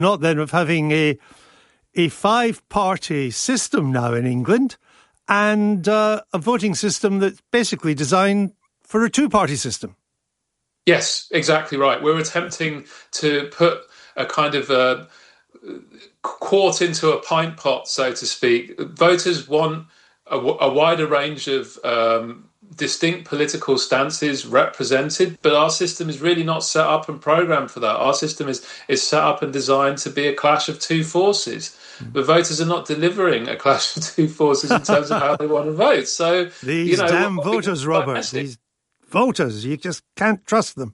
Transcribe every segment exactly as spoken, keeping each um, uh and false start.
Not then of having a a five-party system now in England and uh, a voting system that's basically designed for a two-party system. Yes, exactly right. We're attempting to put a kind of a quart into a pint pot, so to speak. Voters want a, a wider range of um, distinct political stances represented, but our system is really not set up and programmed for that. Our system is, is set up and designed to be a clash of two forces. But voters are not delivering a clash of two forces in terms of how they want to vote. So These you know, damn voters, Robert. Messy. These voters, you just can't trust them.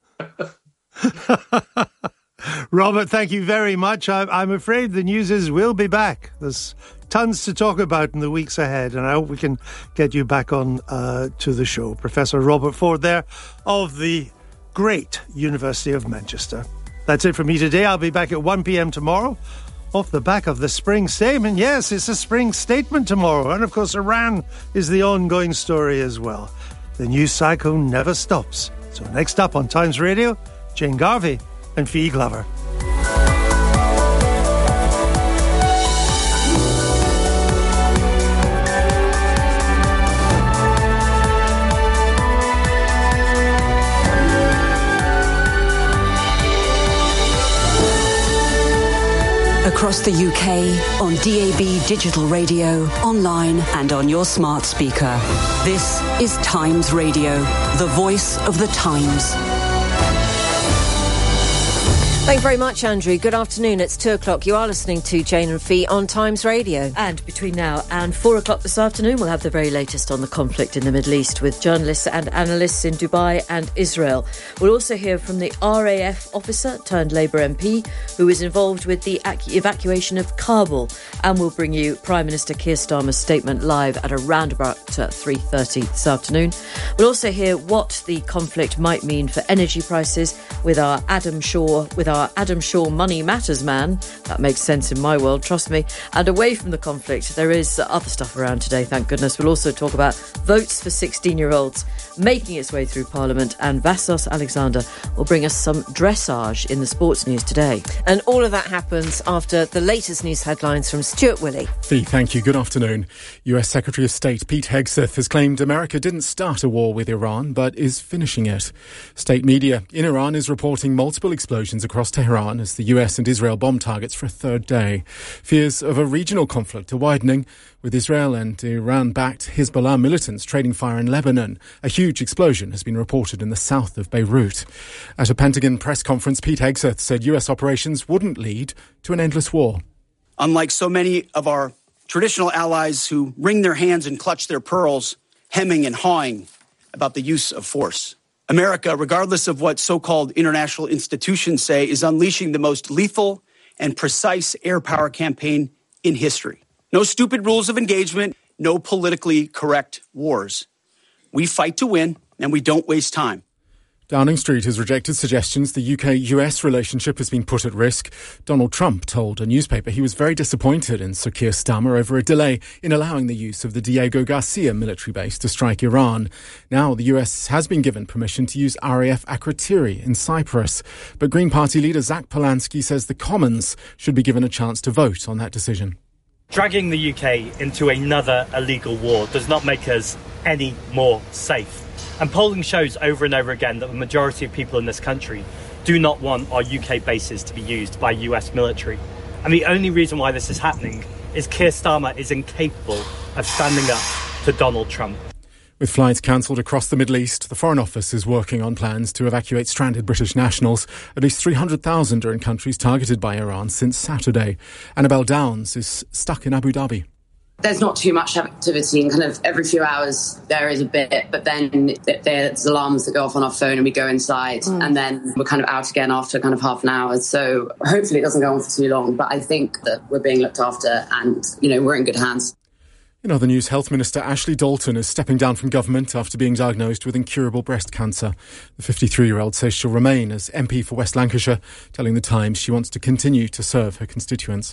Robert, thank you very much. I, I'm afraid the news is we'll be back. There's tons to talk about in the weeks ahead, and I hope we can get you back on uh, to the show. Professor Robert Ford there of the great University of Manchester. That's it from me today. I'll be back at one p.m. tomorrow off the back of the spring statement. Yes, it's a spring statement tomorrow. And of course, Iran is the ongoing story as well. The news cycle never stops. So next up on Times Radio, Jane Garvey and Fee Glover. Across the U K, on D A B digital radio, online and on your smart speaker. This is Times Radio, the voice of the Times. Thank you very much, Andrew. Good afternoon. It's two o'clock. You are listening to Jane and Fee on Times Radio. And between now and four o'clock this afternoon, we'll have the very latest on the conflict in the Middle East with journalists and analysts in Dubai and Israel. We'll also hear from the R A F officer turned Labour M P who is involved with the ac- evacuation of Kabul. And we'll bring you Prime Minister Keir Starmer's statement live at around about uh, three thirty this afternoon. We'll also hear what the conflict might mean for energy prices with our Adam Shaw, with our Adam Shaw Money Matters man. That makes sense in my world, trust me. And away from the conflict, there is other stuff around today, thank goodness. We'll also talk about votes for sixteen-year-olds making its way through Parliament, and Vassos Alexander will bring us some dressage in the sports news today. And all of that happens after the latest news headlines from Stuart Willey. Fee, thank you. Good afternoon. U S Secretary of State Pete Hegseth has claimed America didn't start a war with Iran, but is finishing it. State media in Iran is reporting multiple explosions across Tehran as the U S and Israel bomb targets for a third day. Fears of a regional conflict are widening, with Israel and Iran-backed Hezbollah militants trading fire in Lebanon. A huge explosion has been reported in the south of Beirut. At a Pentagon press conference, Pete Hegseth said U S operations wouldn't lead to an endless war. Unlike so many of our traditional allies who wring their hands and clutch their pearls, hemming and hawing about the use of force, America, regardless of what so-called international institutions say, is unleashing the most lethal and precise air power campaign in history. No stupid rules of engagement, no politically correct wars. We fight to win, and we don't waste time. Downing Street has rejected suggestions the U K U S relationship has been put at risk. Donald Trump told a newspaper he was very disappointed in Sir Keir Starmer over a delay in allowing the use of the Diego Garcia military base to strike Iran. Now the U S has been given permission to use R A F Akrotiri in Cyprus. But Green Party leader Zach Polanski says the Commons should be given a chance to vote on that decision. Dragging the U K into another illegal war does not make us any more safe. And polling shows over and over again that the majority of people in this country do not want our U K bases to be used by U S military. And the only reason why this is happening is Keir Starmer is incapable of standing up to Donald Trump. With flights cancelled across the Middle East, the Foreign Office is working on plans to evacuate stranded British nationals. At least three hundred thousand are in countries targeted by Iran since Saturday. Annabelle Downs is stuck in Abu Dhabi. There's not too much activity, and kind of every few hours there is a bit, but then there's alarms that go off on our phone and we go inside mm. and then we're kind of out again after kind of half an hour. So hopefully it doesn't go on for too long, but I think that we're being looked after and, you know, we're in good hands. In other news, Health Minister Ashley Dalton is stepping down from government after being diagnosed with incurable breast cancer. The fifty-three-year-old says she'll remain as M P for West Lancashire, telling The Times she wants to continue to serve her constituents.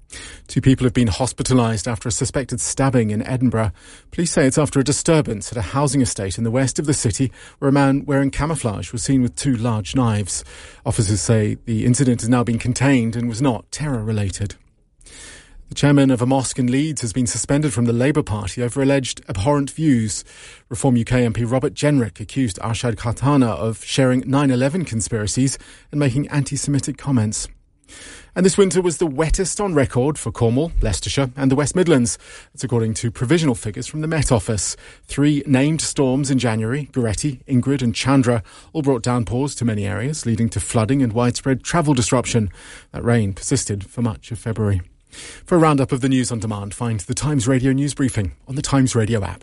Two people have been hospitalised after a suspected stabbing in Edinburgh. Police say it's after a disturbance at a housing estate in the west of the city where a man wearing camouflage was seen with two large knives. Officers say the incident has now been contained and was not terror-related. The chairman of a mosque in Leeds has been suspended from the Labour Party over alleged abhorrent views. Reform U K M P Robert Jenrick accused Arshad Khatana of sharing nine eleven conspiracies and making anti-Semitic comments. And this winter was the wettest on record for Cornwall, Leicestershire and the West Midlands. That's according to provisional figures from the Met Office. Three named storms in January, Goretti, Ingrid and Chandra, all brought downpours to many areas, leading to flooding and widespread travel disruption. That rain persisted for much of February. For a roundup of the news on demand, find the Times Radio News Briefing on the Times Radio app.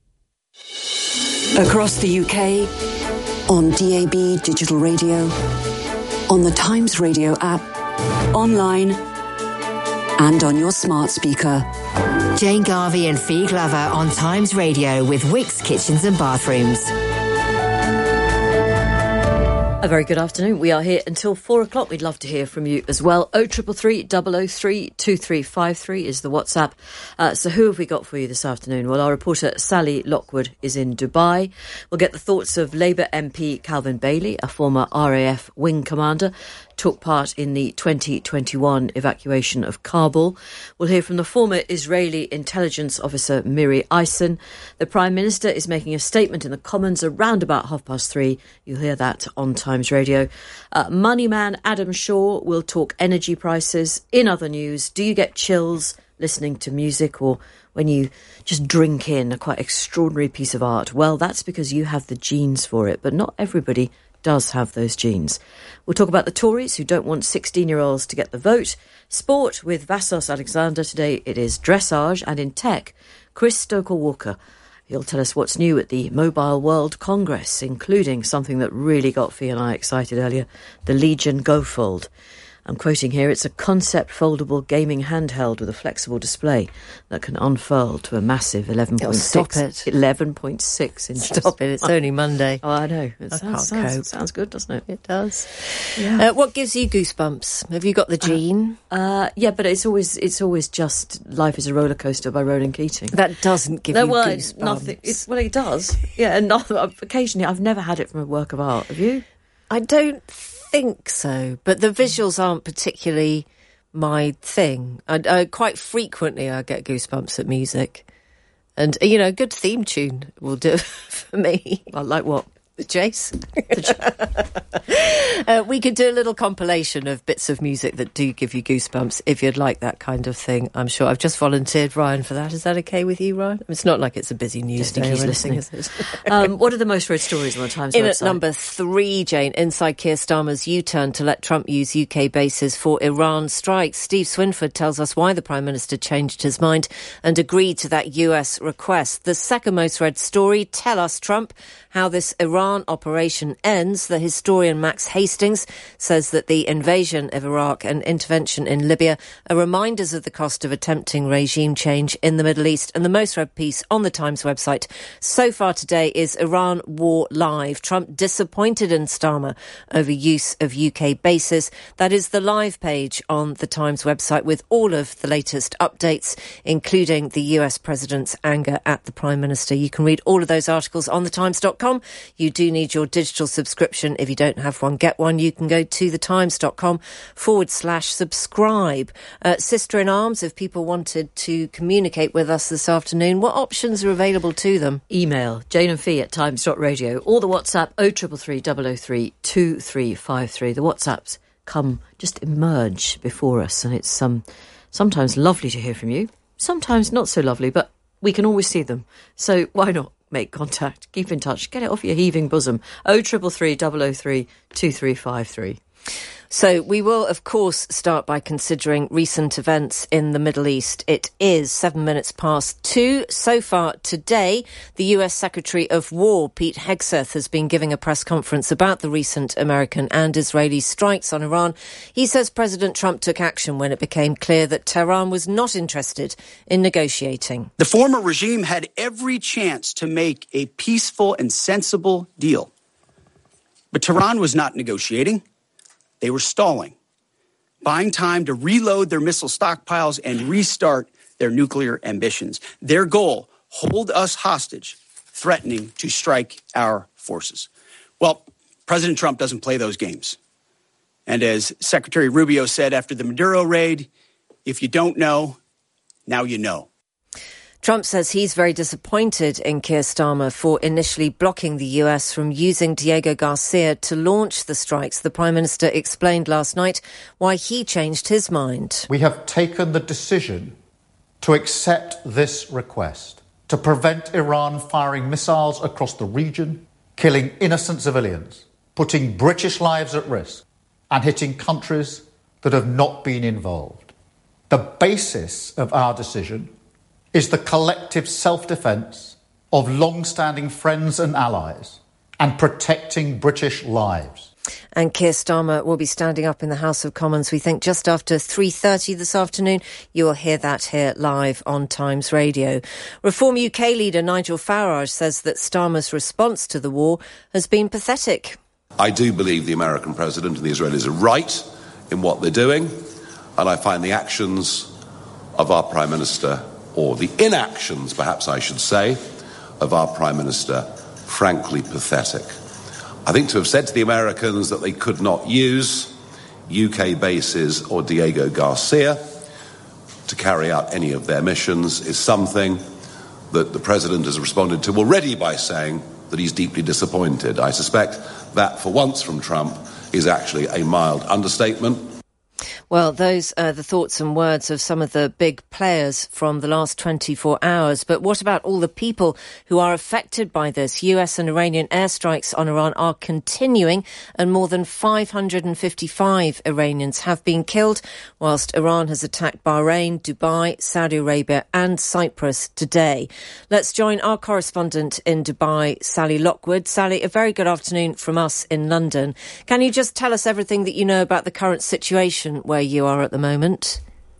Across the U K, on D A B digital radio, on the Times Radio app, online and on your smart speaker. Jane Garvey and Fee Glover on Times Radio with Wickes Kitchens and Bathrooms. A very good afternoon. We are here until four o'clock. We'd love to hear from you as well. oh triple three, double oh three, two three five three is the WhatsApp. Uh, so who have we got for you this afternoon? Well, our reporter Sally Lockwood is in Dubai. We'll get the thoughts of Labour M P Calvin Bailey, a former R A F wing commander, took part in the twenty twenty-one evacuation of Kabul. We'll hear from the former Israeli intelligence officer Miri Eisen. The Prime Minister is making a statement in the Commons around about half past three. You'll hear that on Times Radio. Uh, money man Adam Shaw will talk energy prices. In other news, do you get chills listening to music or when you just drink in a quite extraordinary piece of art? Well, that's because you have the genes for it, but not everybody does have those genes. We'll talk about the Tories who don't want sixteen-year-olds to get the vote. Sport with Vassos Alexander. Today it is dressage, and in tech, Chris Stoker-Walker. He'll tell us what's new at the Mobile World Congress, including something that really got Fee and I excited earlier, the Legion Go Fold. I'm quoting here, it's a concept foldable gaming handheld with a flexible display that can unfurl to a massive eleven point six. Oh, stop it. eleven point six inches. Stop it, it's only Monday. Oh, I know. It I sounds, can't sounds, cope. sounds good, doesn't it? It does. Yeah. Uh, what gives you goosebumps? Have you got the gene? Uh, uh, yeah, but it's always it's always just Life is a Roller Coaster by Roland Keating. That doesn't give no, you well, goosebumps. Nothing. It's, well, it does. Yeah, and not, occasionally I've never had it from a work of art. Have you? I don't think so, but the visuals aren't particularly my thing. I, I quite frequently I get goosebumps at music, and you know, a good theme tune will do for me. Well, like what? The Chase. uh, we could do a little compilation of bits of music that do give you goosebumps if you'd like that kind of thing. I'm sure I've just volunteered Ryan for that. Is that okay with you, Ryan? It's not like it's a busy news day. He's Or listening, anything. is it? um, what are the most read stories on the Times In website? at number three, Jane, inside Keir Starmer's U-turn to let Trump use U K bases for Iran strikes. Steve Swinford tells us why the Prime Minister changed his mind and agreed to that U S request. The second most read story, tell us, Trump, how this Iran operation ends. The historian Max Hastings says that the invasion of Iraq and intervention in Libya are reminders of the cost of attempting regime change in the Middle East. And the most read piece on the Times website so far today is Iran War Live. Trump disappointed in Starmer over use of U K bases. That is the live page on the Times website with all of the latest updates, including the U S President's anger at the Prime Minister. You can read all of those articles on the times dot com. You do need your digital subscription. If you don't have one, get one. You can go to thetimes.com forward slash subscribe. Uh, Sister in Arms, if people wanted to communicate with us this afternoon, what options are available to them? Email Jane and Fee at times dot radio or the WhatsApp oh triple three, double oh three, two three five three. The WhatsApps come, just emerge before us, and it's um, sometimes lovely to hear from you, sometimes not so lovely, but we can always see them. So why not make contact, keep in touch, get it off your heaving bosom. oh triple three, double oh three, two three five three. So we will, of course, start by considering recent events in the Middle East. It is seven minutes past two. So far today, the U S Secretary of War, Pete Hegseth, has been giving a press conference about the recent American and Israeli strikes on Iran. He says President Trump took action when it became clear that Tehran was not interested in negotiating. The former regime had every chance to make a peaceful and sensible deal. But Tehran was not negotiating. They were stalling. buying time to reload their missile stockpiles and restart their nuclear ambitions. Their goal, hold us hostage, threatening to strike our forces. Well, President Trump doesn't play those games. And as Secretary Rubio said after the Maduro raid, if you don't know, now you know. Trump says he's very disappointed in Keir Starmer for initially blocking the U S from using Diego Garcia to launch the strikes. The Prime Minister explained last night why he changed his mind. We have taken the decision to accept this request to prevent Iran firing missiles across the region, killing innocent civilians, putting British lives at risk, and hitting countries that have not been involved. The basis of our decision is the collective self-defence of long-standing friends and allies and protecting British lives. And Keir Starmer will be standing up in the House of Commons, we think, just after three thirty this afternoon. You will hear that here live on Times Radio. Reform U K leader Nigel Farage says that Starmer's response to the war has been pathetic. I do believe the American president and the Israelis are right in what they're doing, and I find the actions of our Prime Minister, or the inactions, perhaps I should say, of our Prime Minister, frankly pathetic. I think to have said to the Americans that they could not use U K bases or Diego Garcia to carry out any of their missions is something that the President has responded to already by saying that he's deeply disappointed. I suspect that, for once from Trump, is actually a mild understatement. Well, those are the thoughts and words of some of the big players from the last twenty-four hours. But what about all the people who are affected by this? U S and Iranian airstrikes on Iran are continuing, and more than five hundred fifty-five Iranians have been killed, whilst Iran has attacked Bahrain, Dubai, Saudi Arabia and Cyprus today. Let's join our correspondent in Dubai, Sally Lockwood. Sally, a very good afternoon from us in London. Can you just tell us everything that you know about the current situation where you are at the moment?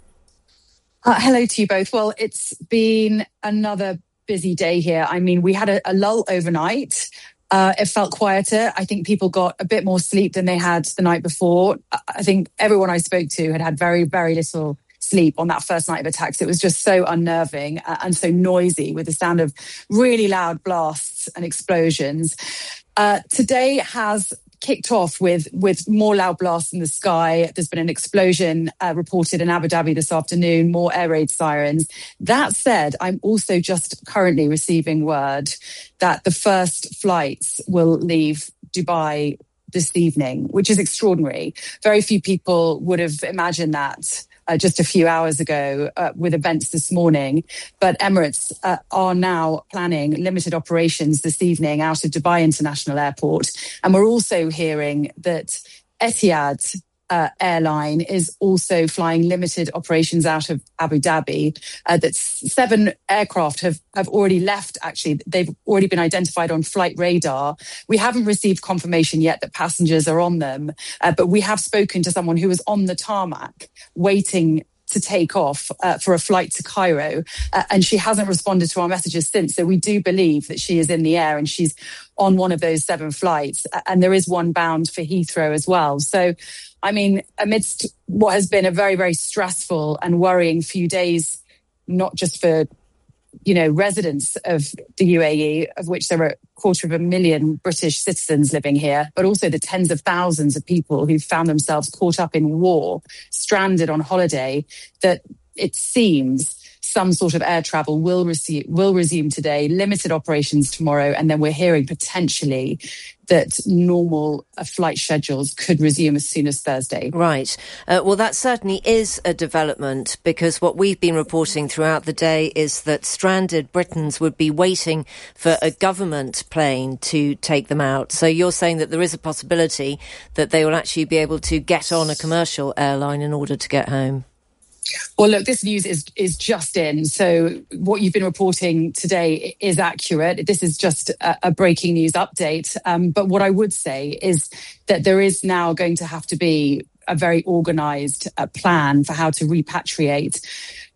Uh, hello to you both. Well, it's been another busy day here. I mean, we had a, a lull overnight. Uh, it felt quieter. I think people got a bit more sleep than they had the night before. I think everyone I spoke to had had very, very little sleep on that first night of attacks. It was just so unnerving uh, and so noisy, with the sound of really loud blasts and explosions. Uh, today has kicked off with with more loud blasts in the sky. There's been an explosion uh, reported in Abu Dhabi this afternoon, more air raid sirens. That said, I'm also just currently receiving word that the first flights will leave Dubai this evening, which is extraordinary. Very few people would have imagined that Uh, just a few hours ago uh, with events this morning. But Emirates uh, are now planning limited operations this evening out of Dubai International Airport. And we're also hearing that Etihad uh, airline is also flying limited operations out of Abu Dhabi. Uh, that seven aircraft have, have already left, actually. They've already been identified on flight radar. We haven't received confirmation yet that passengers are on them, uh, but we have spoken to someone who was on the tarmac waiting to take off uh, for a flight to Cairo, uh, and she hasn't responded to our messages since. So we do believe that she is in the air and she's on one of those seven flights, and there is one bound for Heathrow as well. So, I mean, amidst what has been a very, very stressful and worrying few days, not just for, you know, residents of the U A E, of which there are a quarter of a million British citizens living here, but also the tens of thousands of people who found themselves caught up in war, stranded on holiday, that it seems some sort of air travel will receive, will resume today, limited operations tomorrow, and then we're hearing potentially that normal uh, flight schedules could resume as soon as Thursday. Right. Uh, well, that certainly is a development, because what we've been reporting throughout the day is that stranded Britons would be waiting for a government plane to take them out. So you're saying that there is a possibility that they will actually be able to get on a commercial airline in order to get home? Well, look, this news is is just in. So what you've been reporting today is accurate. This is just a, a breaking news update. Um, but what I would say is that there is now going to have to be a very organised uh, plan for how to repatriate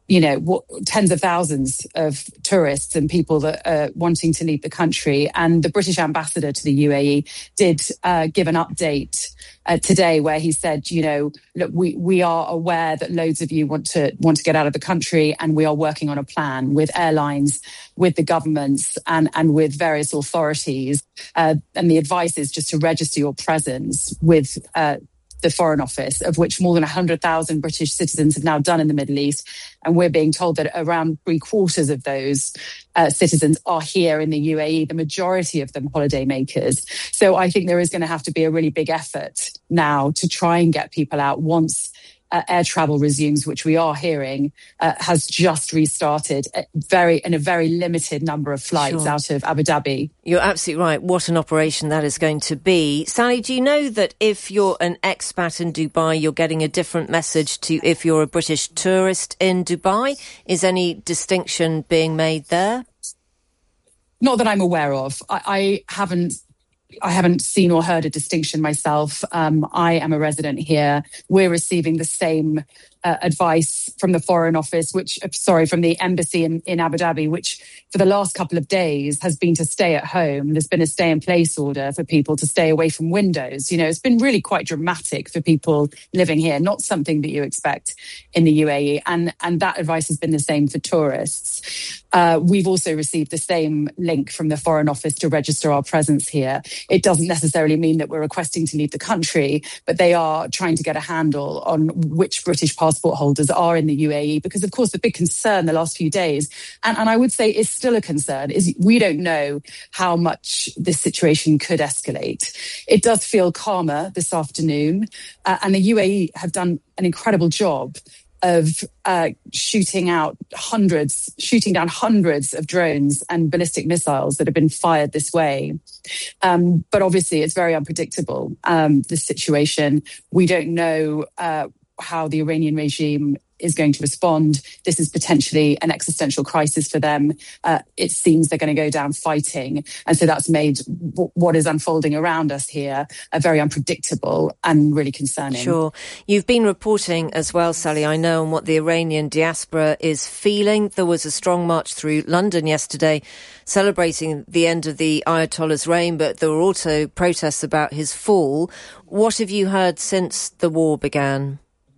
you know, what, tens of thousands of tourists and people that are wanting to leave the country. And the British ambassador to the U A E did uh, give an update uh, today where he said, you know, look, we, we are aware that loads of you want to want to get out of the country, and we are working on a plan with airlines, with the governments and, and with various authorities. Uh, and the advice is just to register your presence with uh, the Foreign Office, of which more than one hundred thousand British citizens have now done in the Middle East. And we're being told that around three quarters of those uh, citizens are here in the U A E, the majority of them holiday makers. So I think there is going to have to be a really big effort now to try and get people out once Uh, air travel resumes, which we are hearing uh, has just restarted at very in a very limited number of flights Sure. out of Abu Dhabi. You're absolutely right. What an operation that is going to be. Sally, do you know that if you're an expat in Dubai, you're getting a different message to if you're a British tourist in Dubai? Is any distinction being made there? Not that I'm aware of. I, I haven't I haven't seen or heard a distinction myself. Um, I am a resident here. We're receiving the same uh, advice from the Foreign Office, which, uh, sorry, from the embassy in, in Abu Dhabi, which for the last couple of days has been to stay at home. There's been a stay in place order for people to stay away from windows. You know, it's been really quite dramatic for people living here, not something that you expect in the U A E. And, and that advice has been the same for tourists. Uh, we've also received the same link from the Foreign Office to register our presence here. It doesn't necessarily mean that we're requesting to leave the country, but they are trying to get a handle on which British passport holders are in the U A E, because, of course, the big concern the last few days, and, and I would say is still a concern, is we don't know how much this situation could escalate. It does feel calmer this afternoon, uh, and the U A E have done an incredible job of uh, shooting out hundreds, shooting down hundreds of drones and ballistic missiles that have been fired this way. Um, but obviously, it's very unpredictable, um, this situation. We don't know uh, how the Iranian regime is going to respond. This is potentially an existential crisis for them. Uh, it seems they're going to go down fighting. And so that's made w- what is unfolding around us here uh, very unpredictable and really concerning. Sure. You've been reporting as well, Sally, I know, on what the Iranian diaspora is feeling. There was a strong march through London yesterday celebrating the end of the Ayatollah's reign, but there were also protests about his fall. What have you heard since the war began?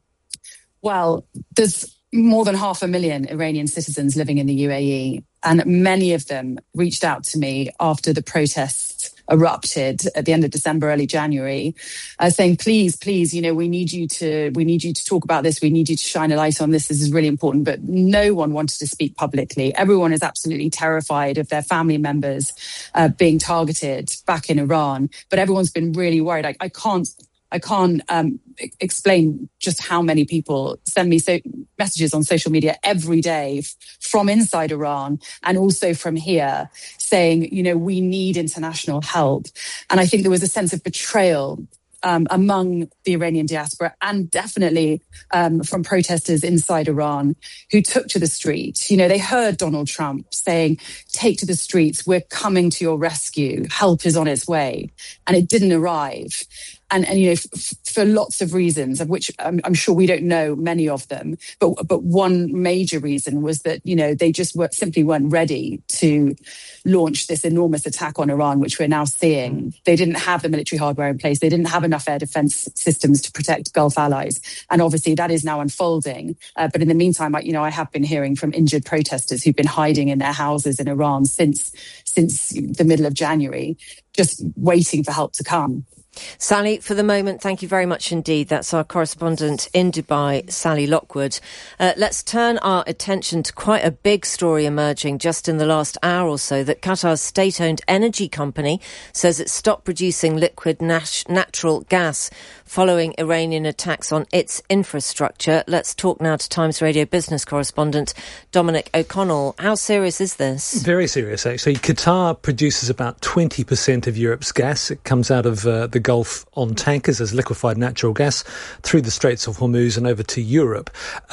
Well, there's more than half a million Iranian citizens living in the U A E, and many of them reached out to me after the protests erupted at the end of December, early January, uh, saying, please, please, you know, we need you to, we need you to talk about this. We need you to shine a light on this. This is really important. But no one wanted to speak publicly. Everyone is absolutely terrified of their family members uh, being targeted back in Iran. But everyone's been really worried. I, I can't I can't um, explain just how many people send me so messages on social media every day f- from inside Iran and also from here saying, you know, we need international help. And I think there was a sense of betrayal um, among the Iranian diaspora and definitely um, from protesters inside Iran who took to the streets. You know, they heard Donald Trump saying, take to the streets, we're coming to your rescue, help is on its way. And it didn't arrive. And, and you know, f- for lots of reasons, of which I'm, I'm sure we don't know many of them, but but one major reason was that, you know, they just were, simply weren't ready to launch this enormous attack on Iran, which we're now seeing. They didn't have the military hardware in place. They didn't have enough air defense systems to protect Gulf allies. And obviously that is now unfolding. Uh, but in the meantime, I, you know, I have been hearing from injured protesters who've been hiding in their houses in Iran since since the middle of January, just waiting for help to come. Sally, for the moment, thank you very much indeed. That's our correspondent in Dubai, Sally Lockwood. Uh, let's turn our attention to quite a big story emerging just in the last hour or so, that Qatar's state-owned energy company says it stopped producing liquid nat- natural gas following Iranian attacks on its infrastructure. Let's talk now to Times Radio business correspondent Dominic O'Connell. How serious is this? Very serious, actually. Qatar produces about twenty percent of Europe's gas. It comes out of uh, the Gulf on tankers as liquefied natural gas through the Straits of Hormuz and over to Europe. Um,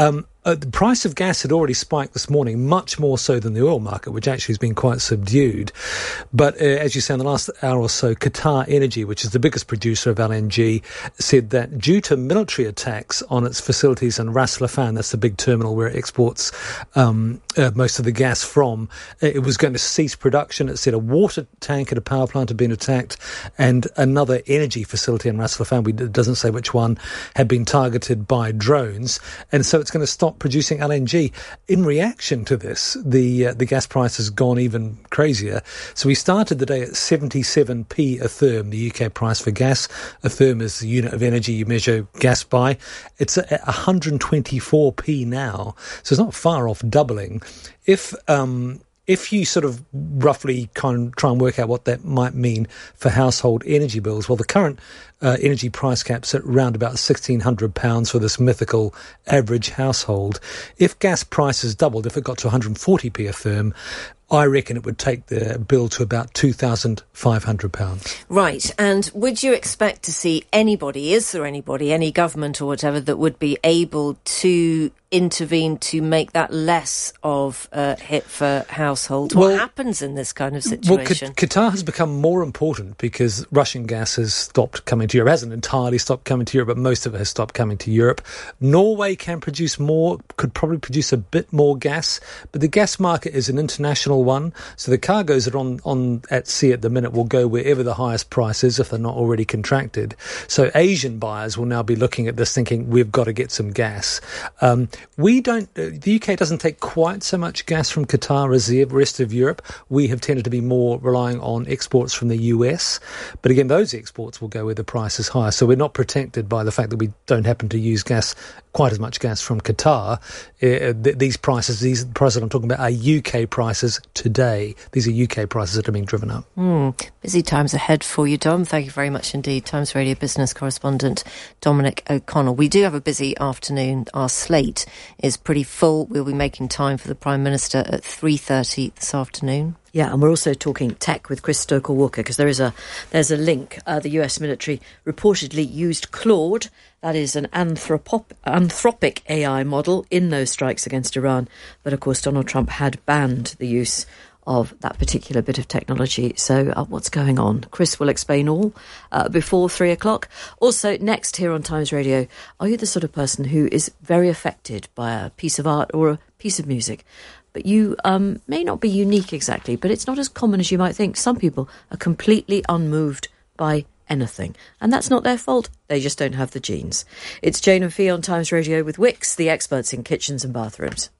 Uh, the price of gas had already spiked this morning, much more so than the oil market, which actually has been quite subdued. But uh, as you say, in the last hour or so, Qatar Energy, which is the biggest producer of L N G, said that due to military attacks on its facilities in Ras Laffan, that's the big terminal where it exports um, uh, most of the gas from, it was going to cease production. It said a water tank at a power plant had been attacked, and another energy facility in Ras Laffan, we, it doesn't say which one, had been targeted by drones, and so it's going to stop producing L N G. In reaction to this, the uh, the gas price has gone even crazier. So we started the day at seventy-seven p a therm, the U K price for gas. A therm is the unit of energy you measure gas by. It's at one hundred twenty-four p now, so it's not far off doubling. If um If you sort of roughly kind of try and work out what that might mean for household energy bills, well, the current uh, energy price cap's at around about sixteen hundred pounds for this mythical average household. If gas prices doubled, if it got to one hundred forty p a therm, I reckon it would take the bill to about two thousand five hundred pounds. Right. And would you expect to see anybody, is there anybody, any government or whatever, that would be able to intervene to make that less of a hit for households? What well, happens in this kind of situation? Well, Qatar has become more important because Russian gas has stopped coming to Europe. It hasn't entirely stopped coming to Europe, but most of it has stopped coming to Europe. Norway can produce more, could probably produce a bit more gas, but the gas market is an international one, so the cargoes that are on, on at sea at the minute will go wherever the highest price is if they're not already contracted. So Asian buyers will now be looking at this thinking, we've got to get some gas. Um, We don't, uh, the U K doesn't take quite so much gas from Qatar as the rest of Europe. We have tended to be more relying on exports from the U S. But again, those exports will go where the price is higher. So we're not protected by the fact that we don't happen to use gas, quite as much gas from Qatar. Uh, th- these prices, these prices I'm talking about are U K prices today. These are U K prices that are being driven up. Mm, busy times ahead for you, Dom. Thank you very much indeed. Times Radio business correspondent Dominic O'Connell. We do have a busy afternoon. Our slate is pretty full. We'll be making time for the Prime Minister at three thirty this afternoon. Yeah, and we're also talking tech with Chris Stoker-Walker, because there is a there's a link. Uh, the U S military reportedly used Claude, that is an anthrop- anthropic A I model, in those strikes against Iran. But of course, Donald Trump had banned the use of that particular bit of technology. So uh, what's going on? Chris will explain all uh, before three o'clock. Also, next here on Times Radio, are you the sort of person who is very affected by a piece of art or a piece of music? But you um, may not be unique exactly, but it's not as common as you might think. Some people are completely unmoved by anything, and that's not their fault. They just don't have the genes. It's Jane and Fee on Times Radio with Wix, the experts in kitchens and bathrooms.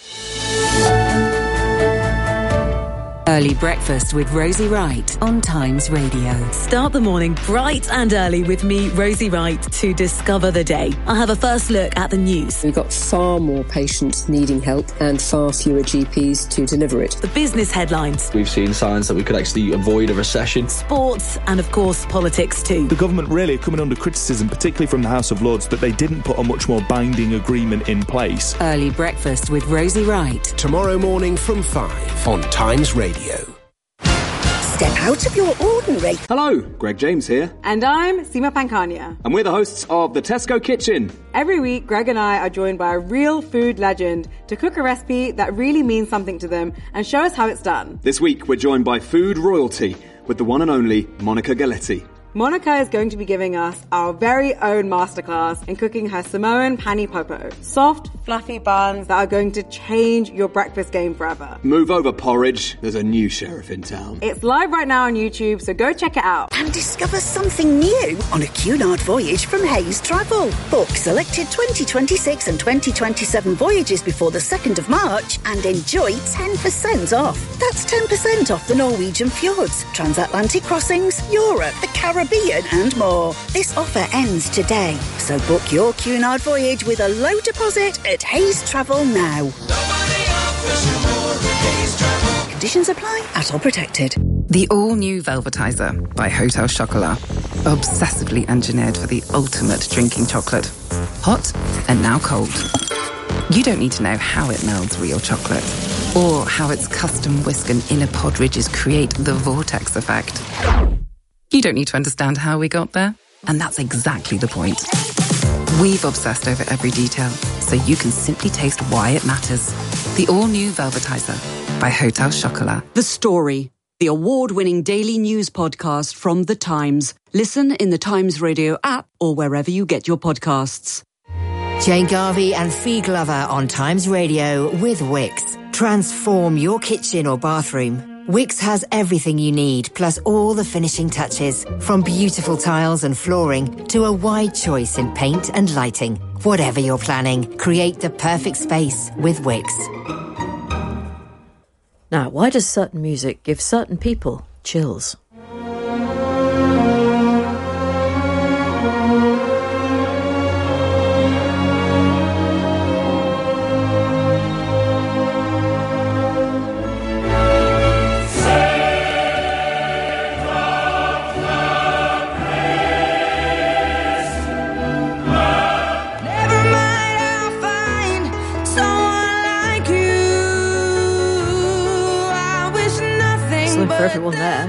Early breakfast with Rosie Wright on Times Radio. Start the morning bright and early with me, Rosie Wright, to discover the day. I'll have a first look at the news. We've got far more patients needing help and far fewer G Ps to deliver it. The business headlines. We've seen signs that we could actually avoid a recession. Sports and, of course, politics too. The government really are coming under criticism, particularly from the House of Lords, that they didn't put a much more binding agreement in place. Early breakfast with Rosie Wright. Tomorrow morning from five on Times Radio. Step out of your ordinary. Hello, Greg James here. And I'm Seema Pankania. And we're the hosts of the Tesco Kitchen. Every week, Greg and I are joined by a real food legend to cook a recipe that really means something to them and show us how it's done. This week, we're joined by food royalty with the one and only Monica Galetti. Monica is going to be giving us our very own masterclass in cooking her Samoan pani popo. Soft, fluffy buns that are going to change your breakfast game forever. Move over, porridge. There's a new sheriff in town. It's live right now on YouTube, so go check it out. And discover something new on a Cunard voyage from Hayes Travel. Book selected twenty twenty-six and twenty twenty-seven voyages before the second of March and enjoy ten percent off. That's ten percent off the Norwegian fjords, transatlantic crossings, Europe, the Caribbean, Caribbean and more. This offer ends today, so book your Cunard voyage with a low deposit at Hayes Travel now. Conditions apply at All Protected. The all-new Velvetizer by Hotel Chocolat. Obsessively engineered for the ultimate drinking chocolate. Hot and now cold. You don't need to know how it melds real chocolate or how its custom whisk and inner pod ridges create the vortex effect. You don't need to understand how we got there, and that's exactly the point. We've obsessed over every detail, so you can simply taste why it matters. The all-new Velvetizer by Hotel Chocolat. The Story, the award-winning daily news podcast from The Times. Listen in the Times Radio app or wherever you get your podcasts. Jane Garvey and Fee Glover on Times Radio with Wix. Transform your kitchen or bathroom. Wix has everything you need, plus all the finishing touches. From beautiful tiles and flooring to a wide choice in paint and lighting. Whatever you're planning, create the perfect space with Wix. Now, why does certain music give certain people chills? For everyone there.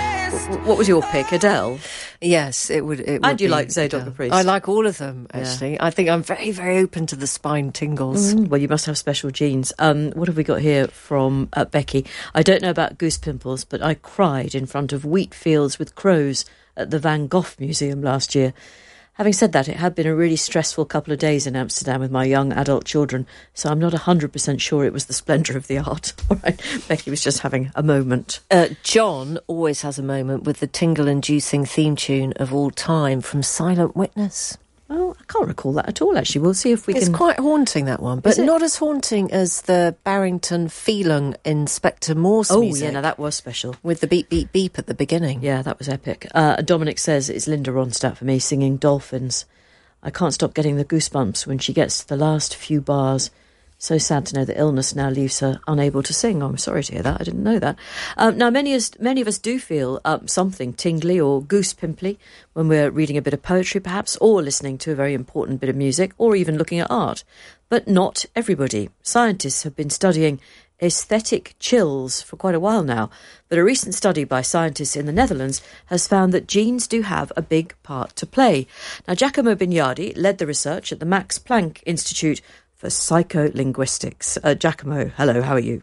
What was your pick, Adele? Yes, it would. It would and you be like Zadok the Priest? I like all of them, actually. Yeah. I think I'm very, very open to the spine tingles. Mm, well, you must have special genes. Um, what have we got here from uh, Becky? I don't know about goose pimples, but I cried in front of wheat fields with crows at the Van Gogh Museum last year. Having said that, it had been a really stressful couple of days in Amsterdam with my young adult children, so I'm not one hundred percent sure it was the splendour of the art. All right, Becky was just having a moment. Uh, John always has a moment with the tingle-inducing theme tune of all time from Silent Witness. Oh, I can't recall that at all, actually. We'll see if we it's can... It's quite haunting, that one, but not as haunting as the Barrington Phelan Inspector Morse oh, music. Oh, yeah, no, that was special. With the beep, beep, beep at the beginning. Yeah, that was epic. Uh, Dominic says it's Linda Ronstadt for me singing Dolphins. I can't stop getting the goosebumps when she gets to the last few bars. So sad to know that illness now leaves her unable to sing. Oh, I'm sorry to hear that. I didn't know that. Um, now, many, as, many of us do feel um, something tingly or goose-pimply when we're reading a bit of poetry, perhaps, or listening to a very important bit of music, or even looking at art. But not everybody. Scientists have been studying aesthetic chills for quite a while now, but a recent study by scientists in the Netherlands has found that genes do have a big part to play. Now, Giacomo Bignardi led the research at the Max Planck Institute for Psycholinguistics. Uh, Giacomo, hello, how are you?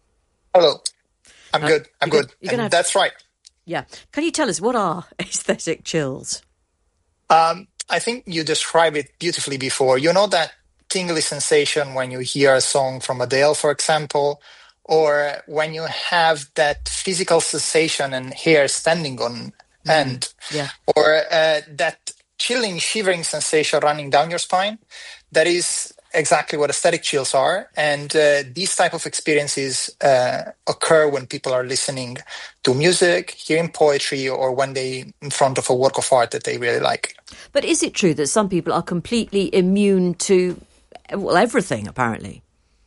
Hello, I'm uh, good, I'm good, gonna, and have that's to, right. Yeah, can you tell us, what are aesthetic chills? Um, I think you described it beautifully before. You know that tingly sensation when you hear a song from Adele, for example, or when you have that physical sensation and hair standing on mm, end, yeah. or uh, that chilling, shivering sensation running down your spine. That is exactly what aesthetic chills are, and uh, these type of experiences uh, occur when people are listening to music, hearing poetry, or when they in front of a work of art that they really like. But is it true that some people are completely immune to, well, everything, apparently?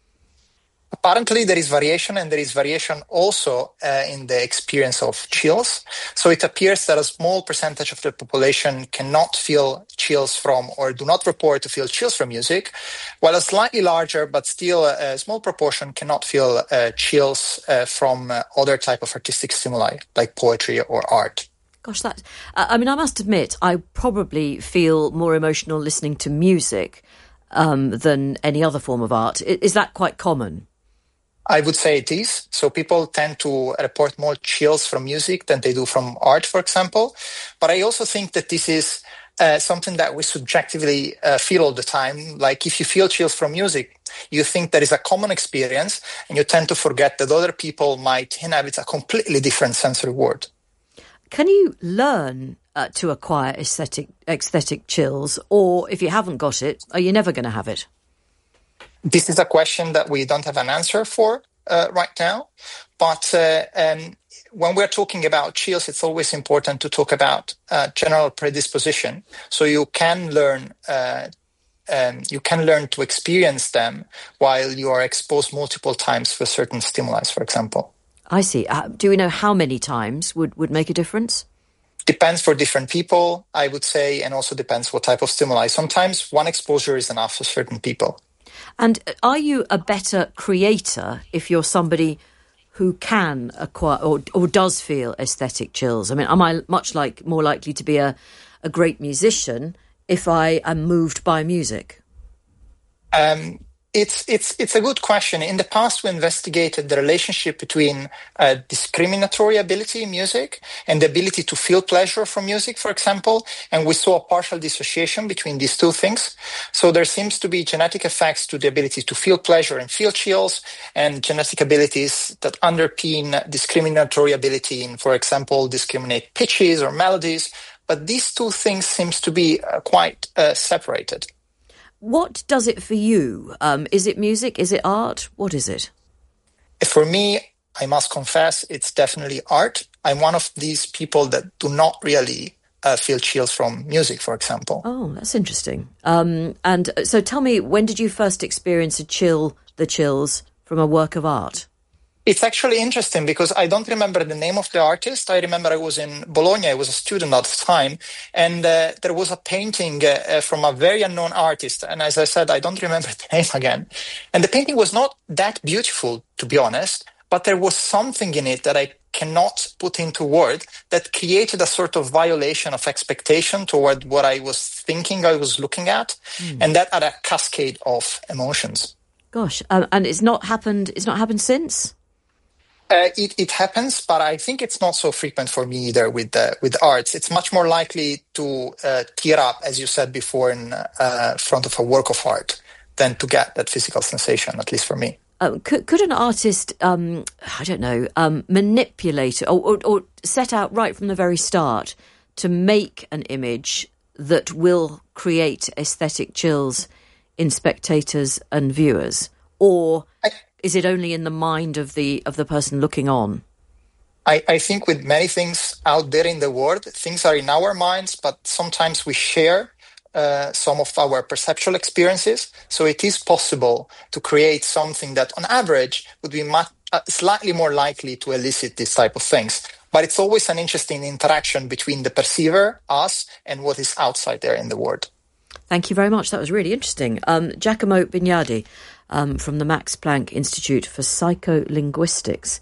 Apparently, there is variation, and there is variation also uh, in the experience of chills. So it appears that a small percentage of the population cannot feel chills from, or do not report to feel chills from music, while a slightly larger but still a, a small proportion cannot feel uh, chills uh, from uh, other type of artistic stimuli, like poetry or art. Gosh, that... Uh, I mean, I must admit, I probably feel more emotional listening to music um, than any other form of art. Is that quite common? I would say it is. So people tend to report more chills from music than they do from art, for example. But I also think that this is uh, something that we subjectively uh, feel all the time. Like if you feel chills from music, you think that is a common experience, and you tend to forget that other people might inhabit a completely different sensory world. Can you learn uh, to acquire aesthetic, aesthetic chills? Or if you haven't got it, are you never going to have it? This is a question that we don't have an answer for uh, right now. But uh, um, when we're talking about chills, it's always important to talk about uh, general predisposition. So you can learn uh, um, you can learn to experience them while you are exposed multiple times to certain stimuli, for example. I see. Uh, do we know how many times would, would make a difference? Depends for different people, I would say, and also depends what type of stimuli. Sometimes one exposure is enough for certain people. And are you a better creator if you're somebody who can acquire or, or does feel aesthetic chills? I mean, am I much like more likely to be a, a great musician if I am moved by music? Um, It's it's it's a good question. In the past, we investigated the relationship between uh, discriminatory ability in music and the ability to feel pleasure from music, for example, and we saw a partial dissociation between these two things. So there seems to be genetic effects to the ability to feel pleasure and feel chills, and genetic abilities that underpin discriminatory ability in, for example, discriminate pitches or melodies. But these two things seems to be uh, quite uh, separated. What does it for you? Um, is it music? Is it art? What is it? For me, I must confess, it's definitely art. I'm one of these people that do not really uh, feel chills from music, for example. Oh, that's interesting. Um, and so tell me, when did you first experience a chill, the chills, from a work of art? It's actually interesting because I don't remember the name of the artist. I remember I was in Bologna. I was a student at the time. And uh, there was a painting uh, from a very unknown artist. And as I said, I don't remember the name again. And the painting was not that beautiful, to be honest, but there was something in it that I cannot put into word that created a sort of violation of expectation toward what I was thinking I was looking at. Mm. And that had a cascade of emotions. Gosh, um, and it's not happened, it's not happened since? Uh, it, it happens, but I think it's not so frequent for me either with uh, with arts. It's much more likely to uh, tear up, as you said before, in uh, front of a work of art than to get that physical sensation, at least for me. Uh, could, could an artist, um, I don't know, um, manipulate or, or, or set out right from the very start to make an image that will create aesthetic chills in spectators and viewers? Or I, is it only in the mind of the of the person looking on? I, I think with many things out there in the world, things are in our minds, but sometimes we share uh, some of our perceptual experiences. So it is possible to create something that on average would be much, uh, slightly more likely to elicit this type of things. But it's always an interesting interaction between the perceiver, us, and what is outside there in the world. Thank you very much. That was really interesting. Um, Giacomo Bignardi um, from the Max Planck Institute for Psycholinguistics.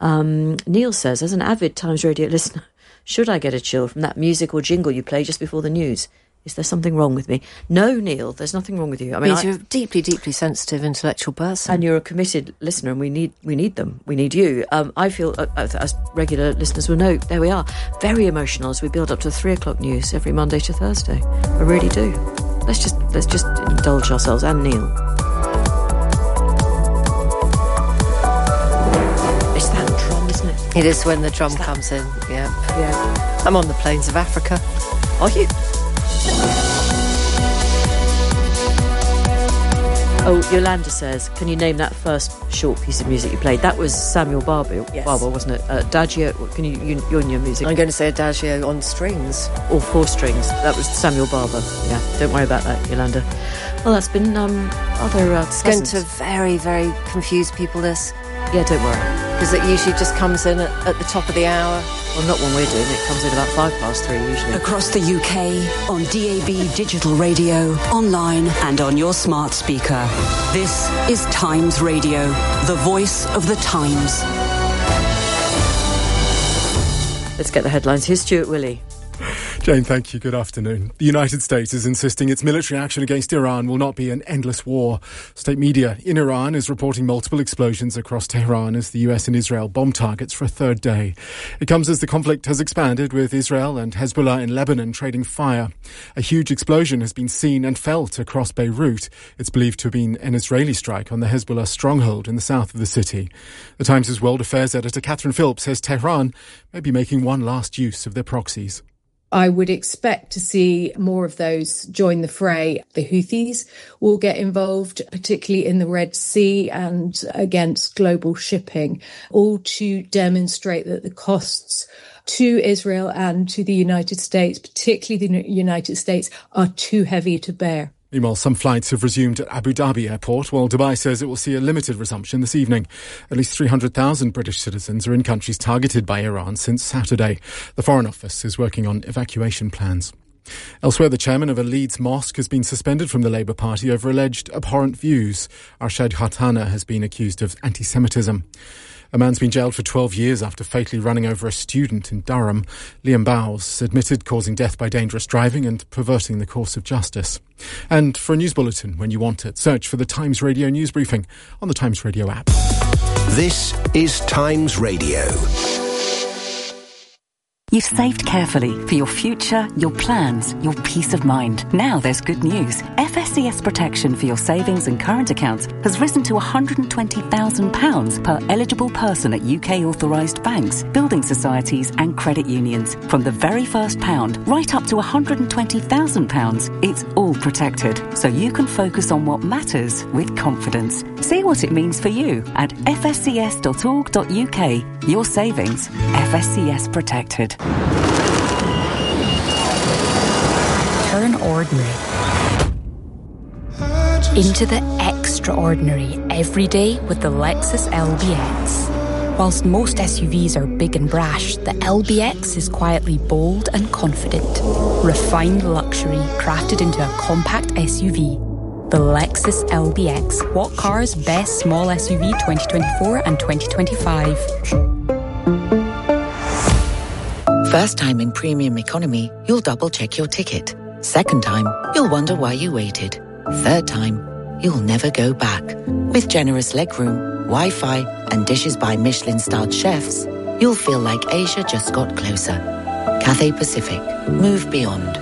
Um, Neil says, as an avid Times Radio listener, should I get a chill from that music or jingle you play just before the news? Is there something wrong with me? No, Neil, there's nothing wrong with you. I mean, I, you're a deeply, deeply sensitive intellectual person. And you're a committed listener, and we need we need them. We need you. Um, I feel, uh, as regular listeners will know, there we are, very emotional as we build up to the three o'clock news every Monday to Thursday. I really do. Let's just let's just indulge ourselves, and Neil. It's that drum, isn't it? It is when the drum comes in. Yeah, yeah. I'm on the plains of Africa. Are you? Oh, Yolanda says, can you name that first short piece of music you played? That was Samuel Barber, yes. Barber wasn't it? Uh, Adagio, can you, you, you're in your music? I'm going to say Adagio on strings. Or four strings. That was Samuel Barber. Yeah, don't worry about that, Yolanda. Well, that's been um, other... Uh, it's going to very, very confuse people, this. Yeah, don't worry. Because it usually just comes in at, at the top of the hour. Well, not when we're doing it. It comes in about five past three, usually. Across the U K, on D A B digital radio, online and on your smart speaker. This is Times Radio, the voice of the Times. Let's get the headlines. Here's Stuart Willey. Jane, thank you. Good afternoon. The United States is insisting its military action against Iran will not be an endless war. State media in Iran is reporting multiple explosions across Tehran as the U S and Israel bomb targets for a third day. It comes as the conflict has expanded, with Israel and Hezbollah in Lebanon trading fire. A huge explosion has been seen and felt across Beirut. It's believed to have been an Israeli strike on the Hezbollah stronghold in the south of the city. The Times' World Affairs editor Catherine Phillips says Tehran may be making one last use of their proxies. I would expect to see more of those join the fray. The Houthis will get involved, particularly in the Red Sea and against global shipping, all to demonstrate that the costs to Israel and to the United States, particularly the United States, are too heavy to bear. Meanwhile, some flights have resumed at Abu Dhabi Airport, while Dubai says it will see a limited resumption this evening. At least three hundred thousand British citizens are in countries targeted by Iran since Saturday. The Foreign Office is working on evacuation plans. Elsewhere, the chairman of a Leeds mosque has been suspended from the Labour Party over alleged abhorrent views. Arshad Khatana has been accused of anti-Semitism. A man's been jailed for twelve years after fatally running over a student in Durham. Liam Bowles admitted causing death by dangerous driving and perverting the course of justice. And for a news bulletin when you want it, search for the Times Radio News Briefing on the Times Radio app. This is Times Radio. You've saved carefully for your future, your plans, your peace of mind. Now there's good news. F S C S protection for your savings and current accounts has risen to one hundred twenty thousand pounds per eligible person at U K authorised banks, building societies and credit unions. From the very first pound right up to one hundred twenty thousand pounds, it's all protected. So you can focus on what matters with confidence. See what it means for you at f s c s dot org dot u k. Your savings, F S C S protected. Turn ordinary into the extraordinary every day with the Lexus L B X. Whilst most S U Vs are big and brash, the L B X is quietly bold and confident. Refined luxury crafted into a compact S U V. The Lexus L B X, What Car's Best Small S U V twenty twenty-four and twenty twenty-five. First time in premium economy, you'll double check your ticket. Second time, you'll wonder why you waited. Third time, you'll never go back. With generous legroom, Wi-Fi and dishes by Michelin-starred chefs, you'll feel like Asia just got closer. Cathay Pacific. Move beyond.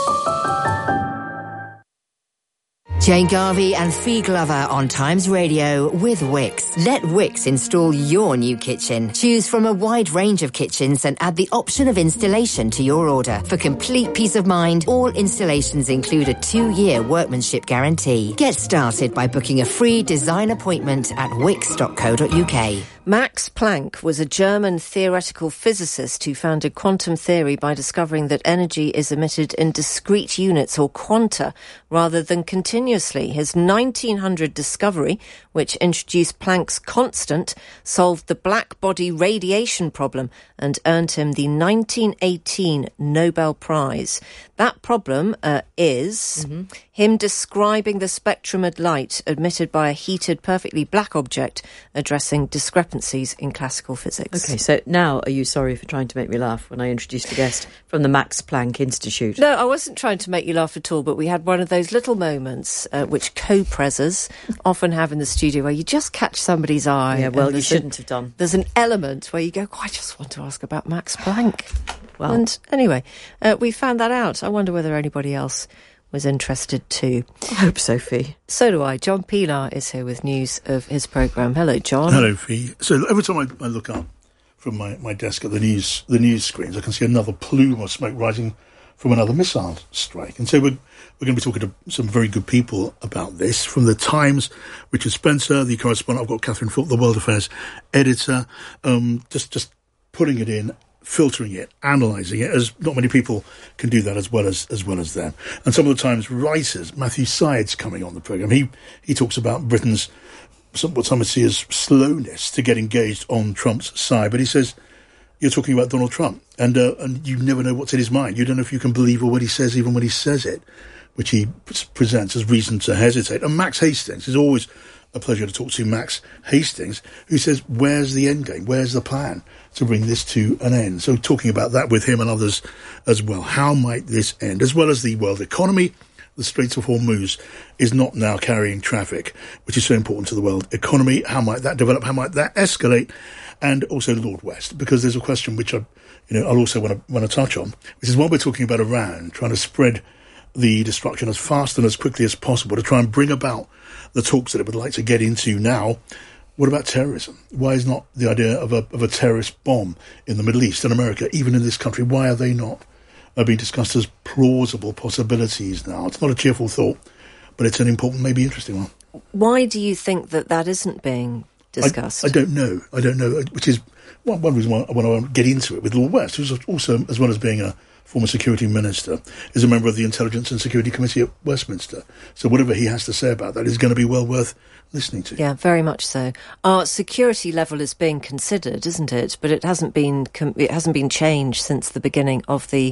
Jane Garvey and Fee Glover on Times Radio with Wix. Let Wix install your new kitchen. Choose from a wide range of kitchens and add the option of installation to your order. For complete peace of mind, all installations include a two-year workmanship guarantee. Get started by booking a free design appointment at wix dot co dot u k. Max Planck was a German theoretical physicist who founded quantum theory by discovering that energy is emitted in discrete units or quanta rather than continuously. His nineteen hundred discovery, which introduced Planck's constant, solved the black body radiation problem and earned him the nineteen eighteen Nobel Prize. That problem uh, is mm-hmm. him describing the spectrum of light emitted by a heated, perfectly black object, addressing discrepancies in classical physics. OK, so now are you sorry for trying to make me laugh when I introduced a guest from the Max Planck Institute? No, I wasn't trying to make you laugh at all, but we had one of those little moments uh, which co-presers often have in the studio where you just catch somebody's eye. Yeah, well, you shouldn't a, have done. There's an element where you go, oh, I just want to ask about Max Planck. Well, and anyway, uh, we found that out. I wonder whether anybody else was interested too. I hope so, Fee. So do I. John Pilar is here with news of his programme. Hello, John. Hello, Fee. So every time I, I look up from my, my desk at the news the news screens, I can see another plume of smoke rising from another missile strike. And so we're, we're going to be talking to some very good people about this. From the Times, Richard Spencer, the correspondent. I've got Catherine Fulton, the World Affairs editor, um, just just putting it in, filtering it, analysing it, as not many people can do that as well as as well as them. And some of the Times writers, Matthew Syed's coming on the programme. He he talks about Britain's, some, what some would see as slowness to get engaged on Trump's side. But he says, you're talking about Donald Trump, and uh, and you never know what's in his mind. You don't know if you can believe what he says, even when he says it, which he presents as reason to hesitate. And Max Hastings is always a pleasure to talk to. Max Hastings, who says, where's the end game? Where's the plan to bring this to an end? So talking about that with him and others as well. How might this end? As well as the world economy, the Straits of Hormuz is not now carrying traffic, which is so important to the world economy. How might that develop? How might that escalate? And also Lord West, because there's a question which I, you know, I'll also want to want to touch on, which is while we're talking about Iran trying to spread the destruction as fast and as quickly as possible to try and bring about the talks that it would like to get into now. What about terrorism? Why is not the idea of a of a terrorist bomb in the Middle East and America, even in this country, why are they not uh, being discussed as plausible possibilities now? It's not a cheerful thought, but it's an important, maybe interesting one. Why do you think that that isn't being discussed? I, I don't know. I don't know, which is one, one reason why I want to get into it with Lord West, who's also, as well as being a former security minister, is a member of the Intelligence and Security Committee at Westminster. So whatever he has to say about that is going to be well worth listening to. Yeah, very much so. Our security level is being considered, isn't it? But it hasn't been com- it hasn't been changed since the beginning of the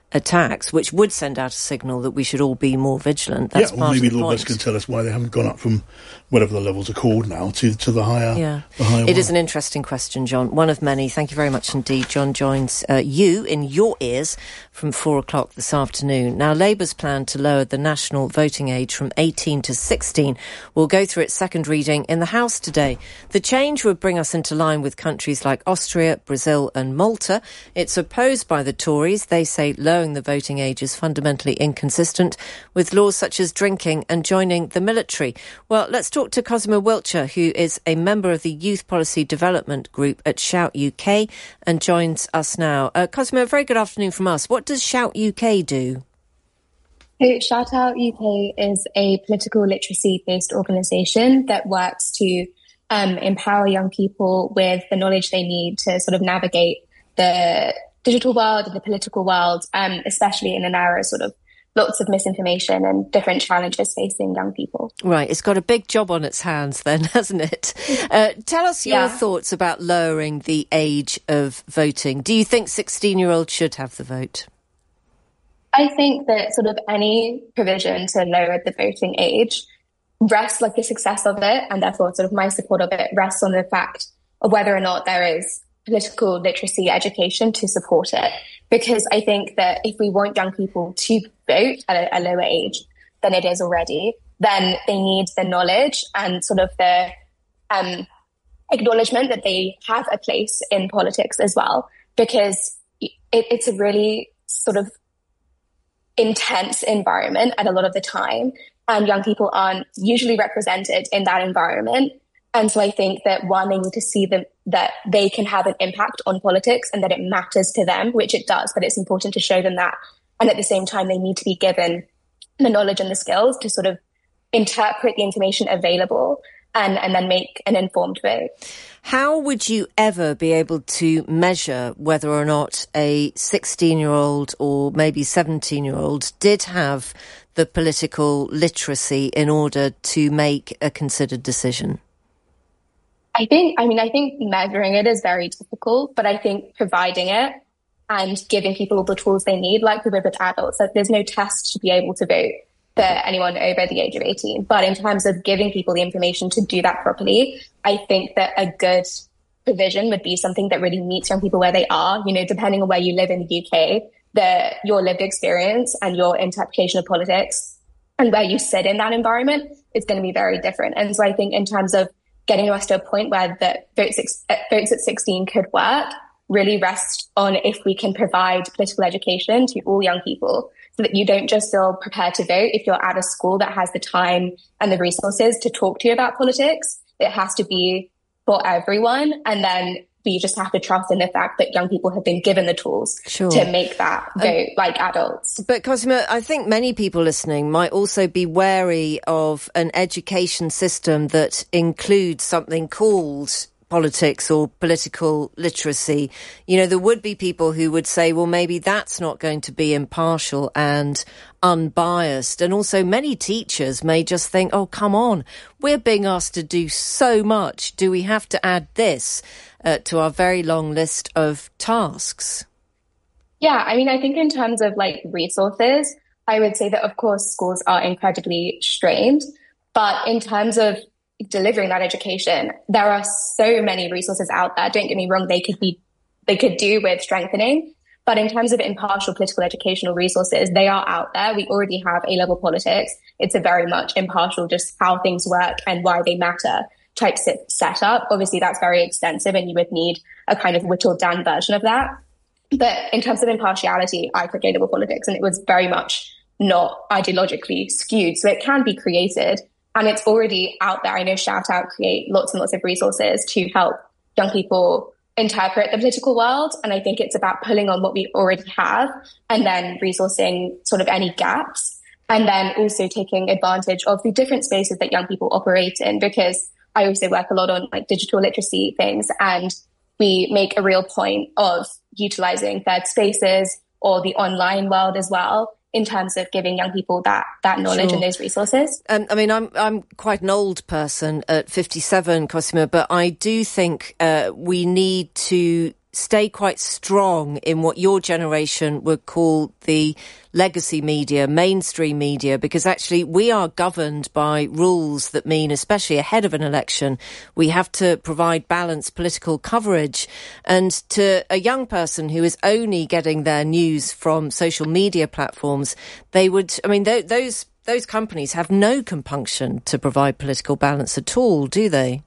attacks, which would send out a signal that we should all be more vigilant. That's yeah, part or maybe of the Lord point. West can tell us why they haven't gone up from whatever the levels are called now to, to the higher Yeah, the higher it one. is an interesting question, John. One of many. Thank you very much indeed. John joins uh, you in your ears from four o'clock this afternoon. Now, Labour's plan to lower the national voting age from eighteen to sixteen will go through its second reading in the House today. The change would bring us into line with countries like Austria, Brazil and Malta. It's opposed by the Tories. They say lowering the voting age is fundamentally inconsistent with laws such as drinking and joining the military. Well, let's talk to Cosima Wiltshire, who is a member of the Youth Policy Development Group at Shout U K and joins us now. Uh, Cosima, a very good afternoon from us. What does Shout U K do? So Shout Out U K is a political literacy-based organisation that works to um, empower young people with the knowledge they need to sort of navigate the digital world and the political world, um, especially in an era of sort of lots of misinformation and different challenges facing young people. Right, it's got a big job on its hands then, hasn't it? Uh, tell us your Yeah. thoughts about lowering the age of voting. Do you think sixteen-year-olds should have the vote? I think that sort of any provision to lower the voting age rests, like the success of it, and therefore sort of my support of it rests on the fact of whether or not there is political literacy education to support it. Because I think that if we want young people to vote at a, a lower age than it is already, then they need the knowledge and sort of the um, acknowledgement that they have a place in politics as well. Because it, it's a really sort of intense environment at a lot of the time, and young people aren't usually represented in that environment. And so I think that one, they need to see them, that they can have an impact on politics and that it matters to them, which it does, but it's important to show them that. And at the same time, they need to be given the knowledge and the skills to sort of interpret the information available and, and then make an informed vote. How would you ever be able to measure whether or not a sixteen-year-old or maybe seventeen-year-old did have the political literacy in order to make a considered decision? I think, I mean, I think measuring it is very difficult, but I think providing it and giving people all the tools they need, like we would with adults, like there's no test to be able to vote for anyone over the age of eighteen. But in terms of giving people the information to do that properly, I think that a good provision would be something that really meets young people where they are. You know, depending on where you live in the U K, the, your lived experience and your interpretation of politics and where you sit in that environment is going to be very different. And so I think in terms of getting us to a point where the votes, votes at sixteen could work really rests on if we can provide political education to all young people so that you don't just feel prepared to vote if you're at a school that has the time and the resources to talk to you about politics. It has to be for everyone. And then we just have to trust in the fact that young people have been given the tools Sure. to make that vote Um, like adults. But Cosima, I think many people listening might also be wary of an education system that includes something called politics or political literacy. You know, there would be people who would say, well, maybe that's not going to be impartial and unbiased. And also many teachers may just think, oh, come on, we're being asked to do so much. Do we have to add this uh, to our very long list of tasks? Yeah, I mean, I think in terms of like resources, I would say that, of course, schools are incredibly strained. But in terms of delivering that education, there are so many resources out there. Don't get me wrong, they could be, they could do with strengthening. But in terms of impartial political educational resources, they are out there. We already have A-level politics. It's a very much impartial, just how things work and why they matter type setup. Obviously, that's very extensive and you would need a kind of whittled down version of that. But in terms of impartiality, I took A-level politics and it was very much not ideologically skewed. So it can be created. And it's already out there. I know Shout Out create lots and lots of resources to help young people interpret the political world. And I think it's about pulling on what we already have and then resourcing sort of any gaps. And then also taking advantage of the different spaces that young people operate in, because I also work a lot on like digital literacy things. And we make a real point of utilizing third spaces or the online world as well, in terms of giving young people that that knowledge Sure. and those resources. Um, I mean, I'm I'm quite an old person at fifty-seven, Cosima, but I do think uh, we need to stay quite strong in what your generation would call the legacy media, mainstream media, because actually we are governed by rules that mean, especially ahead of an election, we have to provide balanced political coverage. And to a young person who is only getting their news from social media platforms, they would, I mean, th- those those companies have no compunction to provide political balance at all, do they?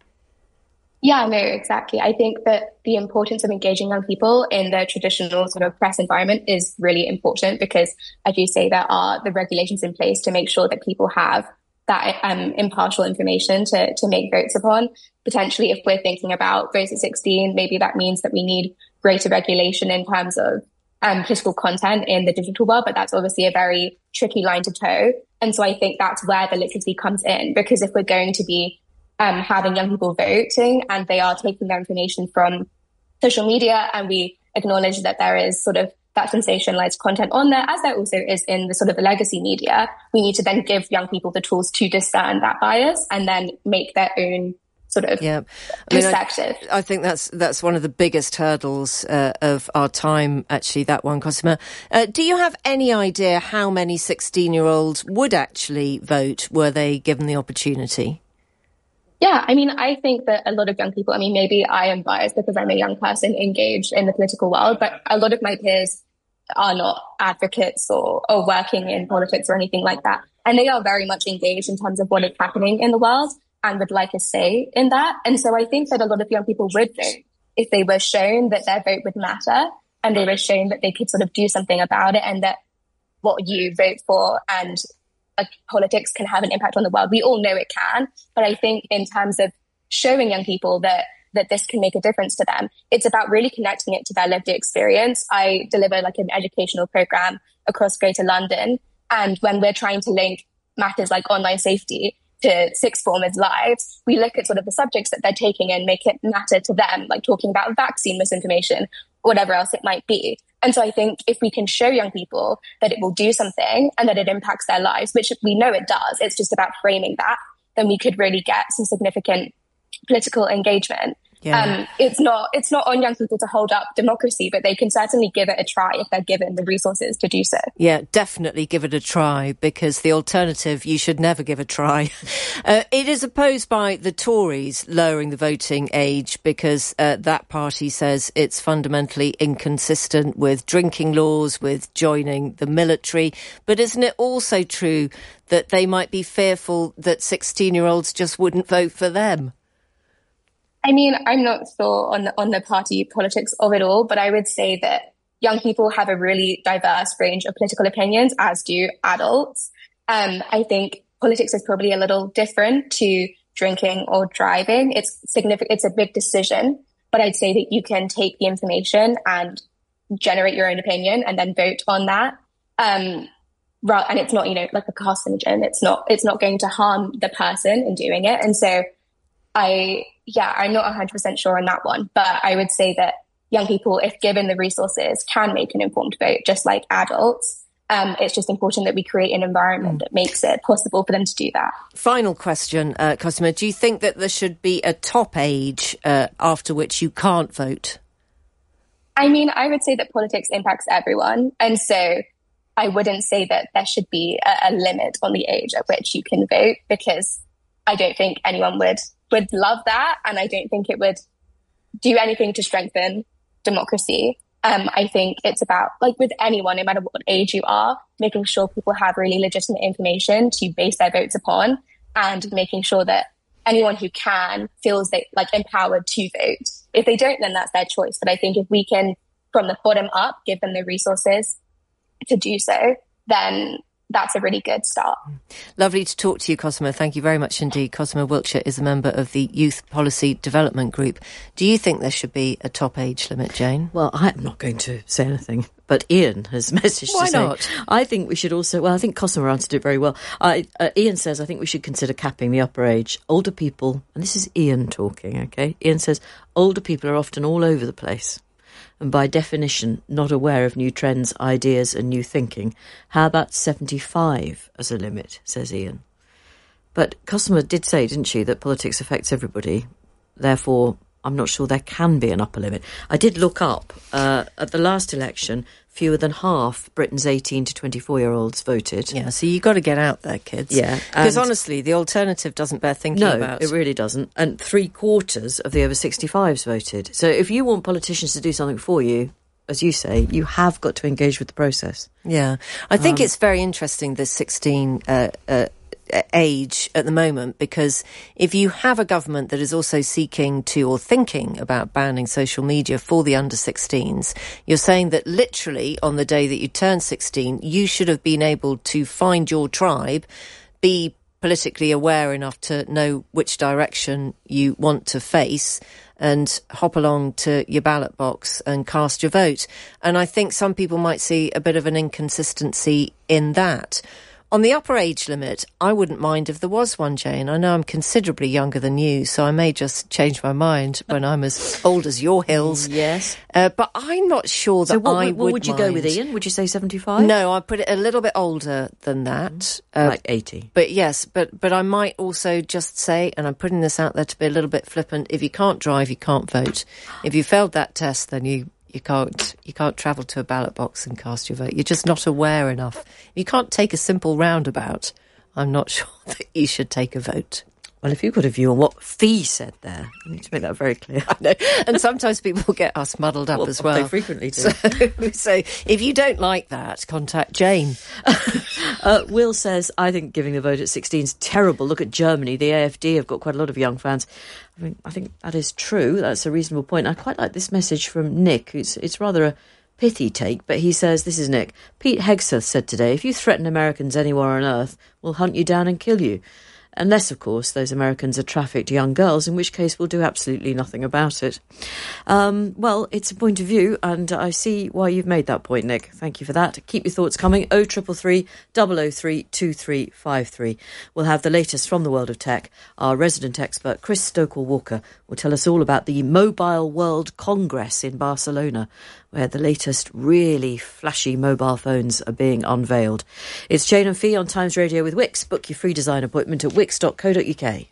Yeah, no, exactly. I think that the importance of engaging young people in the traditional sort of press environment is really important because, as you say, there are the regulations in place to make sure that people have that um, impartial information to, to make votes upon. Potentially, if we're thinking about votes at sixteen, maybe that means that we need greater regulation in terms of um, political content in the digital world, but that's obviously a very tricky line to toe. And so I think that's where the literacy comes in, because if we're going to be Um, having young people voting and they are taking their information from social media, and we acknowledge that there is sort of that sensationalized content on there, as there also is in the sort of the legacy media, we need to then give young people the tools to discern that bias and then make their own sort of yeah. I mean, perspective. I, I think that's that's one of the biggest hurdles uh, of our time, actually, that one, Cosima. Uh, do you have any idea how many sixteen-year-olds would actually vote were they given the opportunity? Yeah, I mean, I think that a lot of young people, I mean, maybe I am biased because I'm a young person engaged in the political world, but a lot of my peers are not advocates or, or working in politics or anything like that. And they are very much engaged in terms of what is happening in the world and would like a say in that. And so I think that a lot of young people would vote if they were shown that their vote would matter and they were shown that they could sort of do something about it and that what you vote for and politics can have an impact on the world. We all know it can, but I think in terms of showing young people that that this can make a difference to them, it's about really connecting it to their lived experience. I deliver like an educational program across Greater London, and when we're trying to link matters like online safety to sixth formers' lives, we look at sort of the subjects that they're taking and make it matter to them, like talking about vaccine misinformation, whatever else it might be. And so I think if we can show young people that it will do something and that it impacts their lives, which we know it does, it's just about framing that, then we could really get some significant political engagement. Yeah. Um, it's not it's not on young people to hold up democracy, but they can certainly give it a try if they're given the resources to do so. Yeah, definitely give it a try, because the alternative, you should never give a try. uh, it is opposed by the Tories lowering the voting age because uh, that party says it's fundamentally inconsistent with drinking laws, with joining the military. But isn't it also true that they might be fearful that sixteen-year-olds just wouldn't vote for them? I mean, I'm not sure on the, on the party politics of it all, but I would say that young people have a really diverse range of political opinions, as do adults. Um, I think politics is probably a little different to drinking or driving. It's significant. It's a big decision, but I'd say that you can take the information and generate your own opinion and then vote on that. Um, and it's not, you know, like a carcinogen. It's not, it's not going to harm the person in doing it. And so I, yeah, I'm not one hundred percent sure on that one, but I would say that young people, if given the resources, can make an informed vote, just like adults. Um, it's just important that we create an environment mm. that makes it possible for them to do that. Final question, uh, Cosima. Do you think that there should be a top age uh, after which you can't vote? I mean, I would say that politics impacts everyone. And so I wouldn't say that there should be a, a limit on the age at which you can vote, because I don't think anyone would would love that. And I don't think it would do anything to strengthen democracy. Um, I think it's about, like with anyone, no matter what age you are, making sure people have really legitimate information to base their votes upon, and making sure that anyone who can feels they, like empowered to vote. If they don't, then that's their choice. But I think if we can, from the bottom up, give them the resources to do so, then that's a really good start. Lovely to talk to you, Cosima. Thank you very much indeed. Cosima Wiltshire is a member of the Youth Policy Development Group. Do you think there should be a top age limit, Jane? Well, I'm not going to say anything, but Ian has messaged Why to say... Why not? I think we should also... Well, I think Cosima answered it very well. I, uh, Ian says, I think we should consider capping the upper age. Older people... And this is Ian talking, OK? Ian says, older people are often all over the place, and by definition, not aware of new trends, ideas and new thinking. How about seventy-five as a limit, says Ian. But Cosima did say, didn't she, that politics affects everybody. Therefore, I'm not sure there can be an upper limit. I did look up, uh, at the last election, fewer than half Britain's eighteen to twenty-four-year-olds voted. Yeah, so you've got to get out there, kids. Yeah. Because honestly, the alternative doesn't bear thinking no, about. No, it really doesn't. And three-quarters of the over sixty-fives voted. So if you want politicians to do something for you, as you say, you have got to engage with the process. Yeah. I think Um, it's very interesting, this sixteen uh, uh, age at the moment, because if you have a government that is also seeking to or thinking about banning social media for the under sixteens, you're saying that literally on the day that you turn sixteen, you should have been able to find your tribe, be politically aware enough to know which direction you want to face, and hop along to your ballot box and cast your vote. And I think some people might see a bit of an inconsistency in that. On the upper age limit, I wouldn't mind if there was one, Jane. I know I'm considerably younger than you, so I may just change my mind when I'm as old as your hills. Yes. Uh, but I'm not sure that So what, I what would would you mind. go with, Ian? Would you say seventy-five? No, I put it a little bit older than that. Uh, Like eighty. But yes, but, but I might also just say, and I'm putting this out there to be a little bit flippant, if you can't drive, you can't vote. If you failed that test, then you... You can't you can't travel to a ballot box and cast your vote. You're just not aware enough. You can't take a simple roundabout. I'm not sure that you should take a vote. Well, if you've got a view on what Fee said there, I need to make that very clear. I know. And sometimes people get us muddled up well, as well. They frequently do. So, so if you don't like that, contact Jane. uh, Will says, I think giving the vote at sixteen is terrible. Look at Germany. The A F D have got quite a lot of young fans. I mean, I think that is true. That's a reasonable point. I quite like this message from Nick. It's, it's rather a pithy take, but he says, this is Nick. Pete Hegseth said today, if you threaten Americans anywhere on earth, we'll hunt you down and kill you. Unless, of course, those Americans are trafficked young girls, in which case we'll do absolutely nothing about it. Um, well, it's a point of view, and I see why you've made that point, Nick. Thank you for that. Keep your thoughts coming. oh three three, double oh three, two three five three. We'll have the latest from the world of tech. Our resident expert, Chris Stokell-Walker, will tell us all about the Mobile World Congress in Barcelona, where the latest really flashy mobile phones are being unveiled. It's Jane and Fee on Times Radio with Wix. Book your free design appointment at wix dot co dot uk.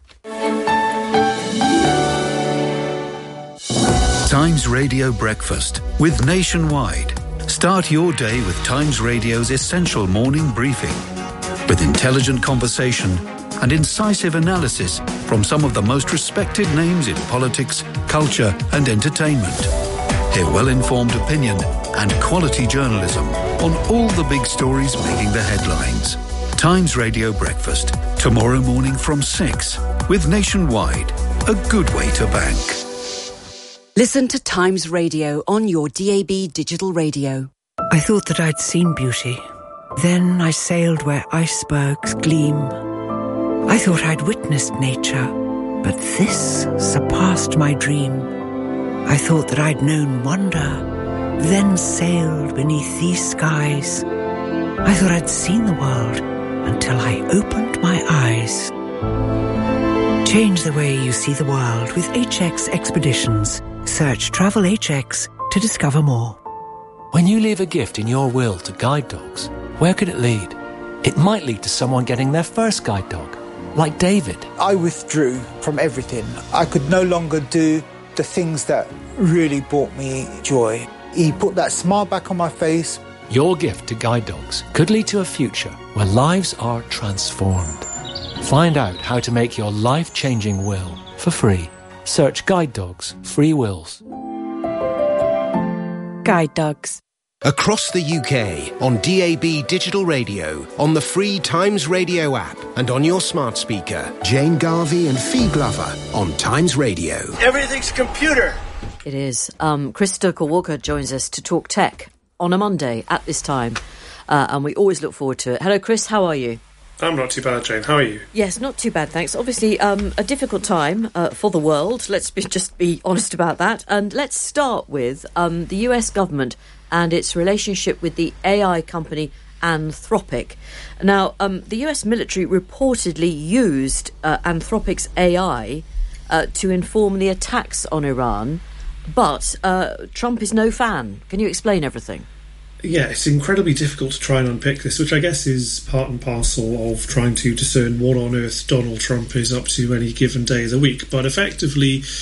Times Radio Breakfast with Nationwide. Start your day with Times Radio's essential morning briefing, with intelligent conversation and incisive analysis from some of the most respected names in politics, culture and entertainment. Hear well-informed opinion and quality journalism on all the big stories making the headlines. Times Radio Breakfast, tomorrow morning from six, with Nationwide, a good way to bank. Listen to Times Radio on your D A B digital radio. I thought that I'd seen beauty. Then I sailed where icebergs gleam. I thought I'd witnessed nature, but this surpassed my dream. I thought that I'd known wonder, then sailed beneath these skies. I thought I'd seen the world until I opened my eyes. Change the way you see the world with H X Expeditions. Search Travel H X to discover more. When you leave a gift in your will to guide dogs, where could it lead? It might lead to someone getting their first guide dog, like David. I withdrew from everything. I could no longer do the things that really brought me joy. He put that smile back on my face. Your gift to guide dogs could lead to a future where lives are transformed. Find out how to make your life-changing will for free. Search Guide Dogs Free Wills. Guide Dogs. Across the U K, on D A B digital radio, on the free Times Radio app, and on your smart speaker. Jane Garvey and Fee Glover on Times Radio. Everything's computer. It is. Um, Chris Stokell-Walker joins us to talk tech on a Monday at this time, uh, and we always look forward to it. Hello, Chris. How are you? I'm not too bad, Jane. How are you? Yes, not too bad, thanks. Obviously, um, a difficult time uh, for the world. Let's be, just be honest about that. And let's start with um, the U S government and its relationship with the A I company Anthropic. Now, um, the U S military reportedly used uh, Anthropic's A I uh, to inform the attacks on Iran, but uh, Trump is no fan. Can you explain everything? Yeah, it's incredibly difficult to try and unpick this, which I guess is part and parcel of trying to discern what on earth Donald Trump is up to any given day of the week. But effectively,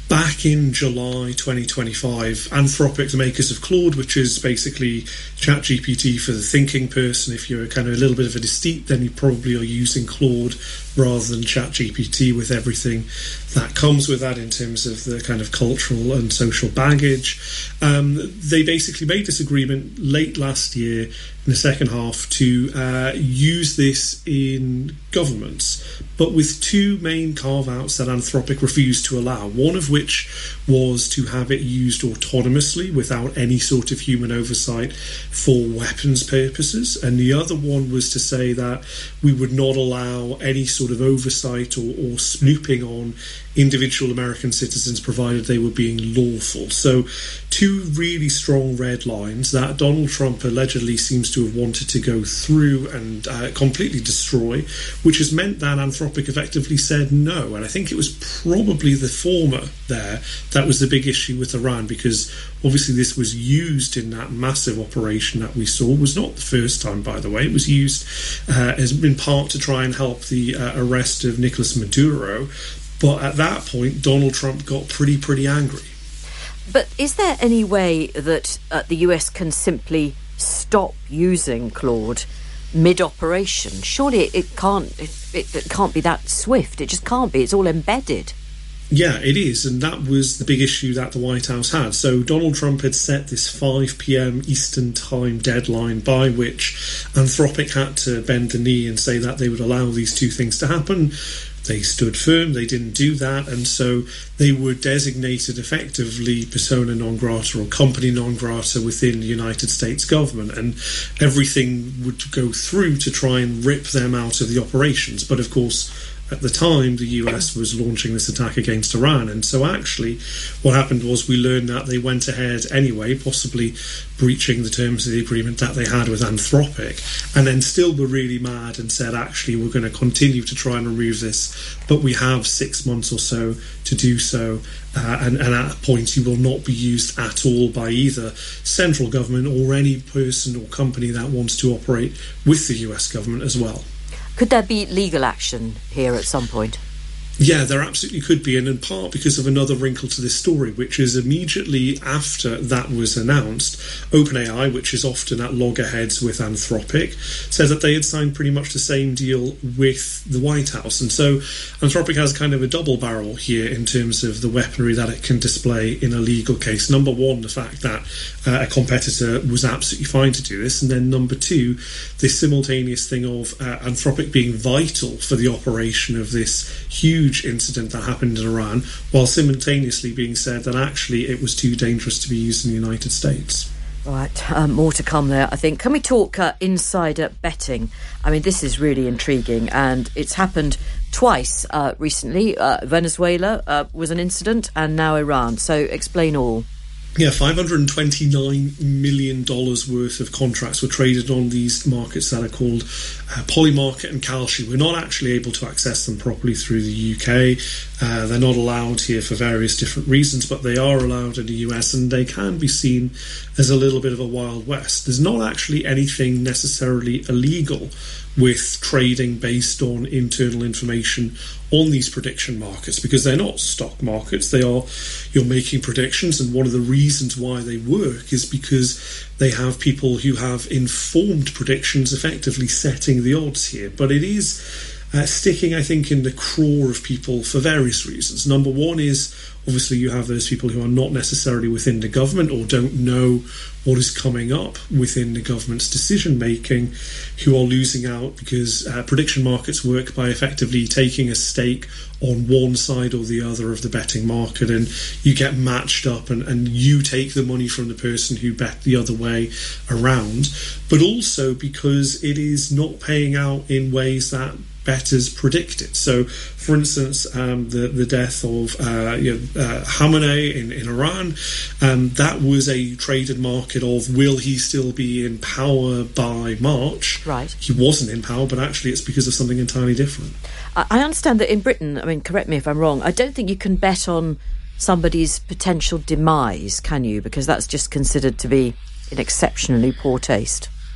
back in July twenty twenty-five, Anthropic, the makers of Claude, which is basically ChatGPT for the thinking person. If you're kind of a little bit of an aesthete, then you probably are using Claude rather than ChatGPT, with everything that comes with that in terms of the kind of cultural and social baggage. Um, they basically made this agreement late last year in the second half to uh, use this in governments, but with two main carve-outs that Anthropic refused to allow, one of which was to have it used autonomously without any sort of human oversight for weapons purposes, and the other one was to say that we would not allow any sort of oversight or, or snooping on individual American citizens provided they were being lawful. So two really strong red lines that Donald Trump allegedly seems to have wanted to go through and uh, completely destroy, which has meant that Anthropic effectively said no. And I think it was probably the former there that was the big issue with Iran, because obviously this was used in that massive operation that we saw. It was not the first time, by the way. It was used uh, as in part to try and help the uh, arrest of Nicolas Maduro. But at that point, Donald Trump got pretty, pretty angry. But is there any way that uh, the U S can simply stop using Claude mid-operation? Surely it, it can't. It, it, it can't be that swift. It just can't be. It's all embedded. Yeah, it is, and that was the big issue that the White House had. So Donald Trump had set this five p.m. Eastern Time deadline by which Anthropic had to bend the knee and say that they would allow these two things to happen. They stood firm, they didn't do that, and so they were designated effectively persona non grata or company non grata within the United States government, and everything would go through to try and rip them out of the operations. But of course, at the time, the U S was launching this attack against Iran, and so actually what happened was we learned that they went ahead anyway, possibly breaching the terms of the agreement that they had with Anthropic, and then still were really mad and said, actually, we're going to continue to try and remove this, but we have six months or so to do so, uh, and, and at that point you will not be used at all by either central government or any person or company that wants to operate with the U S government as well. Could there be legal action here at some point? Yeah, there absolutely could be, and in part because of another wrinkle to this story, which is immediately after that was announced, OpenAI, which is often at loggerheads with Anthropic, said that they had signed pretty much the same deal with the White House. And so Anthropic has kind of a double barrel here in terms of the weaponry that it can display in a legal case. Number one, the fact that uh, a competitor was absolutely fine to do this, and then number two, this simultaneous thing of uh, Anthropic being vital for the operation of this huge incident that happened in Iran, while simultaneously being said that actually it was too dangerous to be used in the United States. Right, um, more to come there, I think. Can we talk uh, insider betting? I mean, this is really intriguing, and it's happened twice uh, recently. Uh, Venezuela uh, was an incident, and now Iran. So explain all. Yeah, five hundred twenty-nine million dollars worth of contracts were traded on these markets that are called uh, Polymarket and Kalshi. We're not actually able to access them properly through the U K. Uh, they're not allowed here for various different reasons, but they are allowed in the U S, and they can be seen as a little bit of a Wild West. There's not actually anything necessarily illegal with trading based on internal information on these prediction markets, because they're not stock markets. They are, you're making predictions, and one of the reasons why they work is because they have people who have informed predictions effectively setting the odds here. But it is uh, sticking, I think, in the craw of people for various reasons. Number one is, obviously, you have those people who are not necessarily within the government or don't know what is coming up within the government's decision-making, who are losing out because uh, prediction markets work by effectively taking a stake on one side or the other of the betting market, and you get matched up, and, and you take the money from the person who bet the other way around, but also because it is not paying out in ways that bettors predicted. So, for instance, um, the the death of uh, you know, uh, Khamenei in, in Iran, um, that was a traded market of will he still be in power by March? Right. He wasn't in power, but actually it's because of something entirely different. I understand that in Britain, I mean, correct me if I'm wrong, I don't think you can bet on somebody's potential demise, can you? Because that's just considered to be in exceptionally poor taste.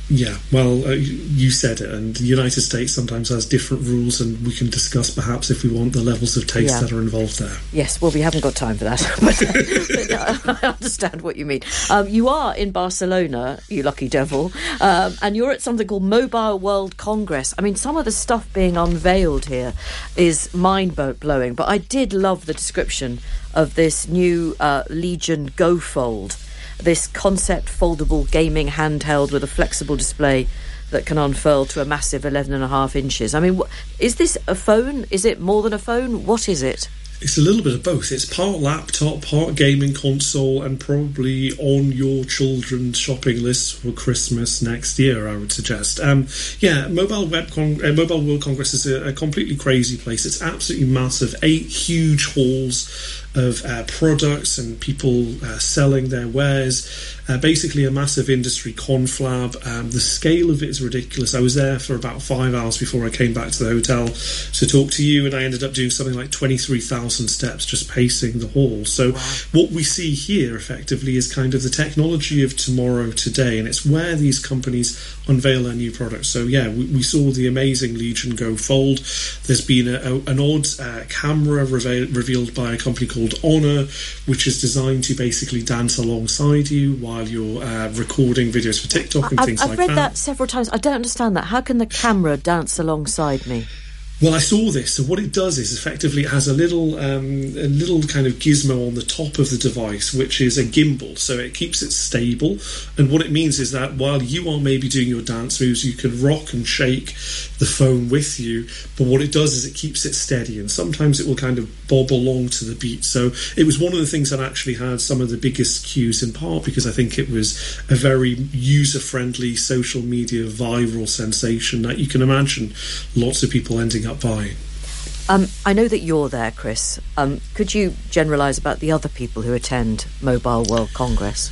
Yeah, well, uh, you said it, and the United States sometimes has different rules, and we can discuss perhaps if we want the levels of taste Yeah. that are involved there. Yes, well, we haven't got time for that, but, but no, I understand what you mean. Um, you are in Barcelona, you lucky devil, um, and you're at something called Mobile World Congress. I mean, some of the stuff being unveiled here is mind-blowing, but I did love the description of this new uh, Legion Go Fold, this concept foldable gaming handheld with a flexible display that can unfurl to a massive eleven and a half inches. I mean, wh- is this a phone? Is it more than a phone? What is it? It's a little bit of both. It's part laptop, part gaming console, and probably on your children's shopping list for Christmas next year, I would suggest. Um, yeah, Mobile Web Con- uh, Mobile World Congress is a, a completely crazy place. It's absolutely massive. Eight huge halls of uh, products and people uh, selling their wares. Uh, basically a massive industry conflab. Um, the scale of it is ridiculous. I was there for about five hours before I came back to the hotel to talk to you, and I ended up doing something like twenty-three thousand steps just pacing the hall. So wow. What we see here effectively is kind of the technology of tomorrow today, and it's where these companies unveil their new products. So yeah, we, we saw the amazing Legion Go Fold. There's been a, a, an odd uh, camera reve- revealed by a company called Honor, which is designed to basically dance alongside you while you're uh, recording videos for TikTok and I've, things I've like read that. that several times. I don't understand that. How can the camera dance alongside me? Well, I saw this. So what it does is effectively it has a little um, a little kind of gizmo on the top of the device, which is a gimbal. So it keeps it stable. And what it means is that while you are maybe doing your dance moves, you can rock and shake the phone with you. But what it does is it keeps it steady. And sometimes it will kind of bob along to the beat. So it was one of the things that actually had some of the biggest cues, in part because I think it was a very user-friendly social media viral sensation that you can imagine lots of people ending up buying. Um, I know that you're there, Chris. Um, could you generalise about the other people who attend Mobile World Congress?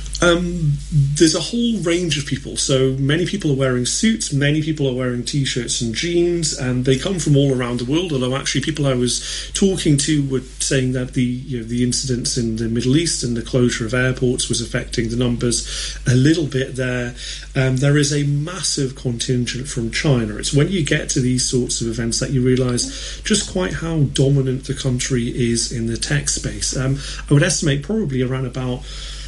Um, there's a whole range of people. So many people are wearing suits, many people are wearing t-shirts and jeans, and they come from all around the world. Although actually people I was talking to were saying that the you know, the incidents in the Middle East and the closure of airports was affecting the numbers a little bit there. Um, there is a massive contingent from China. It's when you get to these sorts of events that you realise just quite how dominant the country is in the tech space. Um, I would estimate probably around about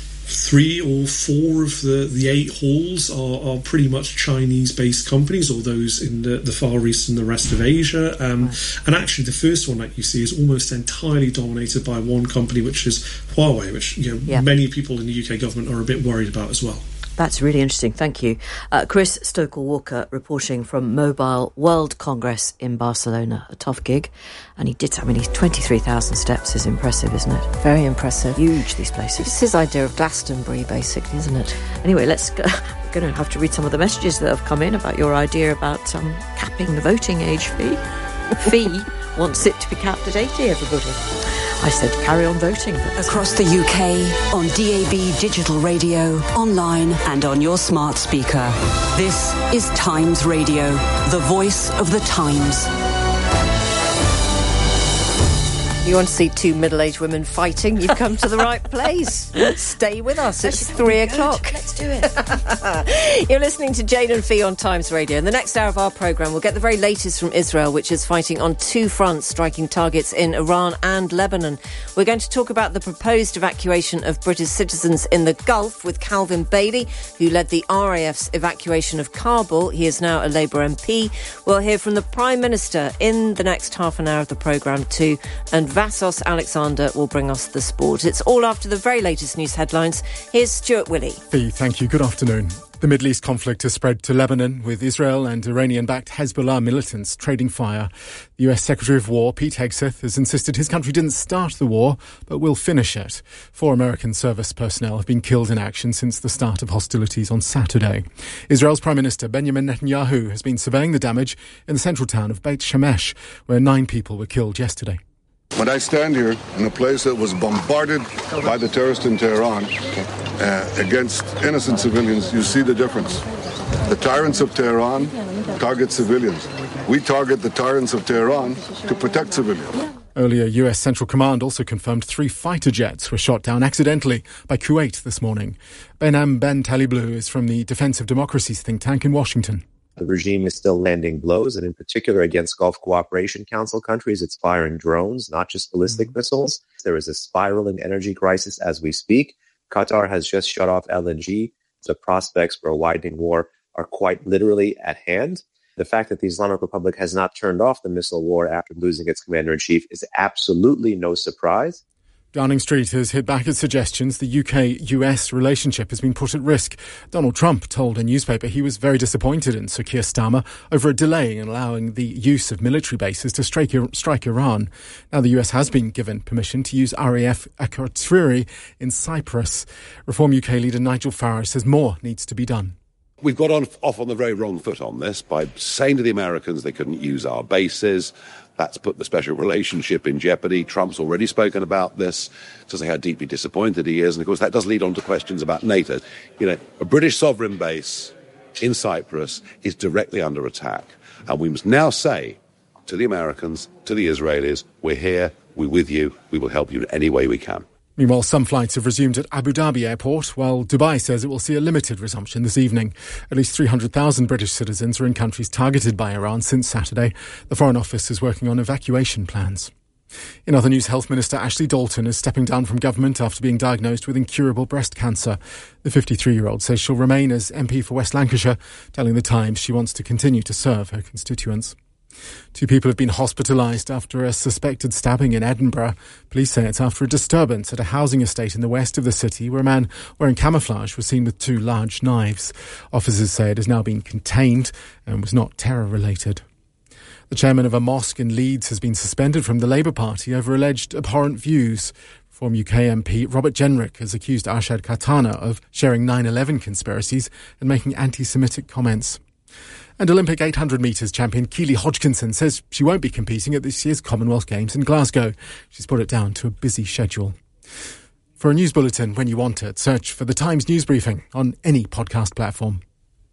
three or four of the, the eight halls are, are pretty much Chinese-based companies, or those in the, the Far East and the rest of Asia. Um, right. And actually, the first one that you see is almost entirely dominated by one company, which is Huawei, which you know, yeah. many people in the U K government are a bit worried about as well. That's really interesting. Thank you. Uh, Chris Stokel-Walker reporting from Mobile World Congress in Barcelona. A tough gig. And he did, I mean, he's twenty-three thousand steps is impressive, isn't it? Very impressive. Huge, these places. It's his idea of Glastonbury, basically, isn't it? Anyway, let's go. We're going to have to read some of the messages that have come in about your idea about um, capping the voting age fee. Fee wants it to be capped at eighty, everybody. I said carry on voting. Across the U K, on D A B digital radio, online and on your smart speaker. This is Times Radio, the voice of the times. You want to see two middle-aged women fighting? You've come to the right place. Stay with us. It's three o'clock. Let's do it. You're listening to Jane and Fee on Times Radio. In the next hour of our programme, we'll get the very latest from Israel, which is fighting on two fronts, striking targets in Iran and Lebanon. We're going to talk about the proposed evacuation of British citizens in the Gulf with Calvin Bailey, who led the R A F's evacuation of Kabul. He is now a Labour M P. We'll hear from the Prime Minister in the next half an hour of the programme too, and Vassos Alexander will bring us the sport. It's all after the very latest news headlines. Here's Stuart Willey. Fee, thank you. Good afternoon. The Middle East conflict has spread to Lebanon, with Israel and Iranian-backed Hezbollah militants trading fire. The U S Secretary of War, Pete Hegseth, has insisted his country didn't start the war, but will finish it. Four American service personnel have been killed in action since the start of hostilities on Saturday. Israel's Prime Minister Benjamin Netanyahu has been surveying the damage in the central town of Beit Shemesh, where nine people were killed yesterday. When I stand here in a place that was bombarded by the terrorists in Tehran uh, against innocent civilians, you see the difference. The tyrants of Tehran target civilians. We target the tyrants of Tehran to protect civilians. Earlier, U S Central Command also confirmed three fighter jets were shot down accidentally by Kuwait this morning. Behnam Ben Taliblu is from the Defense of Democracy's think tank in Washington. The regime is still landing blows, and in particular against Gulf Cooperation Council countries, it's firing drones, not just ballistic mm-hmm. missiles. There is a spiraling energy crisis as we speak. Qatar has just shut off L N G. The prospects for a widening war are quite literally at hand. The fact that the Islamic Republic has not turned off the missile war after losing its commander-in-chief is absolutely no surprise. Downing Street has hit back at suggestions the U K U S relationship has been put at risk. Donald Trump told a newspaper he was very disappointed in Sir Keir Starmer over a delay in allowing the use of military bases to strike, strike Iran. Now, the U S has been given permission to use R A F Akrotiri in Cyprus. Reform U K leader Nigel Farage says more needs to be done. We've got on, off on the very wrong foot on this by saying to the Americans they couldn't use our bases. That's put the special relationship in jeopardy. Trump's already spoken about this to say how deeply disappointed he is. And, of course, that does lead on to questions about NATO. You know, a British sovereign base in Cyprus is directly under attack. And we must now say to the Americans, to the Israelis, we're here, we're with you, we will help you in any way we can. Meanwhile, some flights have resumed at Abu Dhabi airport, while Dubai says it will see a limited resumption this evening. At least three hundred thousand British citizens are in countries targeted by Iran since Saturday. The Foreign Office is working on evacuation plans. In other news, Health Minister Ashley Dalton is stepping down from government after being diagnosed with incurable breast cancer. The fifty-three-year-old says she'll remain as M P for West Lancashire, telling The Times she wants to continue to serve her constituents. Two people have been hospitalised after a suspected stabbing in Edinburgh. Police say it's after a disturbance at a housing estate in the west of the city where a man wearing camouflage was seen with two large knives. Officers say it has now been contained and was not terror-related. The chairman of a mosque in Leeds has been suspended from the Labour Party over alleged abhorrent views. Former U K M P Robert Jenrick has accused Arshad Khatana of sharing nine eleven conspiracies and making anti-Semitic comments. And Olympic eight hundred metres champion Keely Hodgkinson says she won't be competing at this year's Commonwealth Games in Glasgow. She's put it down to a busy schedule. For a news bulletin when you want it, search for The Times News Briefing on any podcast platform.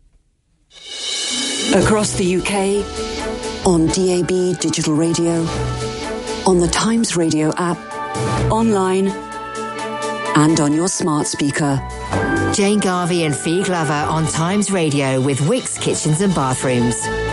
Across the U K, on D A B digital radio, on the Times Radio app, online and on your smart speaker. Jane Garvey and Fee Glover on Times Radio with Wickes Kitchens and Bathrooms.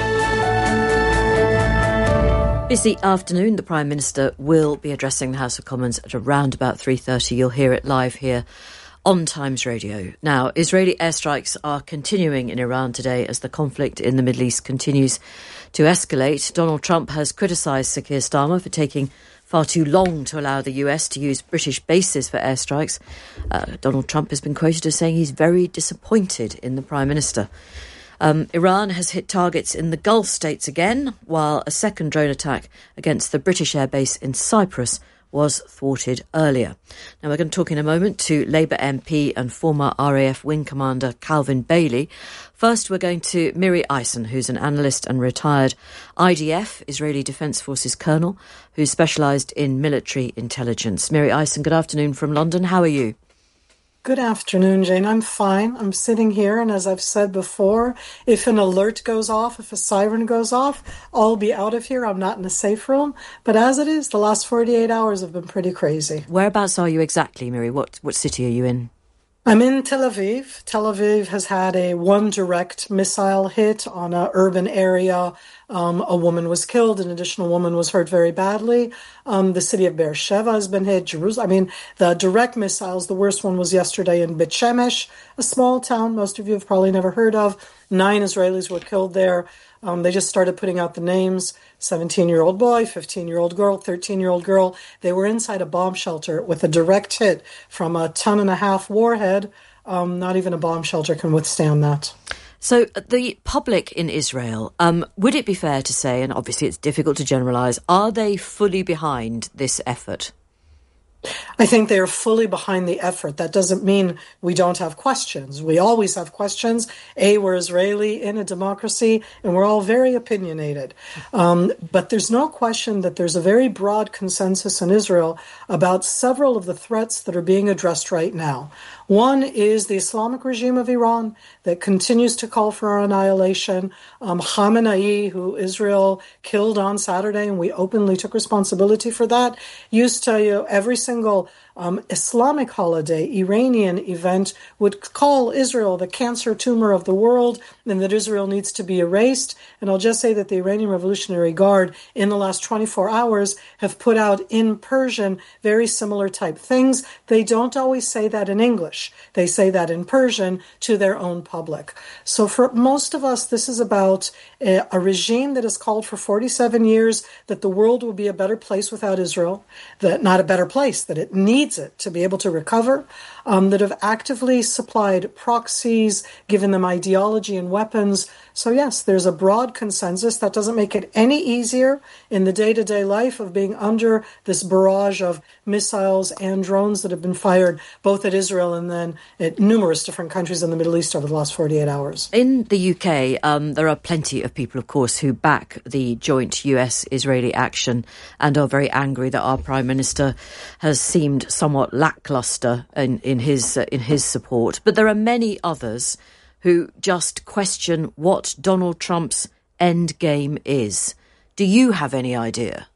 Busy afternoon. The Prime Minister will be addressing the House of Commons at around about three thirty. You'll hear it live here on Times Radio. Now, Israeli airstrikes are continuing in Iran today as the conflict in the Middle East continues to escalate. Donald Trump has criticised Sir Keir Starmer for taking far too long to allow the U S to use British bases for airstrikes. Uh, Donald Trump has been quoted as saying he's very disappointed in the Prime Minister. Um, Iran has hit targets in the Gulf states again, while a second drone attack against the British airbase in Cyprus was thwarted earlier. Now, we're going to talk in a moment to Labour M P and former R A F Wing Commander Calvin Bailey. First, we're going to Miri Eisen, who's an analyst and retired I D F, Israeli Defence Forces colonel, who's specialised in military intelligence. Miri Eisen, good afternoon from London. How are you? Good afternoon, Jane. I'm fine. I'm sitting here, and as I've said before, if an alert goes off, if a siren goes off, I'll be out of here. I'm not in a safe room. But as it is, the last forty-eight hours have been pretty crazy. Whereabouts are you exactly, Miri? What, what city are you in? I'm in Tel Aviv. Tel Aviv has had a one direct missile hit on an urban area. Um, a woman was killed. An additional woman was hurt very badly. Um, the city of Beersheba has been hit. Jerusalem. I mean, the direct missiles, the worst one was yesterday in Bet Shemesh, a small town most of you have probably never heard of. Nine Israelis were killed there. Um, they just started putting out the names. seventeen-year-old boy, fifteen-year-old girl, thirteen-year-old girl. They were inside a bomb shelter with a direct hit from a ton and a half warhead. Um, not even a bomb shelter can withstand that. So the public in Israel, um, would it be fair to say, and obviously it's difficult to generalise, are they fully behind this effort? I think they are fully behind the effort. That doesn't mean we don't have questions. We always have questions. A, we're Israeli in a democracy, and we're all very opinionated. Um, but there's no question that there's a very broad consensus in Israel about several of the threats that are being addressed right now. One is the Islamic regime of Iran that continues to call for our annihilation. Um, Khamenei, who Israel killed on Saturday, and we openly took responsibility for that, used to, you know, every single um, Islamic holiday, Iranian event, would call Israel the cancer tumor of the world and that Israel needs to be erased. And I'll just say that the Iranian Revolutionary Guard in the last twenty-four hours have put out in Persian very similar type things. They don't always say that in English. They say that in Persian to their own public. So for most of us, this is about a, a regime that has called for forty-seven years that the world will be a better place without Israel, that not a better place, that it needs it to be able to recover, um, that have actively supplied proxies, given them ideology and weapons. So yes, there's a broad consensus. That doesn't make it any easier in the day-to-day life of being under this barrage of missiles and drones that have been fired both at Israel and then at numerous different countries in the Middle East over the last forty-eight hours. In the U K, um, there are plenty of people, of course, who back the joint U S-Israeli action and are very angry that our Prime Minister has seemed somewhat lacklustre in, in his uh, in his support. But there are many others who just question what Donald Trump's end game is. Do you have any idea?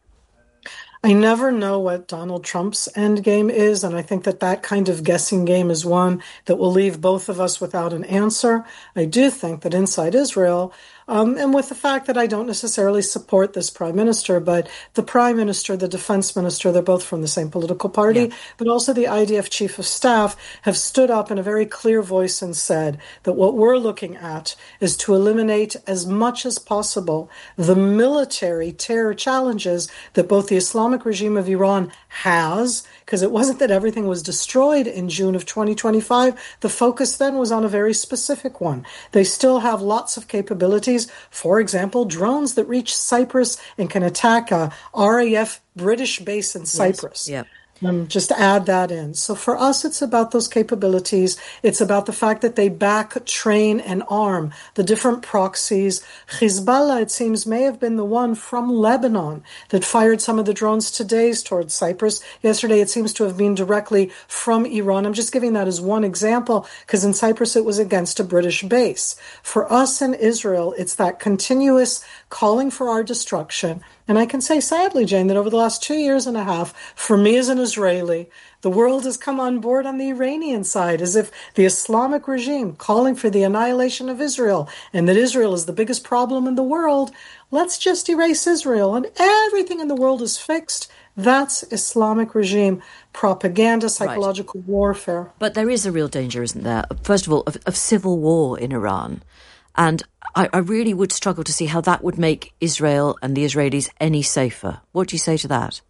I never know what Donald Trump's end game is, and I think that that kind of guessing game is one that will leave both of us without an answer. I do think that inside Israel, Um, and with the fact that I don't necessarily support this prime minister, but the prime minister, the defense minister, they're both from the same political party, yeah. but also the I D F chief of staff have stood up in a very clear voice and said that what we're looking at is to eliminate as much as possible the military terror challenges that both the Islamic regime of Iran has, because it wasn't that everything was destroyed in June of twenty twenty-five. The focus then was on a very specific one. They still have lots of capabilities. For example, drones that reach Cyprus and can attack a R A F British base in Cyprus. Yes. Yeah. Um, just to add that in. So for us, it's about those capabilities. It's about the fact that they back, train, and arm the different proxies. Hezbollah, it seems, may have been the one from Lebanon that fired some of the drones today towards Cyprus. Yesterday, it seems to have been directly from Iran. I'm just giving that as one example, because in Cyprus, it was against a British base. For us in Israel, it's that continuous calling for our destruction. And I can say, sadly, Jane, that over the last two years and a half, for me as an Israeli, the world has come on board on the Iranian side, as if the Islamic regime calling for the annihilation of Israel and that Israel is the biggest problem in the world. Let's just erase Israel and everything in the world is fixed. That's Islamic regime propaganda, psychological right. warfare. But there is a real danger, isn't there? First of all, of, of civil war in Iran. And I, I really would struggle to see how that would make Israel and the Israelis any safer. What do you say to that?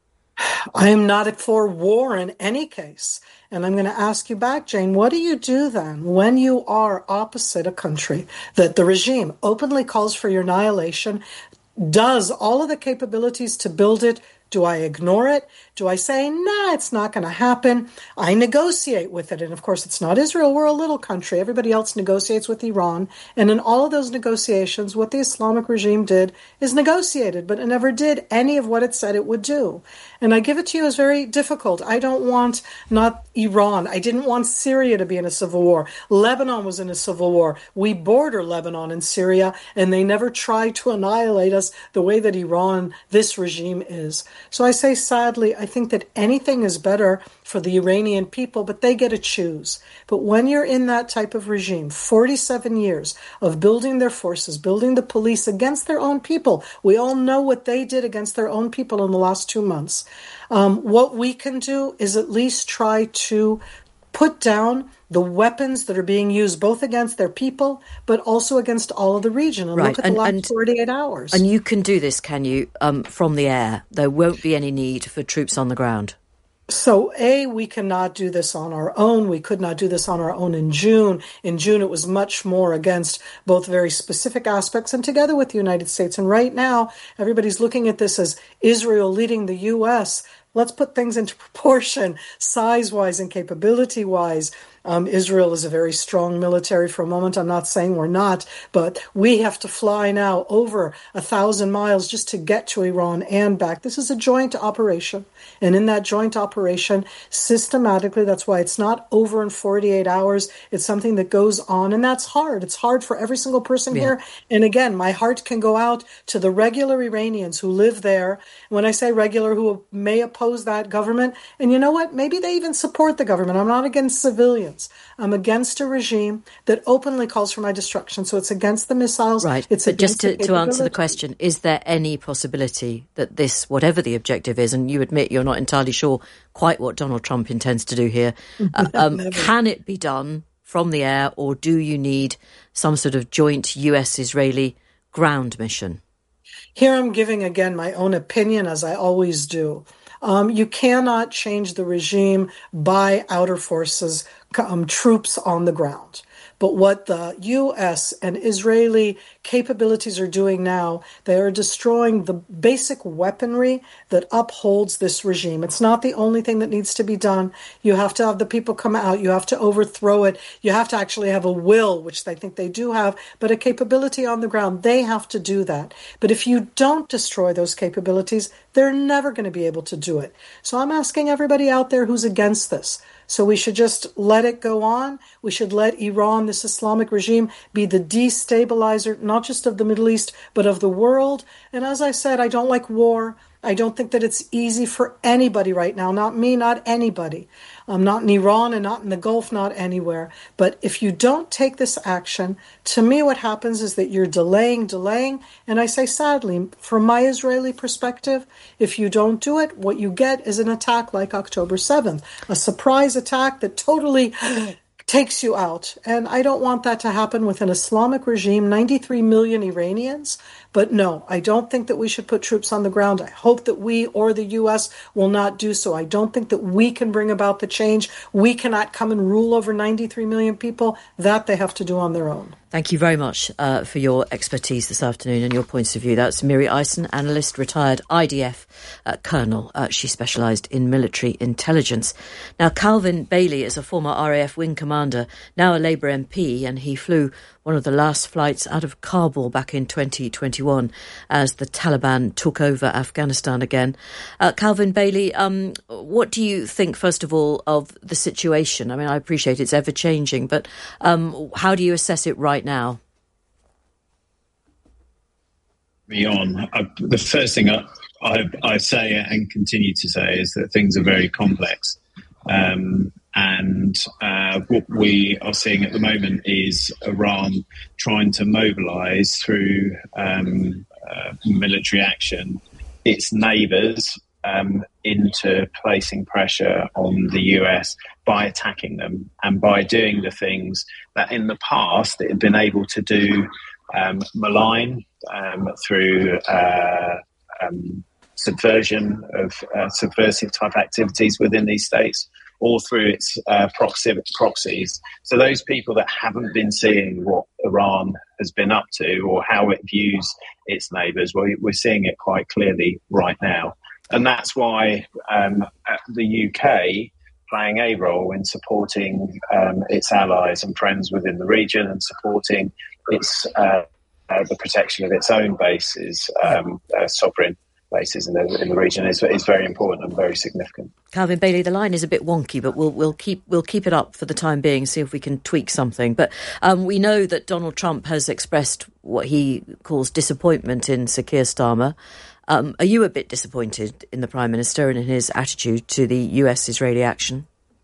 I am not for war in any case. And I'm going to ask you back, Jane, what do you do then when you are opposite a country that the regime openly calls for your annihilation, does all of the capabilities to build it? Do I ignore it? Do I say, nah, it's not going to happen? I negotiate with it. And of course, it's not Israel. We're a little country. Everybody else negotiates with Iran. And in all of those negotiations, what the Islamic regime did is negotiated, but it never did any of what it said it would do. And I give it to you as very difficult. I don't want not Iran. I didn't want Syria to be in a civil war. Lebanon was in a civil war. We border Lebanon and Syria, and they never tried to annihilate us the way that Iran, this regime, is. So I say, sadly, I think that anything is better for the Iranian people, but they get to choose. But when you're in that type of regime, forty-seven years of building their forces, building the police against their own people, we all know what they did against their own people in the last two months. Um, what we can do is at least try to put down the weapons that are being used both against their people, but also against all of the region. And right. look at and, the last and, forty-eight hours. And you can do this, can you, um, from the air? There won't be any need for troops on the ground. So, A, we cannot do this on our own. We could not do this on our own in June. In June, it was much more against both very specific aspects and together with the United States. And right now, everybody's looking at this as Israel leading the U S let's put things into proportion, size-wise and capability-wise. Um, Israel is a very strong military for a moment. I'm not saying we're not, but we have to fly now over a thousand miles just to get to Iran and back. This is a joint operation. And in that joint operation, systematically, that's why it's not over in forty-eight hours. It's something that goes on, and that's hard. It's hard for every single person yeah. here. And again, my heart can go out to the regular Iranians who live there. When I say regular, who may oppose that government, and you know what? Maybe they even support the government. I'm not against civilians. I'm against a regime that openly calls for my destruction. So it's against the missiles. Right. It's but just to, the to answer the question, is there any possibility that this, whatever the objective is, and you admit you're not entirely sure quite what Donald Trump intends to do here, uh, um, can it be done from the air, or do you need some sort of joint U S-Israeli ground mission? Here I'm giving, again, my own opinion, as I always do. Um, you cannot change the regime by outer forces, um, troops on the ground. But what the U S and Israeli capabilities are doing now, they are destroying the basic weaponry that upholds this regime. It's not the only thing that needs to be done. You have to have the people come out. You have to overthrow it. You have to actually have a will, which they think they do have, but a capability on the ground. They have to do that. But if you don't destroy those capabilities, they're never going to be able to do it. So I'm asking everybody out there who's against this. So we should just let it go on. We should let Iran, this Islamic regime, be the destabilizer, not just of the Middle East, but of the world. And as I said, I don't like war. I don't think that it's easy for anybody right now. Not me, not anybody. Um, not in Iran and not in the Gulf, not anywhere. But if you don't take this action, to me what happens is that you're delaying, delaying. And I say sadly, from my Israeli perspective, if you don't do it, what you get is an attack like October seventh, a surprise attack that totally takes you out. And I don't want that to happen with an Islamic regime, ninety-three million Iranians. But no, I don't think that we should put troops on the ground. I hope that we or the U S will not do so. I don't think that we can bring about the change. We cannot come and rule over ninety-three million people. That they have to do on their own. Thank you very much uh, for your expertise this afternoon and your points of view. That's Miri Eisen, analyst, retired I D F uh, colonel. Uh, she specialised in military intelligence. Now, Calvin Bailey is a former R A F wing commander, now a Labour M P, and he flew one of the last flights out of Kabul back in twenty twenty-one as the Taliban took over Afghanistan again. Uh, Calvin Bailey, um, what do you think, first of all, of the situation? I mean, I appreciate it's ever-changing, but um, how do you assess it right now? Me on. I, the first thing I, I, I say and continue to say is that things are very complex. Um, and uh, what we are seeing at the moment is Iran trying to mobilise through um, uh, military action its neighbours um, into placing pressure on the U S by attacking them and by doing the things that in the past it had been able to do, um, malign um, through uh, um, subversion of uh, subversive type activities within these states, or through its uh, proxy- proxies. So those people that haven't been seeing what Iran has been up to or how it views its neighbours, well, we're seeing it quite clearly right now. And that's why um, the U K playing a role in supporting um, its allies and friends within the region and supporting its uh, uh, the protection of its own bases, um, uh, sovereign bases in the in the region is is very important and very significant. Calvin Bailey, the line is a bit wonky, but we'll we'll keep we'll keep it up for the time being, see if we can tweak something. But um, we know that Donald Trump has expressed what he calls disappointment in Sir Keir Starmer. Um, are you a bit disappointed in the Prime Minister and in his attitude to the U S-Israeli action?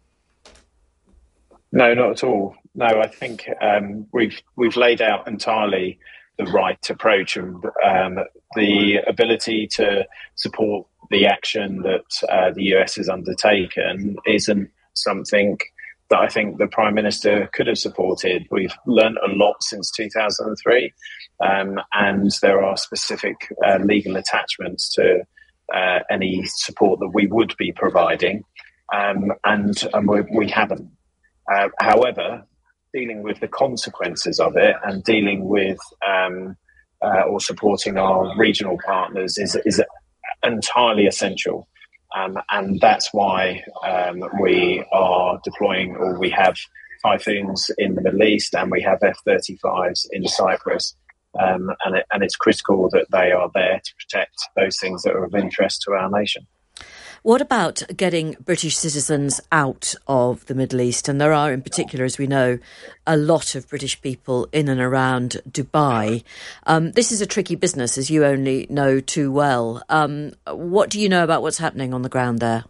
No, not at all. No, I think um, we've we've laid out entirely the right approach and um, the ability to support the action that uh, the U S has undertaken isn't something that I think the Prime Minister could have supported. We've learned a lot since two thousand three, um, and there are specific uh, legal attachments to uh, any support that we would be providing, um, and, and we, we haven't. Uh, however, dealing with the consequences of it and dealing with um, uh, or supporting our regional partners is, is entirely essential. Um, and that's why um, we are deploying, or we have Typhoons in the Middle East, and we have F thirty-fives in Cyprus. Um, and, it, and it's critical that they are there to protect those things that are of interest to our nation. What about getting British citizens out of the Middle East? And there are, in particular, as we know, a lot of British people in and around Dubai. Um, this is a tricky business, as you only know too well. Um, what do you know about what's happening on the ground there?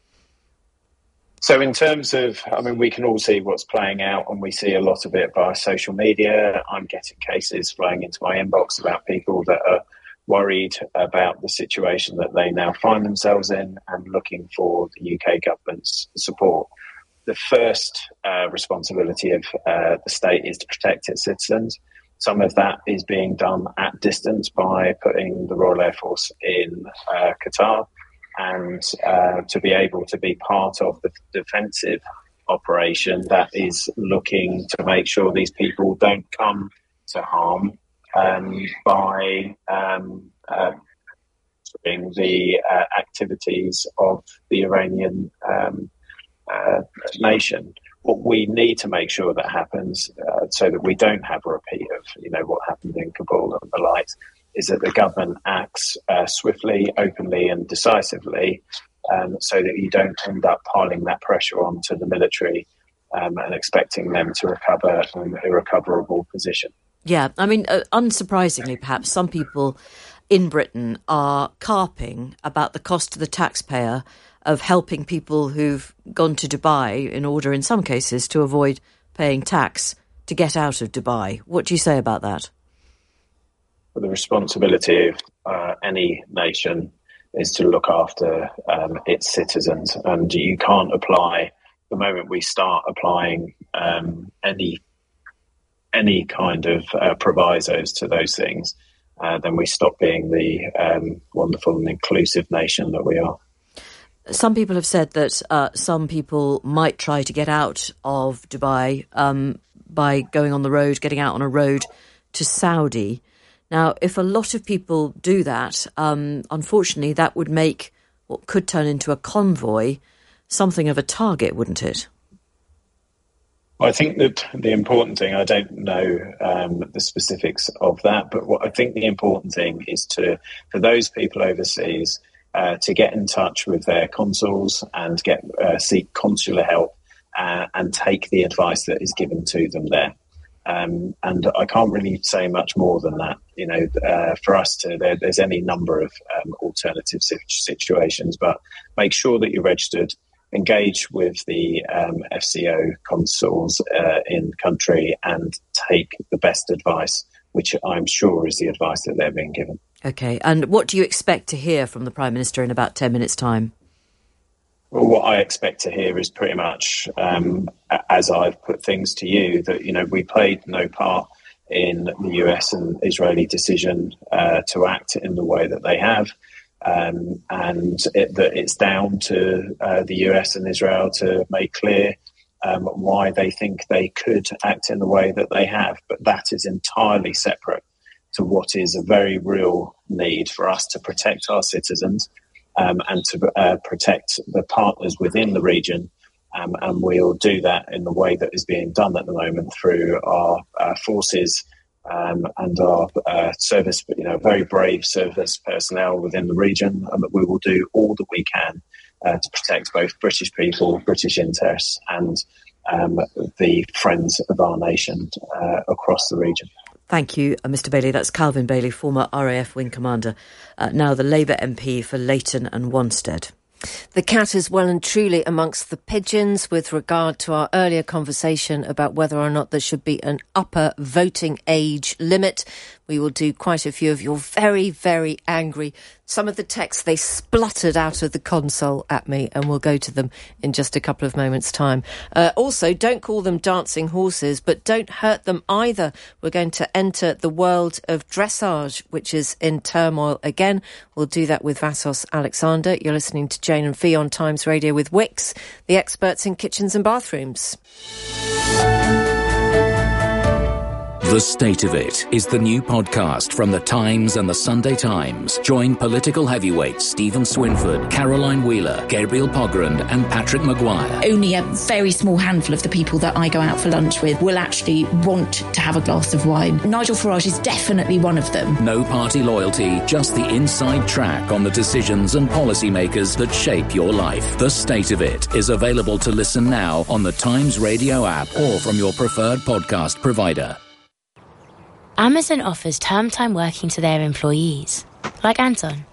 So in terms of, I mean, we can all see what's playing out, and we see a lot of it via social media. I'm getting cases flowing into my inbox about people that are worried about the situation that they now find themselves in and looking for the U K government's support. The first uh, responsibility of uh, the state is to protect its citizens. Some of that is being done at distance by putting the Royal Air Force in uh, Qatar, and uh, to be able to be part of the defensive operation that is looking to make sure these people don't come to harm um, by um, uh, the uh, activities of the Iranian um, uh, nation. What we need to make sure that happens, uh, so that we don't have a repeat of, you know, what happened in Kabul and the like, is that the government acts uh, swiftly, openly and decisively, um, so that you don't end up piling that pressure onto the military um, and expecting them to recover an irrecoverable position. Yeah, I mean, uh, unsurprisingly, perhaps, some people in Britain are carping about the cost to the taxpayer of helping people who've gone to Dubai in order, in some cases, to avoid paying tax to get out of Dubai. What do you say about that? Well, the responsibility of uh, any nation is to look after um, its citizens, and you can't apply, the moment we start applying um, any any kind of uh, provisos to those things, uh, then we stop being the um, wonderful and inclusive nation that we are. Some people have said that uh, some people might try to get out of Dubai um, by going on the road, getting out on a road to Saudi. Now, if a lot of people do that, um, unfortunately, that would make what could turn into a convoy something of a target, wouldn't it? Well, I think that the important thing, I don't know um, the specifics of that, but what I think the important thing is to, for those people overseas, uh, to get in touch with their consuls and get uh, seek consular help uh, and take the advice that is given to them there. Um, and I can't really say much more than that. You know, uh, for us to, there, there's any number of um, alternative situations, but make sure that you're registered, engage with the um, F C O consuls uh, in country and take the best advice, which I'm sure is the advice that they're being given. OK, and what do you expect to hear from the Prime Minister in about ten minutes' time? Well, what I expect to hear is pretty much, um, as I've put things to you, that, you know, we played no part in the U S and Israeli decision uh, to act in the way that they have, um, and it, that it's down to uh, the U S and Israel to make clear um, why they think they could act in the way that they have. But that is entirely separate to what is a very real need for us to protect our citizens. Um, and to uh, protect the partners within the region. Um, and we'll do that in the way that is being done at the moment through our uh, forces um, and our uh, service, you know, very brave service personnel within the region. And that we will do all that we can uh, to protect both British people, British interests, and um, the friends of our nation uh, across the region. Thank you, uh, Mister Bailey. That's Calvin Bailey, former R A F Wing Commander, uh, now the Labour M P for Leighton and Wanstead. The cat is well and truly amongst the pigeons with regard to our earlier conversation about whether or not there should be an upper voting age limit. We will do quite a few of your very, very angry. Some of the texts, they spluttered out of the console at me, and we'll go to them in just a couple of moments' time. Uh, also, don't call them dancing horses, but don't hurt them either. We're going to enter the world of dressage, which is in turmoil again. We'll do that with Vassos Alexander. You're listening to Jane and Fee on Times Radio with Wix, the experts in kitchens and bathrooms. The State of It is the new podcast from The Times and The Sunday Times. Join political heavyweights Stephen Swinford, Caroline Wheeler, Gabriel Pogrund and Patrick Maguire. Only a very small handful of the people that I go out for lunch with will actually want to have a glass of wine. Nigel Farage is definitely one of them. No party loyalty, just the inside track on the decisions and policymakers that shape your life. The State of It is available to listen now on the Times Radio app or from your preferred podcast provider. Amazon offers term time working to their employees, like Anton,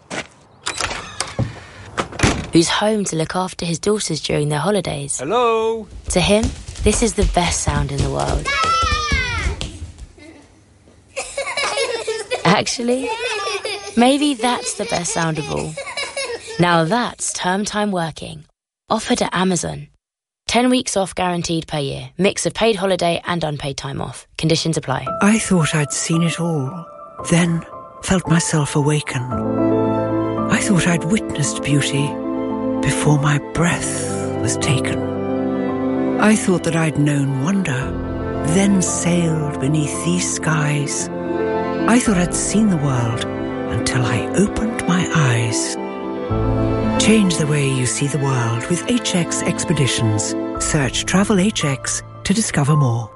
who's home to look after his daughters during their holidays. Hello? To him, this is the best sound in the world. Actually, maybe that's the best sound of all. Now that's term time working, offered at Amazon. Ten weeks off guaranteed per year. Mix of paid holiday and unpaid time off. Conditions apply. I thought I'd seen it all, then felt myself awaken. I thought I'd witnessed beauty before my breath was taken. I thought that I'd known wonder, then sailed beneath these skies. I thought I'd seen the world until I opened my eyes. Change the way you see the world with H X Expeditions. Search Travel H X to discover more.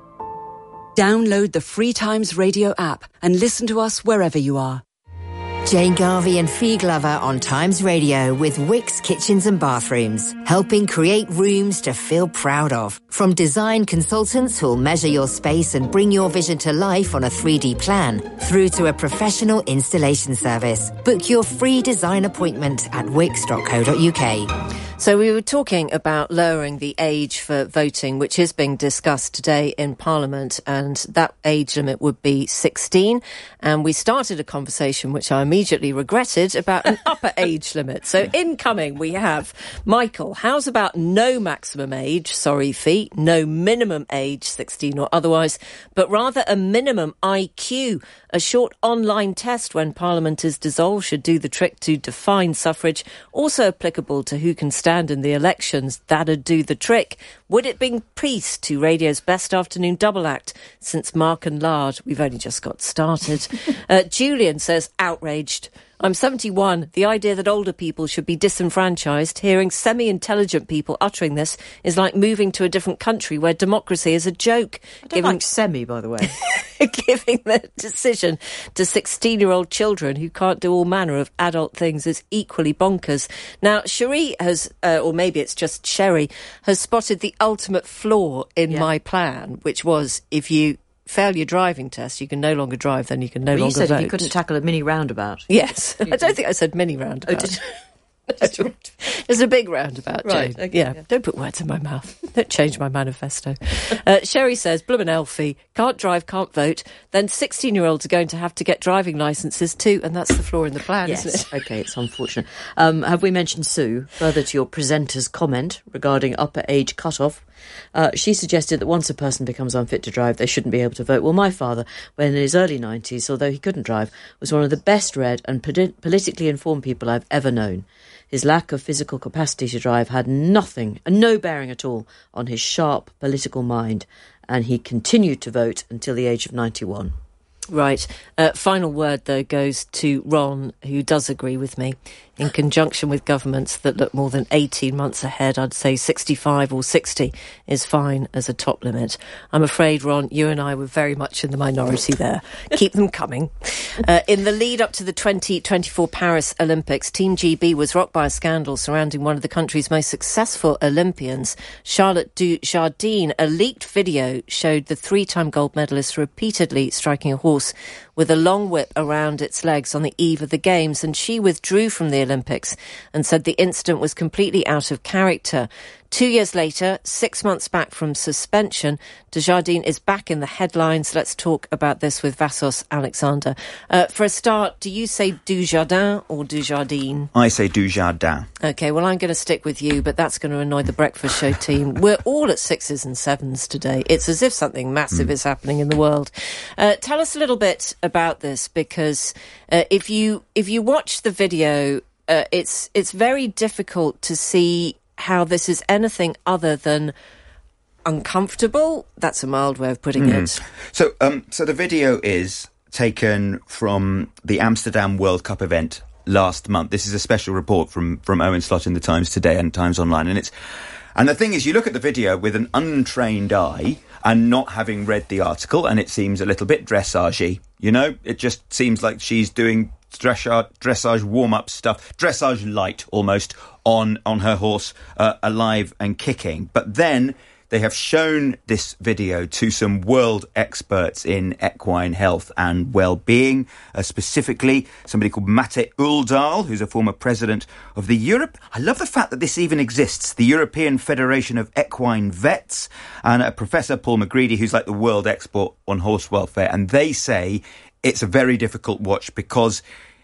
Download the free Times Radio app and listen to us wherever you are. Jane Garvey and Fee Glover on Times Radio with Wickes Kitchens and Bathrooms, helping create rooms to feel proud of. From design consultants who'll measure your space and bring your vision to life on a three D plan, through to a professional installation service. Book your free design appointment at wickes dot co dot uk. So we were talking about lowering the age for voting, which is being discussed today in Parliament, and that age limit would be sixteen. And we started a conversation, which I immediately regretted, about an upper age limit. So incoming, we have Michael. How's about no maximum age? Sorry, Fee. No minimum age, sixteen or otherwise, but rather a minimum I Q. A short online test when Parliament is dissolved should do the trick to define suffrage. Also applicable to who can stand in the elections. That'd do the trick. Would it bring peace to radio's best afternoon double act since Mark and Lard? We've only just got started. uh, Julian says, outraged. I'm seventy-one. The idea that older people should be disenfranchised, hearing semi-intelligent people uttering this is like moving to a different country where democracy is a joke. I don't like semi, by the way. Giving the decision to sixteen-year-old children who can't do all manner of adult things is equally bonkers. Now, Cherie has, uh, or maybe it's just Sherry, has spotted the ultimate flaw in yeah. my plan, which was if you fail your driving test, you can no longer drive, then you can no well, longer you said vote. If you couldn't tackle a mini roundabout. Yes. I don't think I said mini roundabout. Oh, did There's a big roundabout, right, Jane. okay, yeah. yeah. Don't put words in my mouth. Don't change my manifesto. uh, Sherry says, bloomin' Elfie, can't drive, can't vote. Then sixteen-year-olds are going to have to get driving licences too, and that's the flaw in the plan, yes. isn't it? OK, it's unfortunate. Um, have we mentioned Sue, further to your presenter's comment regarding upper age cut-off? Uh, she suggested that once a person becomes unfit to drive, they shouldn't be able to vote. Well, my father, when in his early nineties, although he couldn't drive, was one of the best read and polit- politically informed people I've ever known. His lack of physical capacity to drive had nothing, no bearing at all on his sharp political mind, and he continued to vote until the age of ninety-one. Right. Uh, final word, though, goes to Ron, who does agree with me. In conjunction with governments that look more than eighteen months ahead, I'd say sixty-five or sixty is fine as a top limit. I'm afraid, Ron, you and I were very much in the minority there. Keep them coming. Uh, in the lead up to the twenty twenty-four Paris Olympics, Team G B was rocked by a scandal surrounding one of the country's most successful Olympians, Charlotte Dujardin. A leaked video showed the three-time gold medalist repeatedly striking a horse with a long whip around its legs on the eve of the Games, and she withdrew from the Olympics and said the incident was completely out of character. Two years later, six months back from suspension, Dujardin is back in the headlines. Let's talk about this with Vassos Alexander. Uh, for a start, do you say Dujardin or Dujardin? I say Dujardin. OK, well, I'm going to stick with you, but that's going to annoy the breakfast show team. We're all at sixes and sevens today. It's as if something massive mm. is happening in the world. Uh, tell us a little bit about this, because uh, if you if you watch the video, uh, it's it's very difficult to see how this is anything other than uncomfortable? That's a mild way of putting mm. it. So, um, so the video is taken from the Amsterdam World Cup event last month. This is a special report from, from Owen Slot in the Times Today and Times Online. And it's, and the thing is, you look at the video with an untrained eye and not having read the article, and it seems a little bit dressage-y. You know, it just seems like she's doing dressage, dressage warm-up stuff, dressage light almost, on, on her horse, uh, alive and kicking. But then they have shown this video to some world experts in equine health and well-being, uh, specifically somebody called Mette Uldal, who's a former president of the Europe. I love the fact that this even exists, the European Federation of Equine Vets, and uh, Professor Paul McGreedy, who's like the world expert on horse welfare. And they say it's a very difficult watch because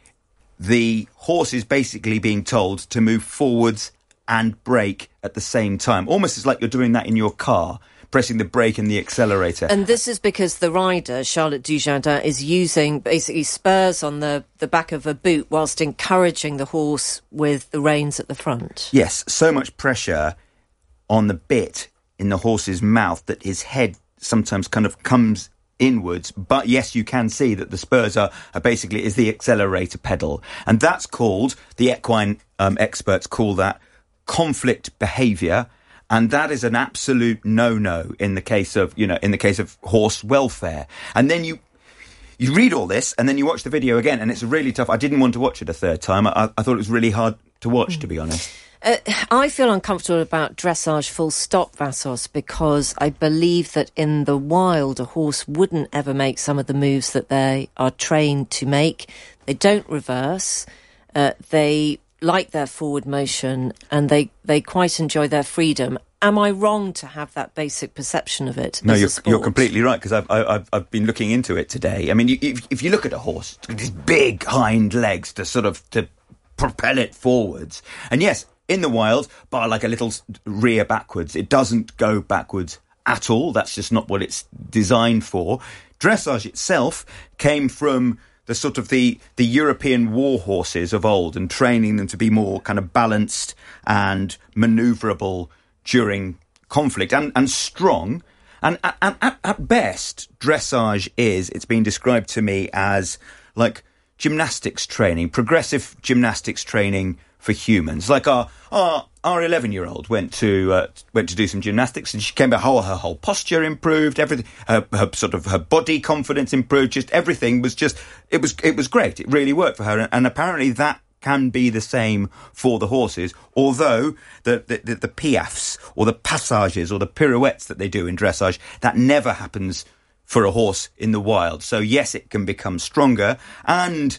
the horse is basically being told to move forwards and brake at the same time. Almost as like you're doing that in your car, pressing the brake and the accelerator. And this is because the rider, Charlotte Dujardin, is using basically spurs on the, the back of a boot whilst encouraging the horse with the reins at the front. Yes, so much pressure on the bit in the horse's mouth that his head sometimes kind of comes inwards. But yes, you can see that the spurs are, are basically is the accelerator pedal. And that's called, the equine um, experts call that conflict behaviour, and that is an absolute no-no in the case of, you know, in the case of horse welfare. And then you you read all this, and then you watch the video again, and it's really tough. I didn't want to watch it a third time. I, I thought it was really hard to watch, mm. to be honest. Uh, I feel uncomfortable about dressage full stop, Vassos, because I believe that in the wild a horse wouldn't ever make some of the moves that they are trained to make. They don't reverse. Uh, they like their forward motion, and they, they quite enjoy their freedom. Am I wrong to have that basic perception of it? No, as you're, a sport? you're completely right, because I've, I've, I've been looking into it today. I mean, you, if, if you look at a horse, these big hind legs to sort of to propel it forwards. And yes, in the wild, bar like a little rear backwards, it doesn't go backwards at all. That's just not what it's designed for. Dressage itself came from the sort of the, the European war horses of old, and training them to be more kind of balanced and manoeuvrable during conflict, and, and strong. And at, at, at best, dressage is, it's been described to me as like gymnastics training, progressive gymnastics training for humans. Like our our our eleven-year-old went to uh, went to do some gymnastics, and she came back. Whole her whole posture improved. Everything, her, her sort of her body confidence improved. Just everything was just it was it was great. It really worked for her, and, and apparently that can be the same for the horses. Although the the, the the piafs or the passages or the pirouettes that they do in dressage, that never happens for a horse in the wild. So yes, it can become stronger, and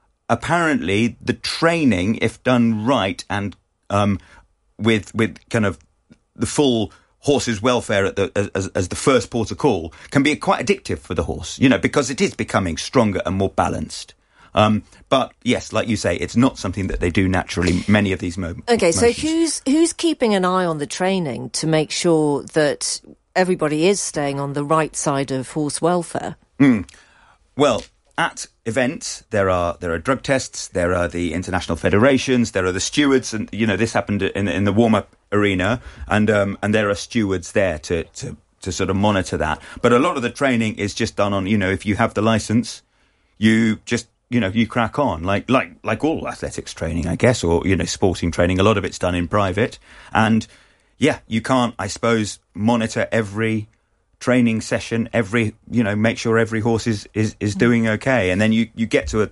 apparently the training, if done right and um, with with kind of the full horse's welfare at the, as, as the first port of call, can be quite addictive for the horse, you know, because it is becoming stronger and more balanced. Um, but yes, like you say, it's not something that they do naturally, many of these moments. Okay, so who's who's keeping an eye on the training to make sure that everybody is staying on the right side of horse welfare? Mm. Well, at events, there are there are drug tests, there are the international federations, there are the stewards, and you know this happened in in the warm up arena, and um, and there are stewards there to, to to sort of monitor that. But a lot of the training is just done on, you know, if you have the license, you just you know you crack on like like like all athletics training, I guess, or you know sporting training. A lot of it's done in private, and yeah, you can't, I suppose, monitor every training session, every, you know, make sure every horse is, is, is doing okay. And then you, you get to a,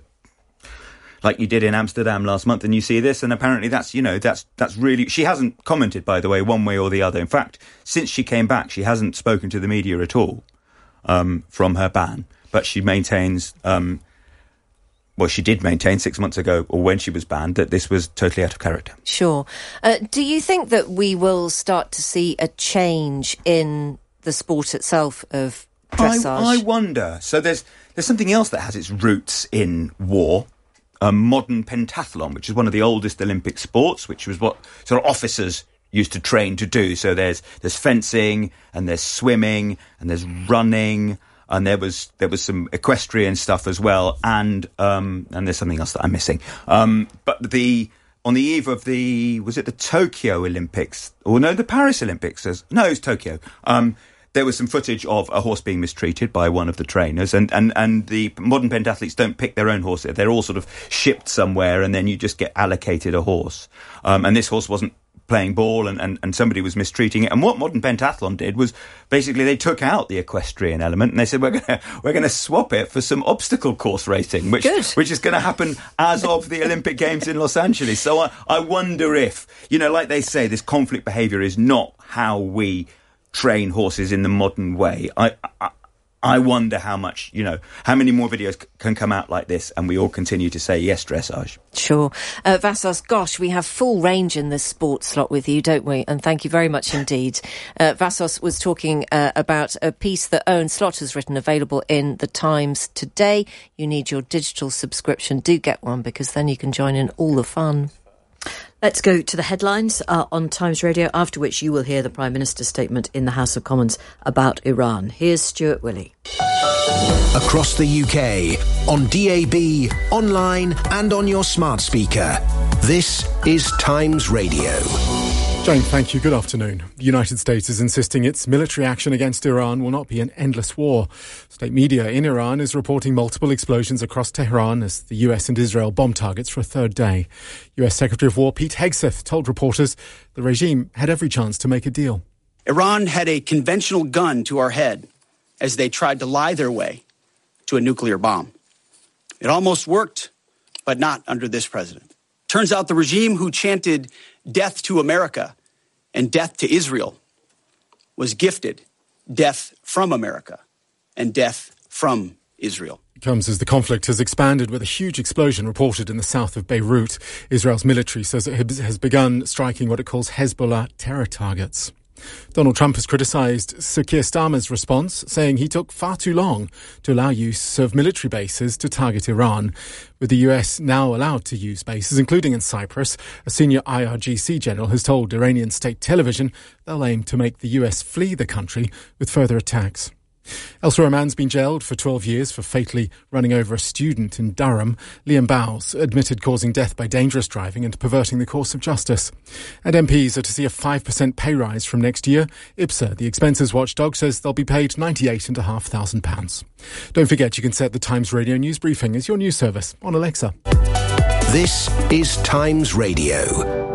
like you did in Amsterdam last month, and you see this, and apparently that's, you know, that's, that's really, she hasn't commented, by the way, one way or the other. In fact, since she came back, she hasn't spoken to the media at all, um, from her ban, but she maintains, um, well, she did maintain six months ago, or when she was banned, that this was totally out of character. Sure. Uh, do you think that we will start to see a change in the sport itself of dressage? I, I wonder. So there's there's something else that has its roots in war, um, modern pentathlon, which is one of the oldest Olympic sports, which was what sort of officers used to train to do. So there's there's fencing, and there's swimming, and there's running, and there was there was some equestrian stuff as well, and um, and there's something else that I'm missing. Um, but the on the eve of the, was it the Tokyo Olympics? Or no, the Paris Olympics. No, it was Tokyo. Um, there was some footage of a horse being mistreated by one of the trainers, and, and, and the modern pentathletes don't pick their own horse. They're all sort of shipped somewhere, and then you just get allocated a horse. Um, and this horse wasn't playing ball, and, and, and somebody was mistreating it. And what Modern Pentathlon did was basically they took out the equestrian element, and they said, we're going to we're going to swap it for some obstacle course racing, which Good. which is going to happen as of the Olympic Games in Los Angeles. So I, I wonder if, you know, like they say, this conflict behaviour is not how we train horses in the modern way. I, I I wonder how much, you know, how many more videos c- can come out like this, and we all continue to say yes, dressage. Sure. Uh, Vassos, gosh, we have full range in this sports slot with you, don't we? And thank you very much indeed. Uh, Vassos was talking uh, about a piece that Owen Slot has written, available in The Times today. You need your digital subscription. Do get one, because then you can join in all the fun. Let's go to the headlines uh, on Times Radio, after which you will hear the Prime Minister's statement in the House of Commons about Iran. Here's Stuart Willey. Across the U K, on D A B, online and on your smart speaker. This is Times Radio. Jane, thank you. Good afternoon. The United States is insisting its military action against Iran will not be an endless war. State media in Iran is reporting multiple explosions across Tehran as the U S and Israel bomb targets for a third day. U S Secretary of War Pete Hegseth told reporters the regime had every chance to make a deal. Iran had a conventional gun to our head as they tried to lie their way to a nuclear bomb. It almost worked, but not under this president. Turns out the regime who chanted death to America and death to Israel was gifted death from America and death from Israel. It comes as the conflict has expanded, with a huge explosion reported in the south of Beirut. Israel's military says it has begun striking what it calls Hezbollah terror targets. Donald Trump has criticised Sir Keir Starmer's response, saying he took far too long to allow use of military bases to target Iran. With the U S now allowed to use bases, including in Cyprus, a senior I R G C general has told Iranian state television they'll aim to make the U S flee the country with further attacks. Elsewhere, a man's been jailed for twelve years for fatally running over a student in Durham. Liam Bowes admitted causing death by dangerous driving and perverting the course of justice. And M Ps are to see a five percent pay rise from next year. IPSA, the expenses watchdog, says they'll be paid ninety-eight thousand five hundred pounds. Don't forget you can set the Times Radio News Briefing as your news service on Alexa. This is Times Radio.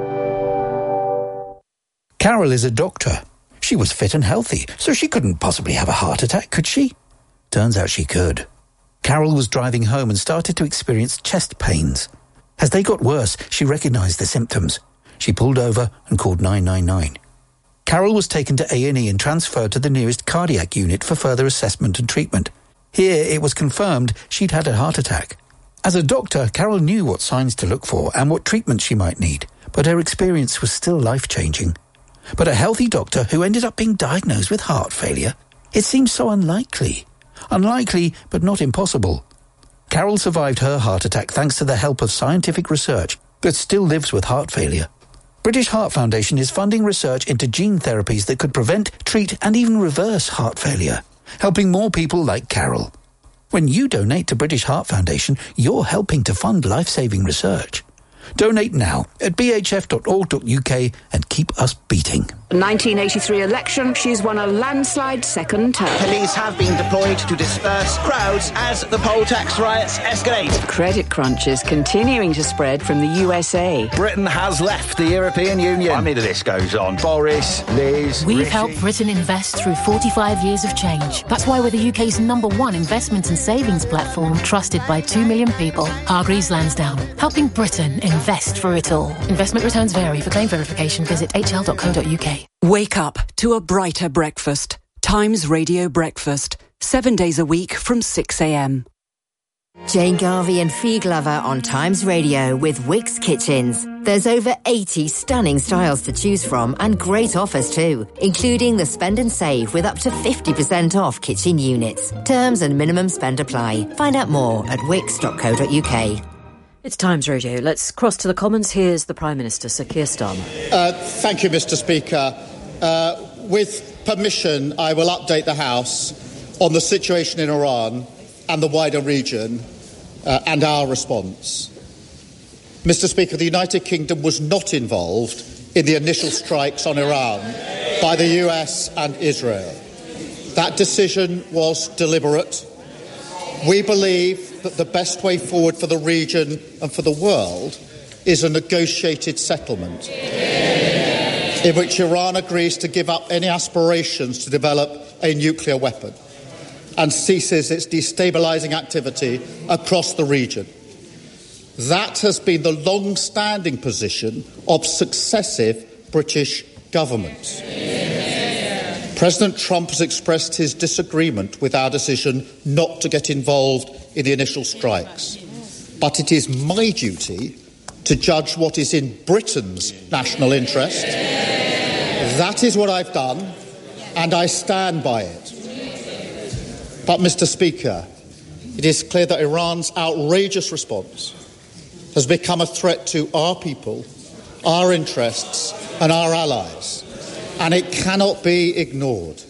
Carol is a doctor. She was fit and healthy, so she couldn't possibly have a heart attack, could she? Turns out she could. Carol was driving home and started to experience chest pains. As they got worse, she recognised the symptoms. She pulled over and called nine nine nine. Carol was taken to A and E and transferred to the nearest cardiac unit for further assessment and treatment. Here, it was confirmed she'd had a heart attack. As a doctor, Carol knew what signs to look for and what treatment she might need, but her experience was still life-changing. But a healthy doctor who ended up being diagnosed with heart failure? It seems so unlikely. Unlikely, but not impossible. Carol survived her heart attack thanks to the help of scientific research, but still lives with heart failure. British Heart Foundation is funding research into gene therapies that could prevent, treat, and even reverse heart failure, helping more people like Carol. When you donate to British Heart Foundation, you're helping to fund life-saving research. Donate now at b h f dot org dot u k and keep us beating. nineteen eighty-three election, she's won a landslide second term. Police have been deployed to disperse crowds as the poll tax riots escalate. Credit crunch is continuing to spread from the U S A. Britain has left the European Union. I mean, the list goes on. Boris, Liz, We've Rishi. helped Britain invest through forty-five years of change. That's why we're the U K's number one investment and savings platform, trusted by two million people. Hargreaves Lansdown, helping Britain invest for it all. Investment returns vary. For claim verification, visit h l dot co dot u k. Wake up to a brighter breakfast. Times Radio Breakfast. Seven days a week from six a.m. Jane Garvey and Fee Glover on Times Radio with Wickes Kitchens. There's over eighty stunning styles to choose from and great offers too, including the spend and save with up to fifty percent off kitchen units. Terms and minimum spend apply. Find out more at wickes dot co dot u k. It's Times Radio. Let's cross to the Commons. Here's the Prime Minister, Sir Keir Starmer. Uh, thank you, Mr Speaker. Uh, with permission, I will update the House on the situation in Iran and the wider region uh, and our response. Mister Speaker, the United Kingdom was not involved in the initial strikes on Iran by the U S and Israel. That decision was deliberate. We believe that the best way forward for the region and for the world is a negotiated settlement in which Iran agrees to give up any aspirations to develop a nuclear weapon and ceases its destabilising activity across the region. That has been the long-standing position of successive British governments. President Trump has expressed his disagreement with our decision not to get involved in the initial strikes. But it is my duty to judge what is in Britain's national interest. That is what I've done, and I stand by it. But, Mister Speaker, it is clear that Iran's outrageous response has become a threat to our people, our interests, and our allies, and it cannot be ignored.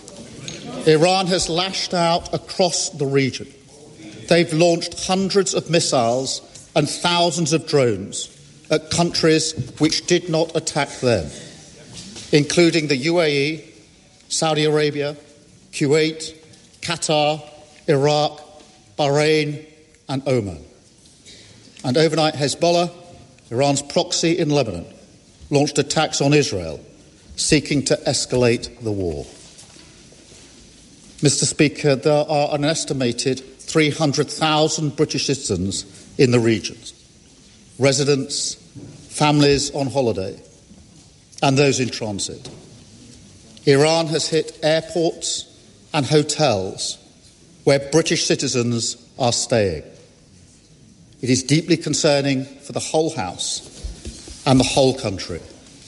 Iran has lashed out across the region. They've launched hundreds of missiles and thousands of drones at countries which did not attack them, including the U A E, Saudi Arabia, Kuwait, Qatar, Iraq, Bahrain, and Oman. And overnight, Hezbollah, Iran's proxy in Lebanon, launched attacks on Israel, seeking to escalate the war. Mister Speaker, there are an estimated three hundred thousand British citizens in the regions, residents, families on holiday, and those in transit. Iran has hit airports and hotels where British citizens are staying. It is deeply concerning for the whole House and the whole country.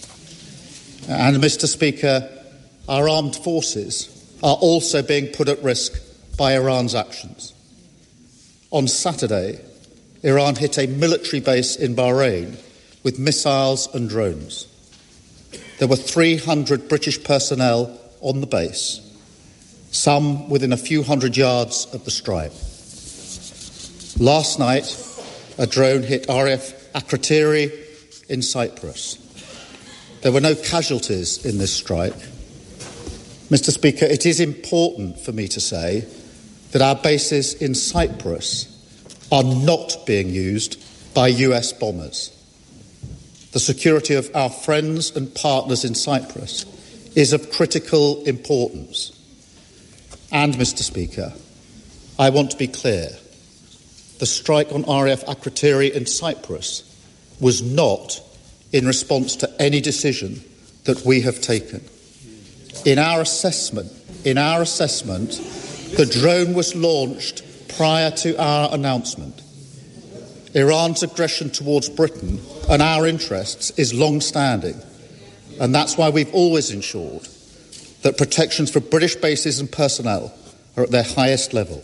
And, Mister Speaker, our armed forces are also being put at risk by Iran's actions. On Saturday, Iran hit a military base in Bahrain with missiles and drones. There were three hundred British personnel on the base, some within a few hundred yards of the strike. Last night, a drone hit R A F Akrotiri in Cyprus. There were no casualties in this strike. Mister Speaker, it is important for me to say that our bases in Cyprus are not being used by U S bombers. The security of our friends and partners in Cyprus is of critical importance. And, Mister Speaker, I want to be clear. The strike on R A F Akrotiri in Cyprus was not in response to any decision that we have taken. In our assessment, in our assessment, the drone was launched prior to our announcement. Iran's aggression towards Britain and our interests is long-standing, and that's why we've always ensured that protections for British bases and personnel are at their highest level.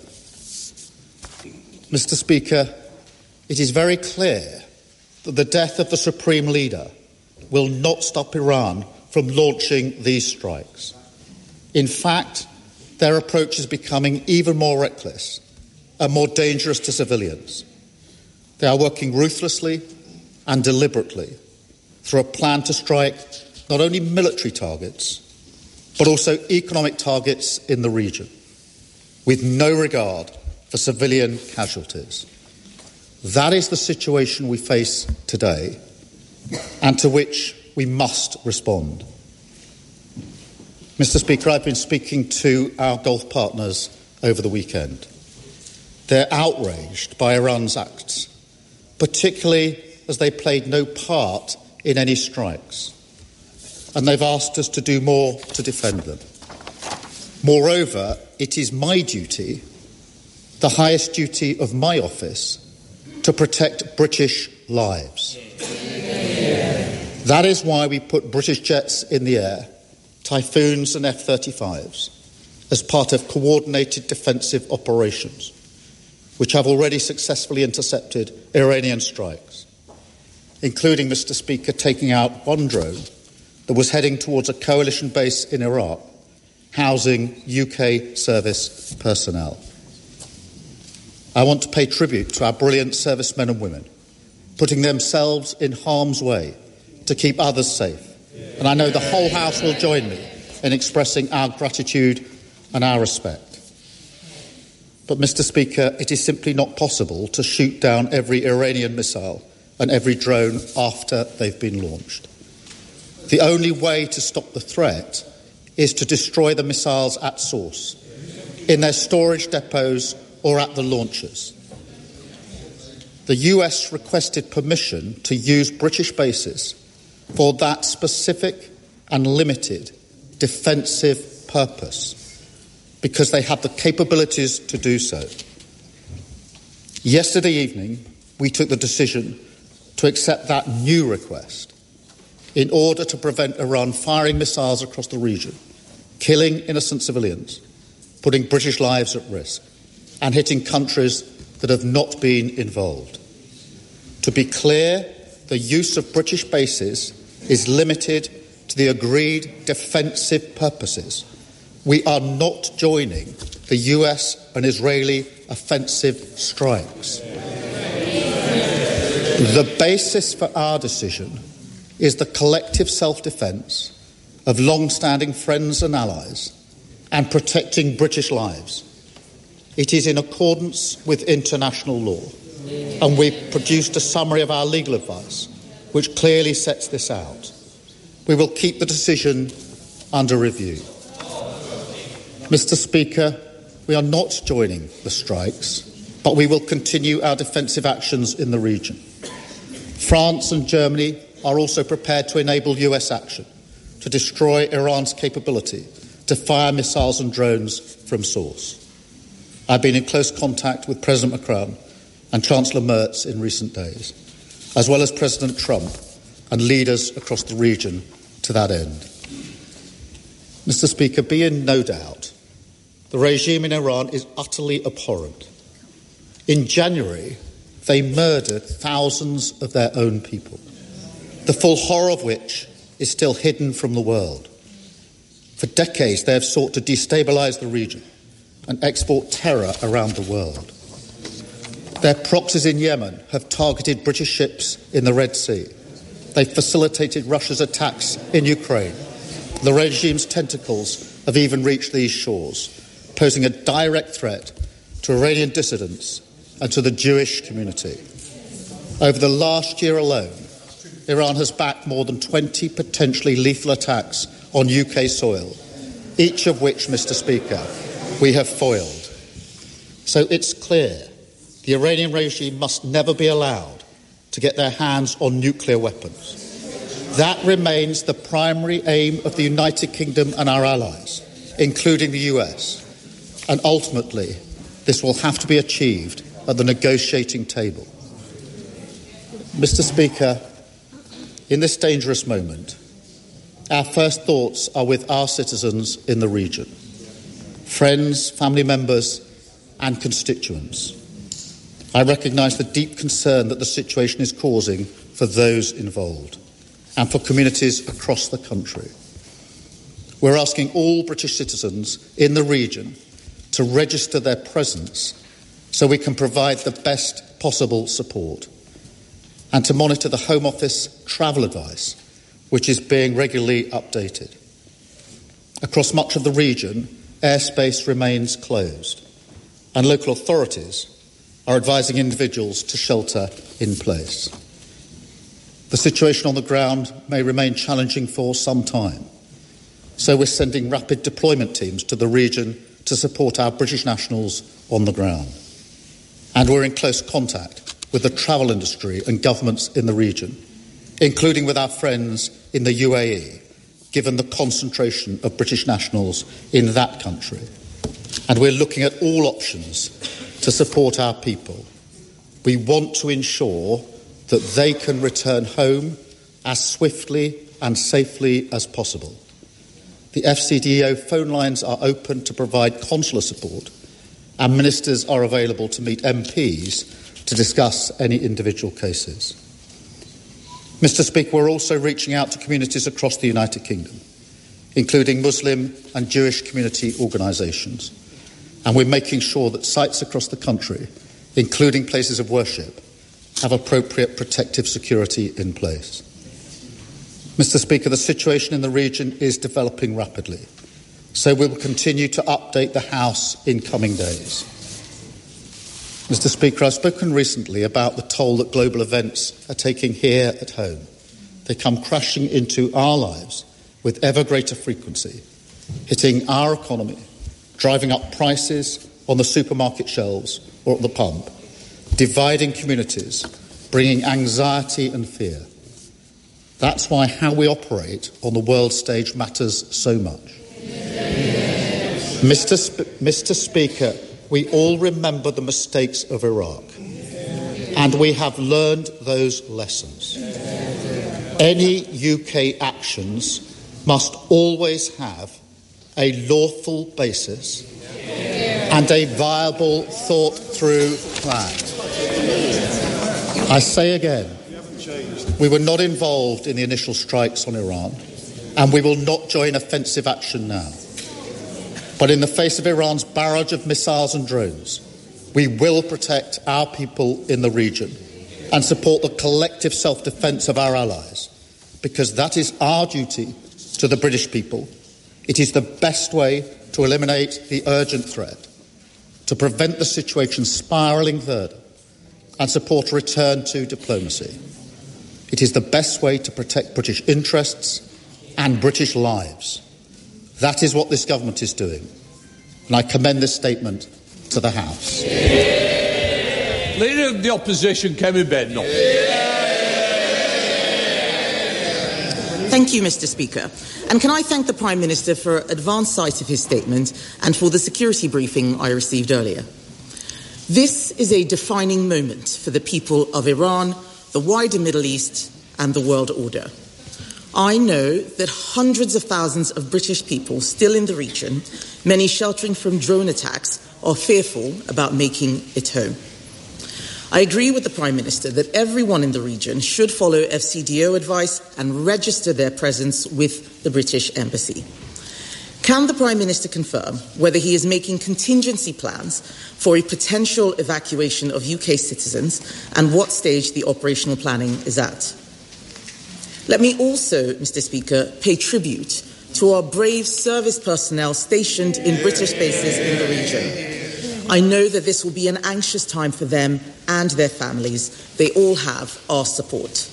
Mister Speaker, it is very clear that the death of the Supreme Leader will not stop Iran from launching these strikes. In fact, their approach is becoming even more reckless and more dangerous to civilians. They are working ruthlessly and deliberately through a plan to strike not only military targets, but also economic targets in the region, with no regard for civilian casualties. That is the situation we face today, and to which we must respond. Mister Speaker, I've been speaking to our Gulf partners over the weekend. They're outraged by Iran's acts, particularly as they played no part in any strikes, and they've asked us to do more to defend them. Moreover, it is my duty, the highest duty of my office, to protect British lives. That is why we put British jets in the air, Typhoons and F thirty-fives, as part of coordinated defensive operations, which have already successfully intercepted Iranian strikes, including, Mister Speaker, taking out one drone that was heading towards a coalition base in Iraq, housing U K service personnel. I want to pay tribute to our brilliant servicemen and women putting themselves in harm's way to keep others safe. And I know the whole House will join me in expressing our gratitude and our respect. But, Mr Speaker, it is simply not possible to shoot down every Iranian missile and every drone after they've been launched. The only way to stop the threat is to destroy the missiles at source, in their storage depots or at the launchers. The U S requested permission to use British bases for that specific and limited defensive purpose because they have the capabilities to do so. Yesterday evening, we took the decision to accept that new request in order to prevent Iran firing missiles across the region, killing innocent civilians, putting British lives at risk, and hitting countries that have not been involved. To be clear, the use of British bases is limited to the agreed defensive purposes. We are not joining the U S and Israeli offensive strikes. The basis for our decision is the collective self-defence of long-standing friends and allies and protecting British lives. It is in accordance with international law, and we've produced a summary of our legal advice which clearly sets this out. We will keep the decision under review. Mister Speaker, we are not joining the strikes, but we will continue our defensive actions in the region. France and Germany are also prepared to enable U S action to destroy Iran's capability to fire missiles and drones from source. I've been in close contact with President Macron and Chancellor Merz in recent days, as well as President Trump and leaders across the region to that end. Mister Speaker, be in no doubt, the regime in Iran is utterly abhorrent. In January, they murdered thousands of their own people, the full horror of which is still hidden from the world. For decades, they have sought to destabilise the region and export terror around the world. Their proxies in Yemen have targeted British ships in the Red Sea. They facilitated Russia's attacks in Ukraine. The regime's tentacles have even reached these shores, posing a direct threat to Iranian dissidents and to the Jewish community. Over the last year alone, Iran has backed more than twenty potentially lethal attacks on U K soil, each of which, Mister Speaker, we have foiled. So it's clear the Iranian regime must never be allowed to get their hands on nuclear weapons. That remains the primary aim of the United Kingdom and our allies, including the U S. And ultimately, this will have to be achieved at the negotiating table. Mister Speaker, in this dangerous moment, our first thoughts are with our citizens in the region, friends, family members, and constituents. I recognise the deep concern that the situation is causing for those involved and for communities across the country. We're asking all British citizens in the region to register their presence so we can provide the best possible support, and to monitor the Home Office travel advice, which is being regularly updated. Across much of the region, airspace remains closed, and local authorities are advising individuals to shelter in place. The situation on the ground may remain challenging for some time, so we're sending rapid deployment teams to the region to support our British nationals on the ground. And we're in close contact with the travel industry and governments in the region, including with our friends in the U A E, given the concentration of British nationals in that country. And we're looking at all options to support our people. We want to ensure that they can return home as swiftly and safely as possible. The F C D O phone lines are open to provide consular support, and ministers are available to meet M Ps to discuss any individual cases. Mister Speaker, we're also reaching out to communities across the United Kingdom, including Muslim and Jewish community organisations, and we're making sure that sites across the country, including places of worship, have appropriate protective security in place. Mister Speaker, the situation in the region is developing rapidly, so we will continue to update the House in coming days. Mister Speaker, I've spoken recently about the toll that global events are taking here at home. They come crashing into our lives with ever greater frequency, hitting our economy, driving up prices on the supermarket shelves or at the pump, dividing communities, bringing anxiety and fear. That's why how we operate on the world stage matters so much. Mister Sp- Mister Speaker, we all remember the mistakes of Iraq, and we have learned those lessons. Any U K actions must always have a lawful basis and a viable, thought-through plan. I say again, we were not involved in the initial strikes on Iran, and we will not join offensive action now. But in the face of Iran's barrage of missiles and drones, we will protect our people in the region and support the collective self-defence of our allies, because that is our duty to the British people. It is the best way to eliminate the urgent threat, to prevent the situation spiralling further, and support a return to diplomacy. It is the best way to protect British interests and British lives. That is what this government is doing, and I commend this statement to the House. Leader of the Opposition, Kemi Badenoch. Thank you, Mister Speaker. And can I thank the Prime Minister for advance sight of his statement and for the security briefing I received earlier. This is a defining moment for the people of Iran, the wider Middle East and the world order. I know that hundreds of thousands of British people still in the region, many sheltering from drone attacks, are fearful about making it home. I agree with the Prime Minister that everyone in the region should follow F C D O advice and register their presence with the British Embassy. Can the Prime Minister confirm whether he is making contingency plans for a potential evacuation of U K citizens and what stage the operational planning is at? Let me also, Mister Speaker, pay tribute to our brave service personnel stationed in British bases in the region. I know that this will be an anxious time for them and their families. They all have our support.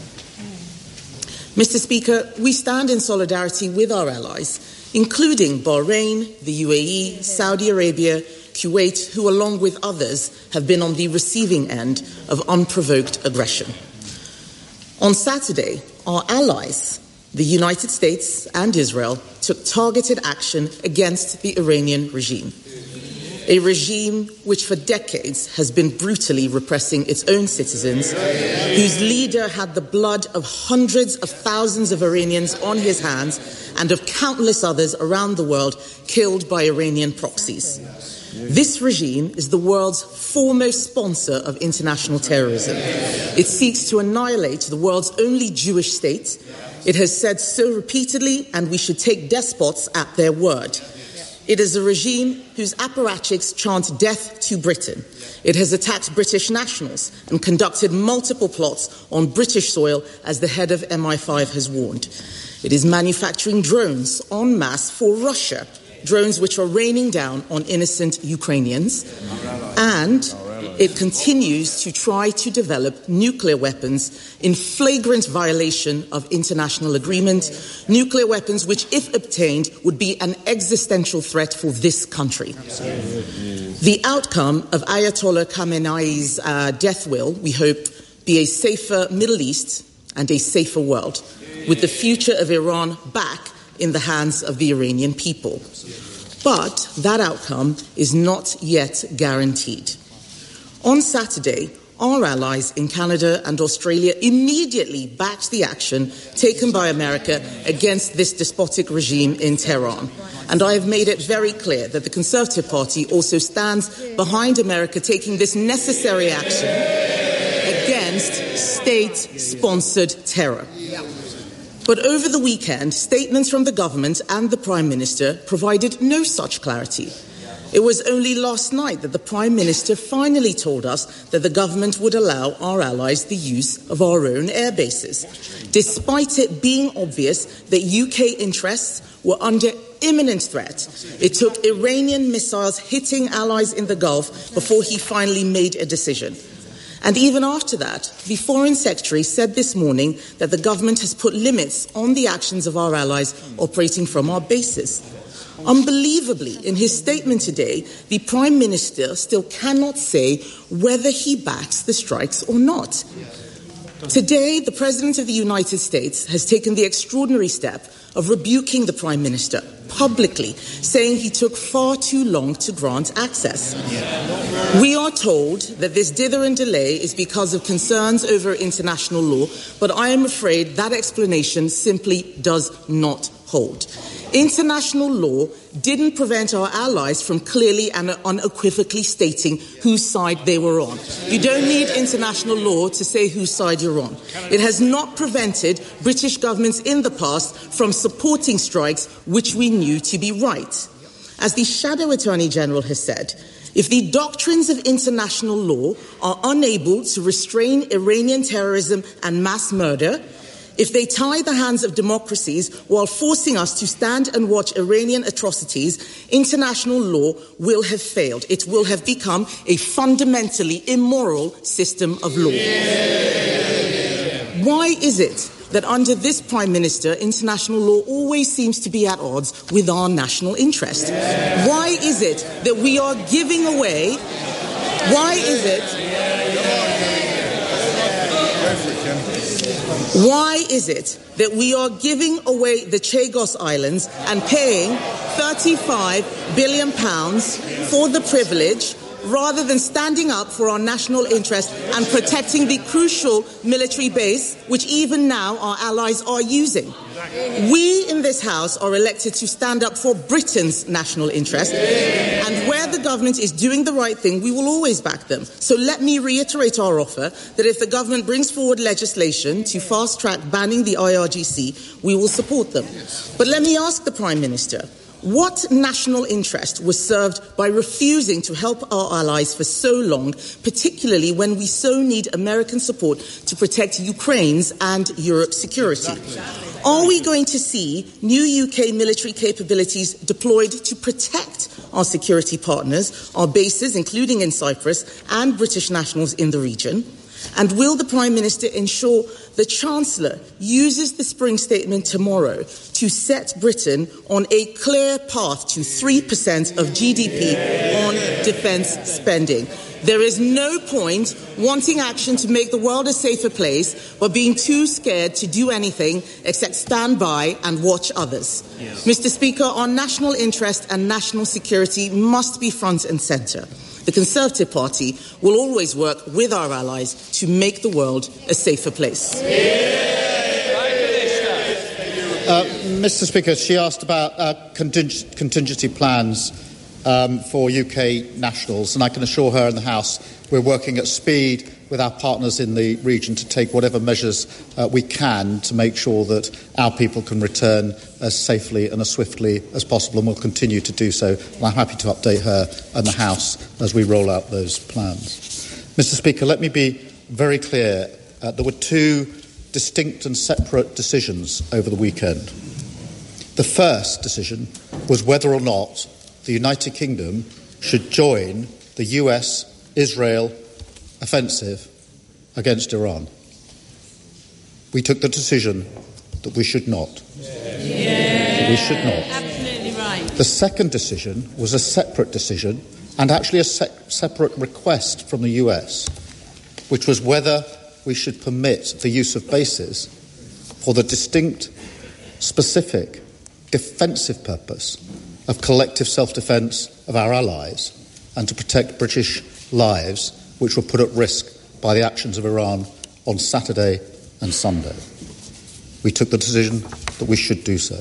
Mister Speaker, we stand in solidarity with our allies, including Bahrain, the U A E, Saudi Arabia, Kuwait, who, along with others, have been on the receiving end of unprovoked aggression. On Saturday, our allies, the United States and Israel, took targeted action against the Iranian regime. A regime which for decades has been brutally repressing its own citizens, whose leader had the blood of hundreds of thousands of Iranians on his hands and of countless others around the world killed by Iranian proxies. This regime is the world's foremost sponsor of international terrorism. It seeks to annihilate the world's only Jewish state. It has said so repeatedly, and we should take despots at their word. It is a regime whose apparatchiks chant death to Britain. It has attacked British nationals and conducted multiple plots on British soil, as the head of M I five has warned. It is manufacturing drones en masse for Russia, drones which are raining down on innocent Ukrainians, and it continues to try to develop nuclear weapons in flagrant violation of international agreement, nuclear weapons which, if obtained, would be an existential threat for this country. The outcome of Ayatollah Khamenei's uh, death will, we hope, be a safer Middle East and a safer world, with the future of Iran back in the hands of the Iranian people. But that outcome is not yet guaranteed. On Saturday, our allies in Canada and Australia immediately backed the action taken by America against this despotic regime in Tehran. And I have made it very clear that the Conservative Party also stands behind America taking this necessary action against state-sponsored terror. But over the weekend, statements from the government and the Prime Minister provided no such clarity. It was only last night that the Prime Minister finally told us that the government would allow our allies the use of our own air bases, despite it being obvious that U K interests were under imminent threat. It took Iranian missiles hitting allies in the Gulf before he finally made a decision. And even after that, the Foreign Secretary said this morning that the government has put limits on the actions of our allies operating from our bases. Unbelievably, in his statement today, the Prime Minister still cannot say whether he backs the strikes or not. Today, the President of the United States has taken the extraordinary step of rebuking the Prime Minister publicly, saying he took far too long to grant access. We are told that this dither and delay is because of concerns over international law, but I am afraid that explanation simply does not hold. International law didn't prevent our allies from clearly and unequivocally stating whose side they were on. You don't need international law to say whose side you're on. It has not prevented British governments in the past from supporting strikes which we knew to be right. As the Shadow Attorney General has said, if the doctrines of international law are unable to restrain Iranian terrorism and mass murder, if they tie the hands of democracies while forcing us to stand and watch Iranian atrocities, international law will have failed. It will have become a fundamentally immoral system of law. Why is it that under this Prime Minister, international law always seems to be at odds with our national interest? Why is it that we are giving away... Why is it... Why is it that we are giving away the Chagos Islands and paying thirty-five billion pounds for the privilege rather than standing up for our national interest and protecting the crucial military base which even now our allies are using? We in this House are elected to stand up for Britain's national interest, and where the government is doing the right thing, we will always back them. So let me reiterate our offer that if the government brings forward legislation to fast-track banning the I R G C, we will support them. But let me ask the Prime Minister, what national interest was served by refusing to help our allies for so long, particularly when we so need American support to protect Ukraine's and Europe's security? Are we going to see new U K military capabilities deployed to protect our security partners, our bases, including in Cyprus, and British nationals in the region? And will the Prime Minister ensure the Chancellor uses the Spring Statement tomorrow to set Britain on a clear path to three percent of G D P on defence spending? There is no point wanting action to make the world a safer place, but being too scared to do anything except stand by and watch others. Yes. Mister Speaker, our national interest and national security must be front and centre. The Conservative Party will always work with our allies to make the world a safer place. Uh, Mister Speaker, she asked about uh, conting- contingency plans um, for U K nationals, and I can assure her and the House we're working at speed with our partners in the region to take whatever measures uh, we can to make sure that our people can return as safely and as swiftly as possible, and we'll continue to do so. And I'm happy to update her and the House as we roll out those plans. Mister Speaker, let me be very clear. Uh, there were two distinct and separate decisions over the weekend. The first decision was whether or not the United Kingdom should join the U S Israel offensive against Iran. We took the decision that we should not. Yeah. We should not. Absolutely right. The second decision was a separate decision and actually a se- separate request from the U S, which was whether we should permit the use of bases for the distinct, specific, defensive purpose of collective self-defence of our allies and to protect British lives, which were put at risk by the actions of Iran on Saturday and Sunday. We took the decision that we should do so.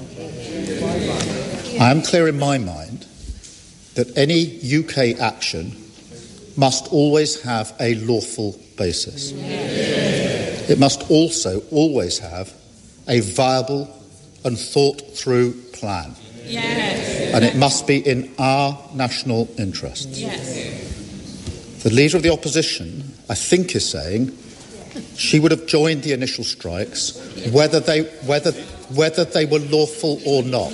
I am clear in my mind that any U K action must always have a lawful basis. It must also always have a viable and thought-through plan. Yes. and it must be in our national interests. Yes. The Leader of the Opposition, I think, is saying she would have joined the initial strikes whether they, whether, whether they were lawful or not.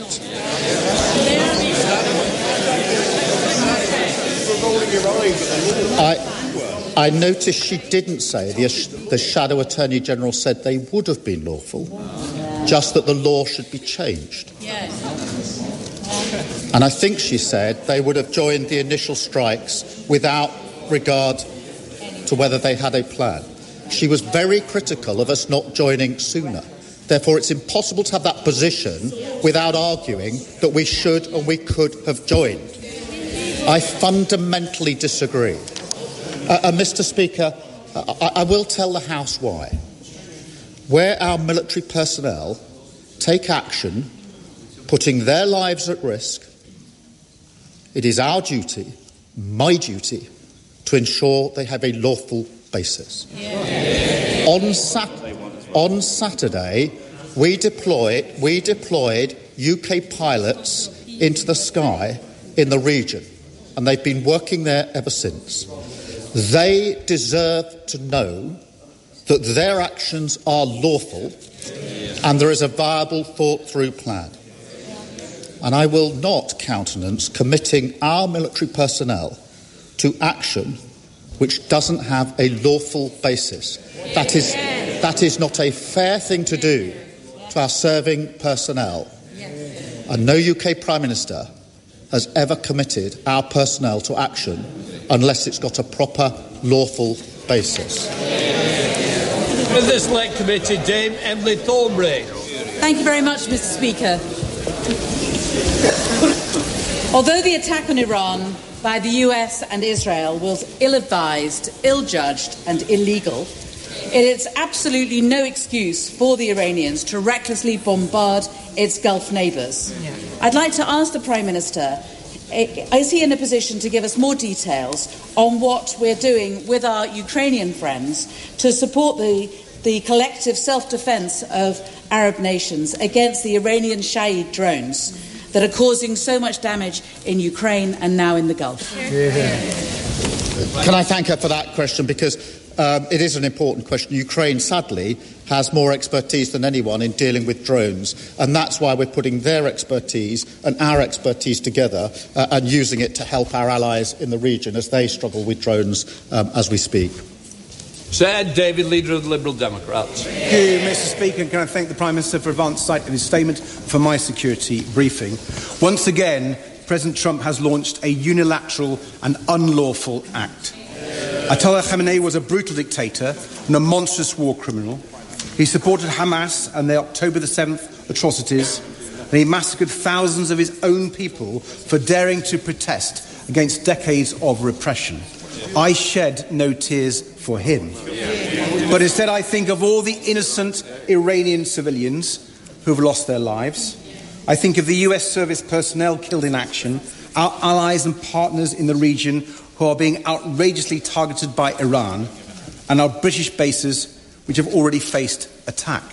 I, I noticed she didn't say, the, the Shadow Attorney General said they would have been lawful, just that the law should be changed. Yes. And I think she said they would have joined the initial strikes without regard to whether they had a plan. She was very critical of us not joining sooner. Therefore, it's impossible to have that position without arguing that we should and we could have joined. I fundamentally disagree. Uh, uh, Mister Speaker, I, I will tell the House why. Where our military personnel take action, putting their lives at risk, it is our duty, my duty, to ensure they have a lawful basis. Yeah. On, sat- on Saturday, we deployed, we deployed U K pilots into the sky in the region, and they've been working there ever since. They deserve to know that their actions are lawful and there is a viable, thought-through plan. And I will not countenance committing our military personnel to action which doesn't have a lawful basis. That is, that is not a fair thing to do to our serving personnel. And no U K Prime Minister has ever committed our personnel to action unless it's got a proper lawful basis. For this select committee, Dame Emily Thornbury. Thank you very much, Mister Speaker. Although the attack on Iran by the U S and Israel was ill-advised, ill-judged and illegal, it is absolutely no excuse for the Iranians to recklessly bombard its Gulf neighbours. Yeah. I'd like to ask the Prime Minister, is he in a position to give us more details on what we're doing with our Ukrainian friends to support the, the collective self-defence of Arab nations against the Iranian Shahed drones that are causing so much damage in Ukraine and now in the Gulf? Yeah. Can I thank her for that question, because um, it is an important question. Ukraine, sadly, has more expertise than anyone in dealing with drones, and that's why we're putting their expertise and our expertise together uh, and using it to help our allies in the region as they struggle with drones um, as we speak. Sir Ed David, Leader of the Liberal Democrats. Thank you, Mister Speaker. Can I thank the Prime Minister for advance sight of his statement for my security briefing. Once again, President Trump has launched a unilateral and unlawful act. Ayatollah Khamenei was a brutal dictator and a monstrous war criminal. He supported Hamas and their October the seventh atrocities, and he massacred thousands of his own people for daring to protest against decades of repression. I shed no tears for him. But instead I think of all the innocent Iranian civilians who have lost their lives. I think of the U S service personnel killed in action, our allies and partners in the region who are being outrageously targeted by Iran, and our British bases which have already faced attack.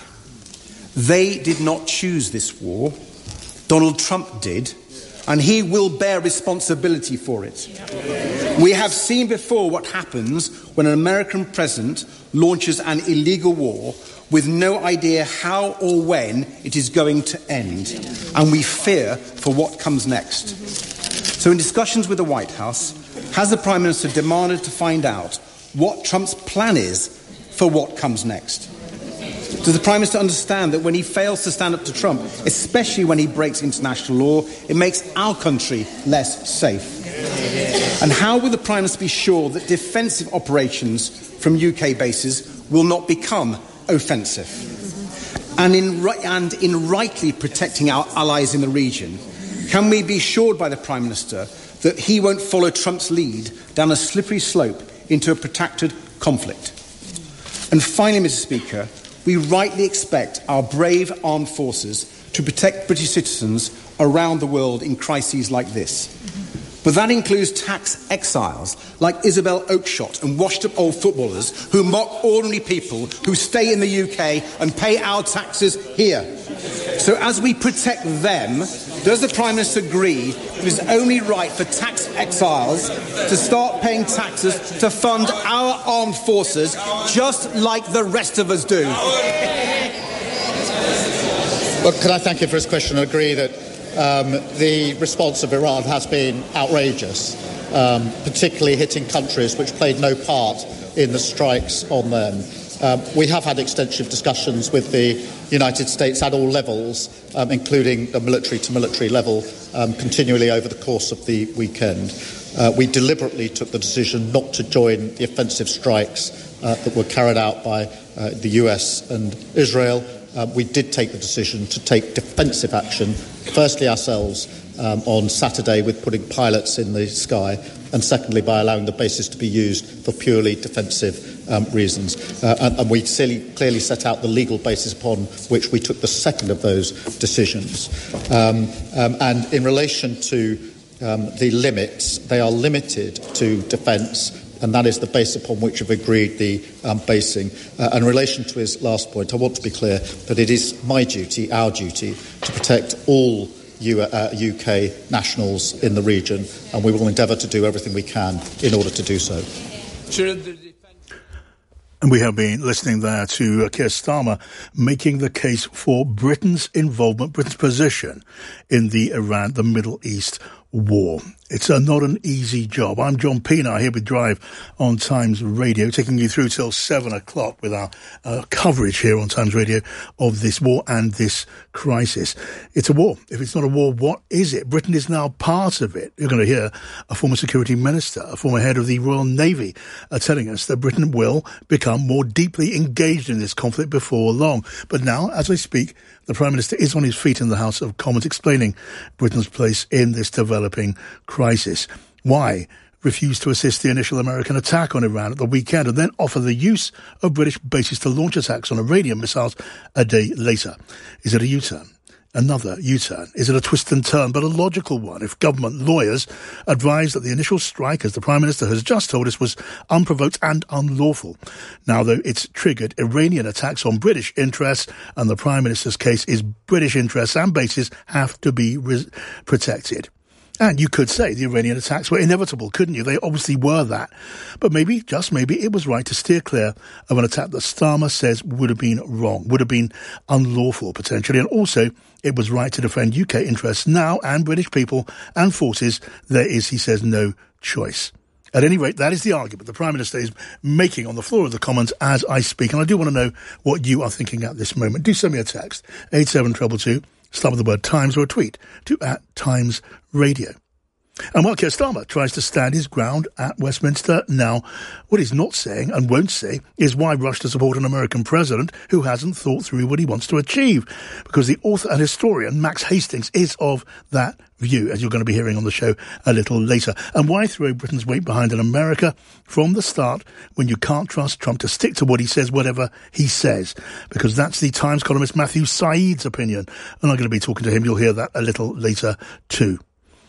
They did not choose this war. Donald Trump did, and he will bear responsibility for it. We have seen before what happens when an American president launches an illegal war with no idea how or when it is going to end, and we fear for what comes next. So in discussions with the White House, has the Prime Minister demanded to find out what Trump's plan is for what comes next? Does the Prime Minister understand that when he fails to stand up to Trump, especially when he breaks international law, it makes our country less safe? And how will the Prime Minister be sure that defensive operations from U K bases will not become offensive? And in, ri- and in rightly protecting our allies in the region, can we be assured by the Prime Minister that he won't follow Trump's lead down a slippery slope into a protracted conflict? And finally, Mister Speaker, we rightly expect our brave armed forces to protect British citizens around the world in crises like this. But that includes tax exiles like Isabel Oakeshott and washed-up old footballers who mock ordinary people who stay in the U K and pay our taxes here. So as we protect them, does the Prime Minister agree it is only right for tax exiles to start paying taxes to fund our armed forces just like the rest of us do? Well, can I thank you for this question and agree that um, the response of Iran has been outrageous, um, particularly hitting countries which played no part in the strikes on them. Um, we have had extensive discussions with the United States at all levels, um, including the military-to-military level, um, continually over the course of the weekend. Uh, we deliberately took the decision not to join the offensive strikes uh, that were carried out by uh, the U S and Israel. Uh, we did take the decision to take defensive action, firstly ourselves um, on Saturday with putting pilots in the sky, and secondly by allowing the bases to be used for purely defensive um, reasons. Uh, and, and we clearly, clearly set out the legal basis upon which we took the second of those decisions. Um, um, and in relation to um, the limits, they are limited to defence, and that is the base upon which we've agreed the um, basing. Uh, and in relation to his last point, I want to be clear that it is my duty, our duty, to protect all U- uh, U K nationals in the region, and we will endeavour to do everything we can in order to do so. And we have been listening there to uh, Keir Starmer making the case for Britain's involvement, Britain's position in the Iran, the Middle East war. It's uh, not an easy job. I'm John Pienaar here with Drive on Times Radio, taking you through till seven o'clock with our uh, coverage here on Times Radio of this war and this crisis. It's a war. If it's not a war, what is it? Britain is now part of it. You're going to hear a former security minister, a former head of the Royal Navy, uh, telling us that Britain will become more deeply engaged in this conflict before long. But now, as I speak, the Prime Minister is on his feet in the House of Commons explaining Britain's place in this developing crisis. Why refuse to assist the initial American attack on Iran at the weekend and then offer the use of British bases to launch attacks on Iranian missiles a day later? Is it a U-turn? Another U-turn? Is it a twist and turn, but a logical one, if government lawyers advise that the initial strike, as the Prime Minister has just told us, was unprovoked and unlawful? Now, though, it's triggered Iranian attacks on British interests, and the Prime Minister's case is British interests and bases have to be re- protected. And you could say the Iranian attacks were inevitable, couldn't you? They obviously were that. But maybe, just maybe, it was right to steer clear of an attack that Starmer says would have been wrong, would have been unlawful, potentially. And also, it was right to defend U K interests now and British people and forces. There is, he says, no choice. At any rate, that is the argument the Prime Minister is making on the floor of the Commons as I speak. And I do want to know what you are thinking at this moment. Do send me a text, eight seven two two two. Start with the word Times, or a tweet to at Times Radio. And while Keir Starmer tries to stand his ground at Westminster now, what he's not saying and won't say is why rush to support an American president who hasn't thought through what he wants to achieve. Because the author and historian Max Hastings is of that view, as you're going to be hearing on the show a little later. And why throw Britain's weight behind an America from the start when you can't trust Trump to stick to what he says, whatever he says? Because that's the Times columnist Matthew Said's opinion. And I'm going to be talking to him. You'll hear that a little later too.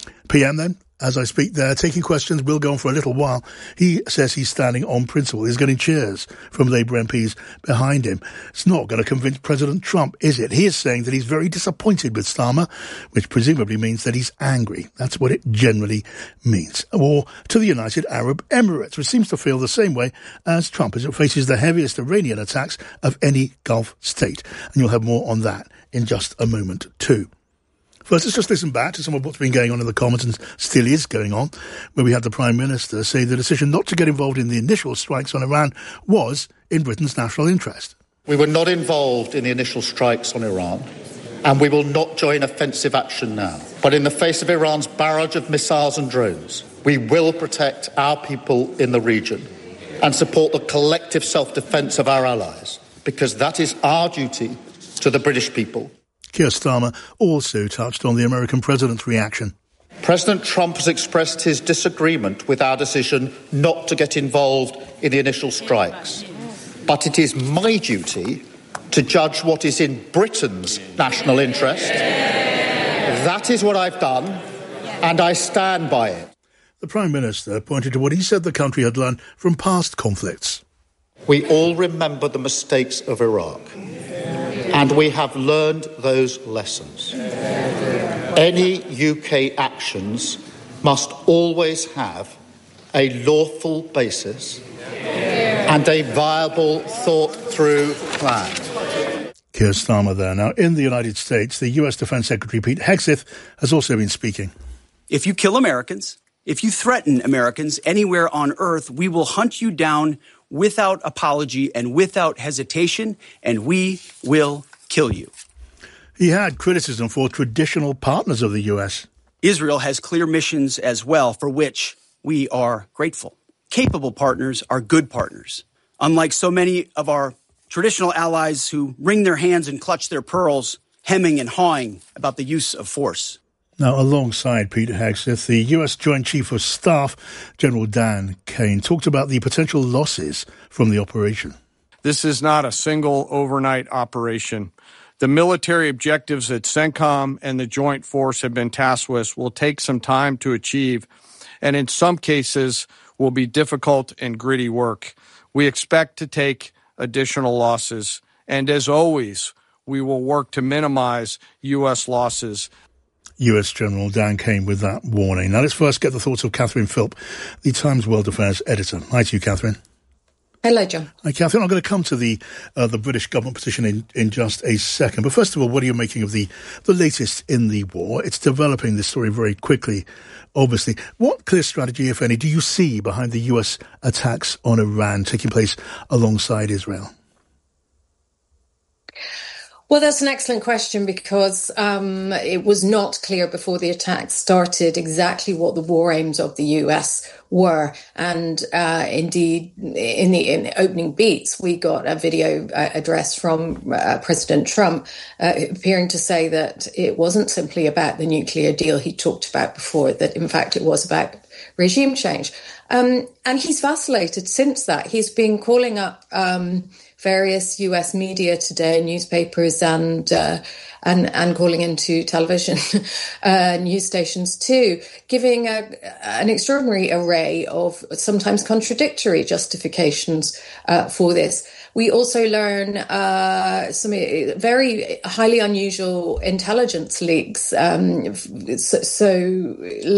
P M then, as I speak there, taking questions, will go on for a little while. He says he's standing on principle. He's getting cheers from Labour M Ps behind him. It's not going to convince President Trump, is it? He is saying that he's very disappointed with Starmer, which presumably means that he's angry. That's what it generally means. Or to the United Arab Emirates, which seems to feel the same way as Trump, as it faces the heaviest Iranian attacks of any Gulf state. And you'll have more on that in just a moment too. First, let's just listen back to some of what's been going on in the Commons and still is going on, where we had the Prime Minister say the decision not to get involved in the initial strikes on Iran was in Britain's national interest. We were not involved in the initial strikes on Iran, and we will not join offensive action now. But in the face of Iran's barrage of missiles and drones, we will protect our people in the region and support the collective self-defence of our allies, because that is our duty to the British people. Keir Starmer also touched on the American president's reaction. President Trump has expressed his disagreement with our decision not to get involved in the initial strikes. But it is my duty to judge what is in Britain's national interest. That is what I've done, and I stand by it. The Prime Minister pointed to what he said the country had learned from past conflicts. We all remember the mistakes of Iraq, and we have learned those lessons. Any U K actions must always have a lawful basis and a viable, thought-through plan. Keir Starmer there. Now, in the United States, the U S Defense Secretary Pete Hegseth has also been speaking. If you kill Americans, if you threaten Americans anywhere on earth, we will hunt you down without apology and without hesitation, and we will kill you. He had criticism for traditional partners of the U S. Israel has clear missions as well, for which we are grateful. Capable partners are good partners. Unlike so many of our traditional allies who wring their hands and clutch their pearls, hemming and hawing about the use of force. Now, alongside Pete Hegseth, the U S Joint Chief of Staff, General Dan Kane, talked about the potential losses from the operation. This is not a single overnight operation. The military objectives that CENTCOM and the Joint Force have been tasked with will take some time to achieve, and in some cases will be difficult and gritty work. We expect to take additional losses, and as always, we will work to minimize U S losses. U S General Dan Kane with that warning. Now let's first get the thoughts of Catherine Philp, the Times World Affairs editor. Hi to you, Catherine. Hello, John. Hi, Catherine. I'm going to come to the uh, the British government position in, in just a second. But first of all, what are you making of the, the latest in the war? It's developing this story very quickly, obviously. What clear strategy, if any, do you see behind the U S attacks on Iran taking place alongside Israel? Well, that's an excellent question because um, it was not clear before the attack started exactly what the war aims of the U S were. And uh, indeed, in the, in the opening beats, we got a video uh, address from uh, President Trump uh, appearing to say that it wasn't simply about the nuclear deal he talked about before, that in fact it was about regime change. Um, and he's vacillated since that. He's been calling up um, various U S media today, newspapers and uh, and and calling into television uh, news stations too, giving a, an extraordinary array of sometimes contradictory justifications uh, for this. We also learn uh, some very highly unusual intelligence leaks. Um, so, so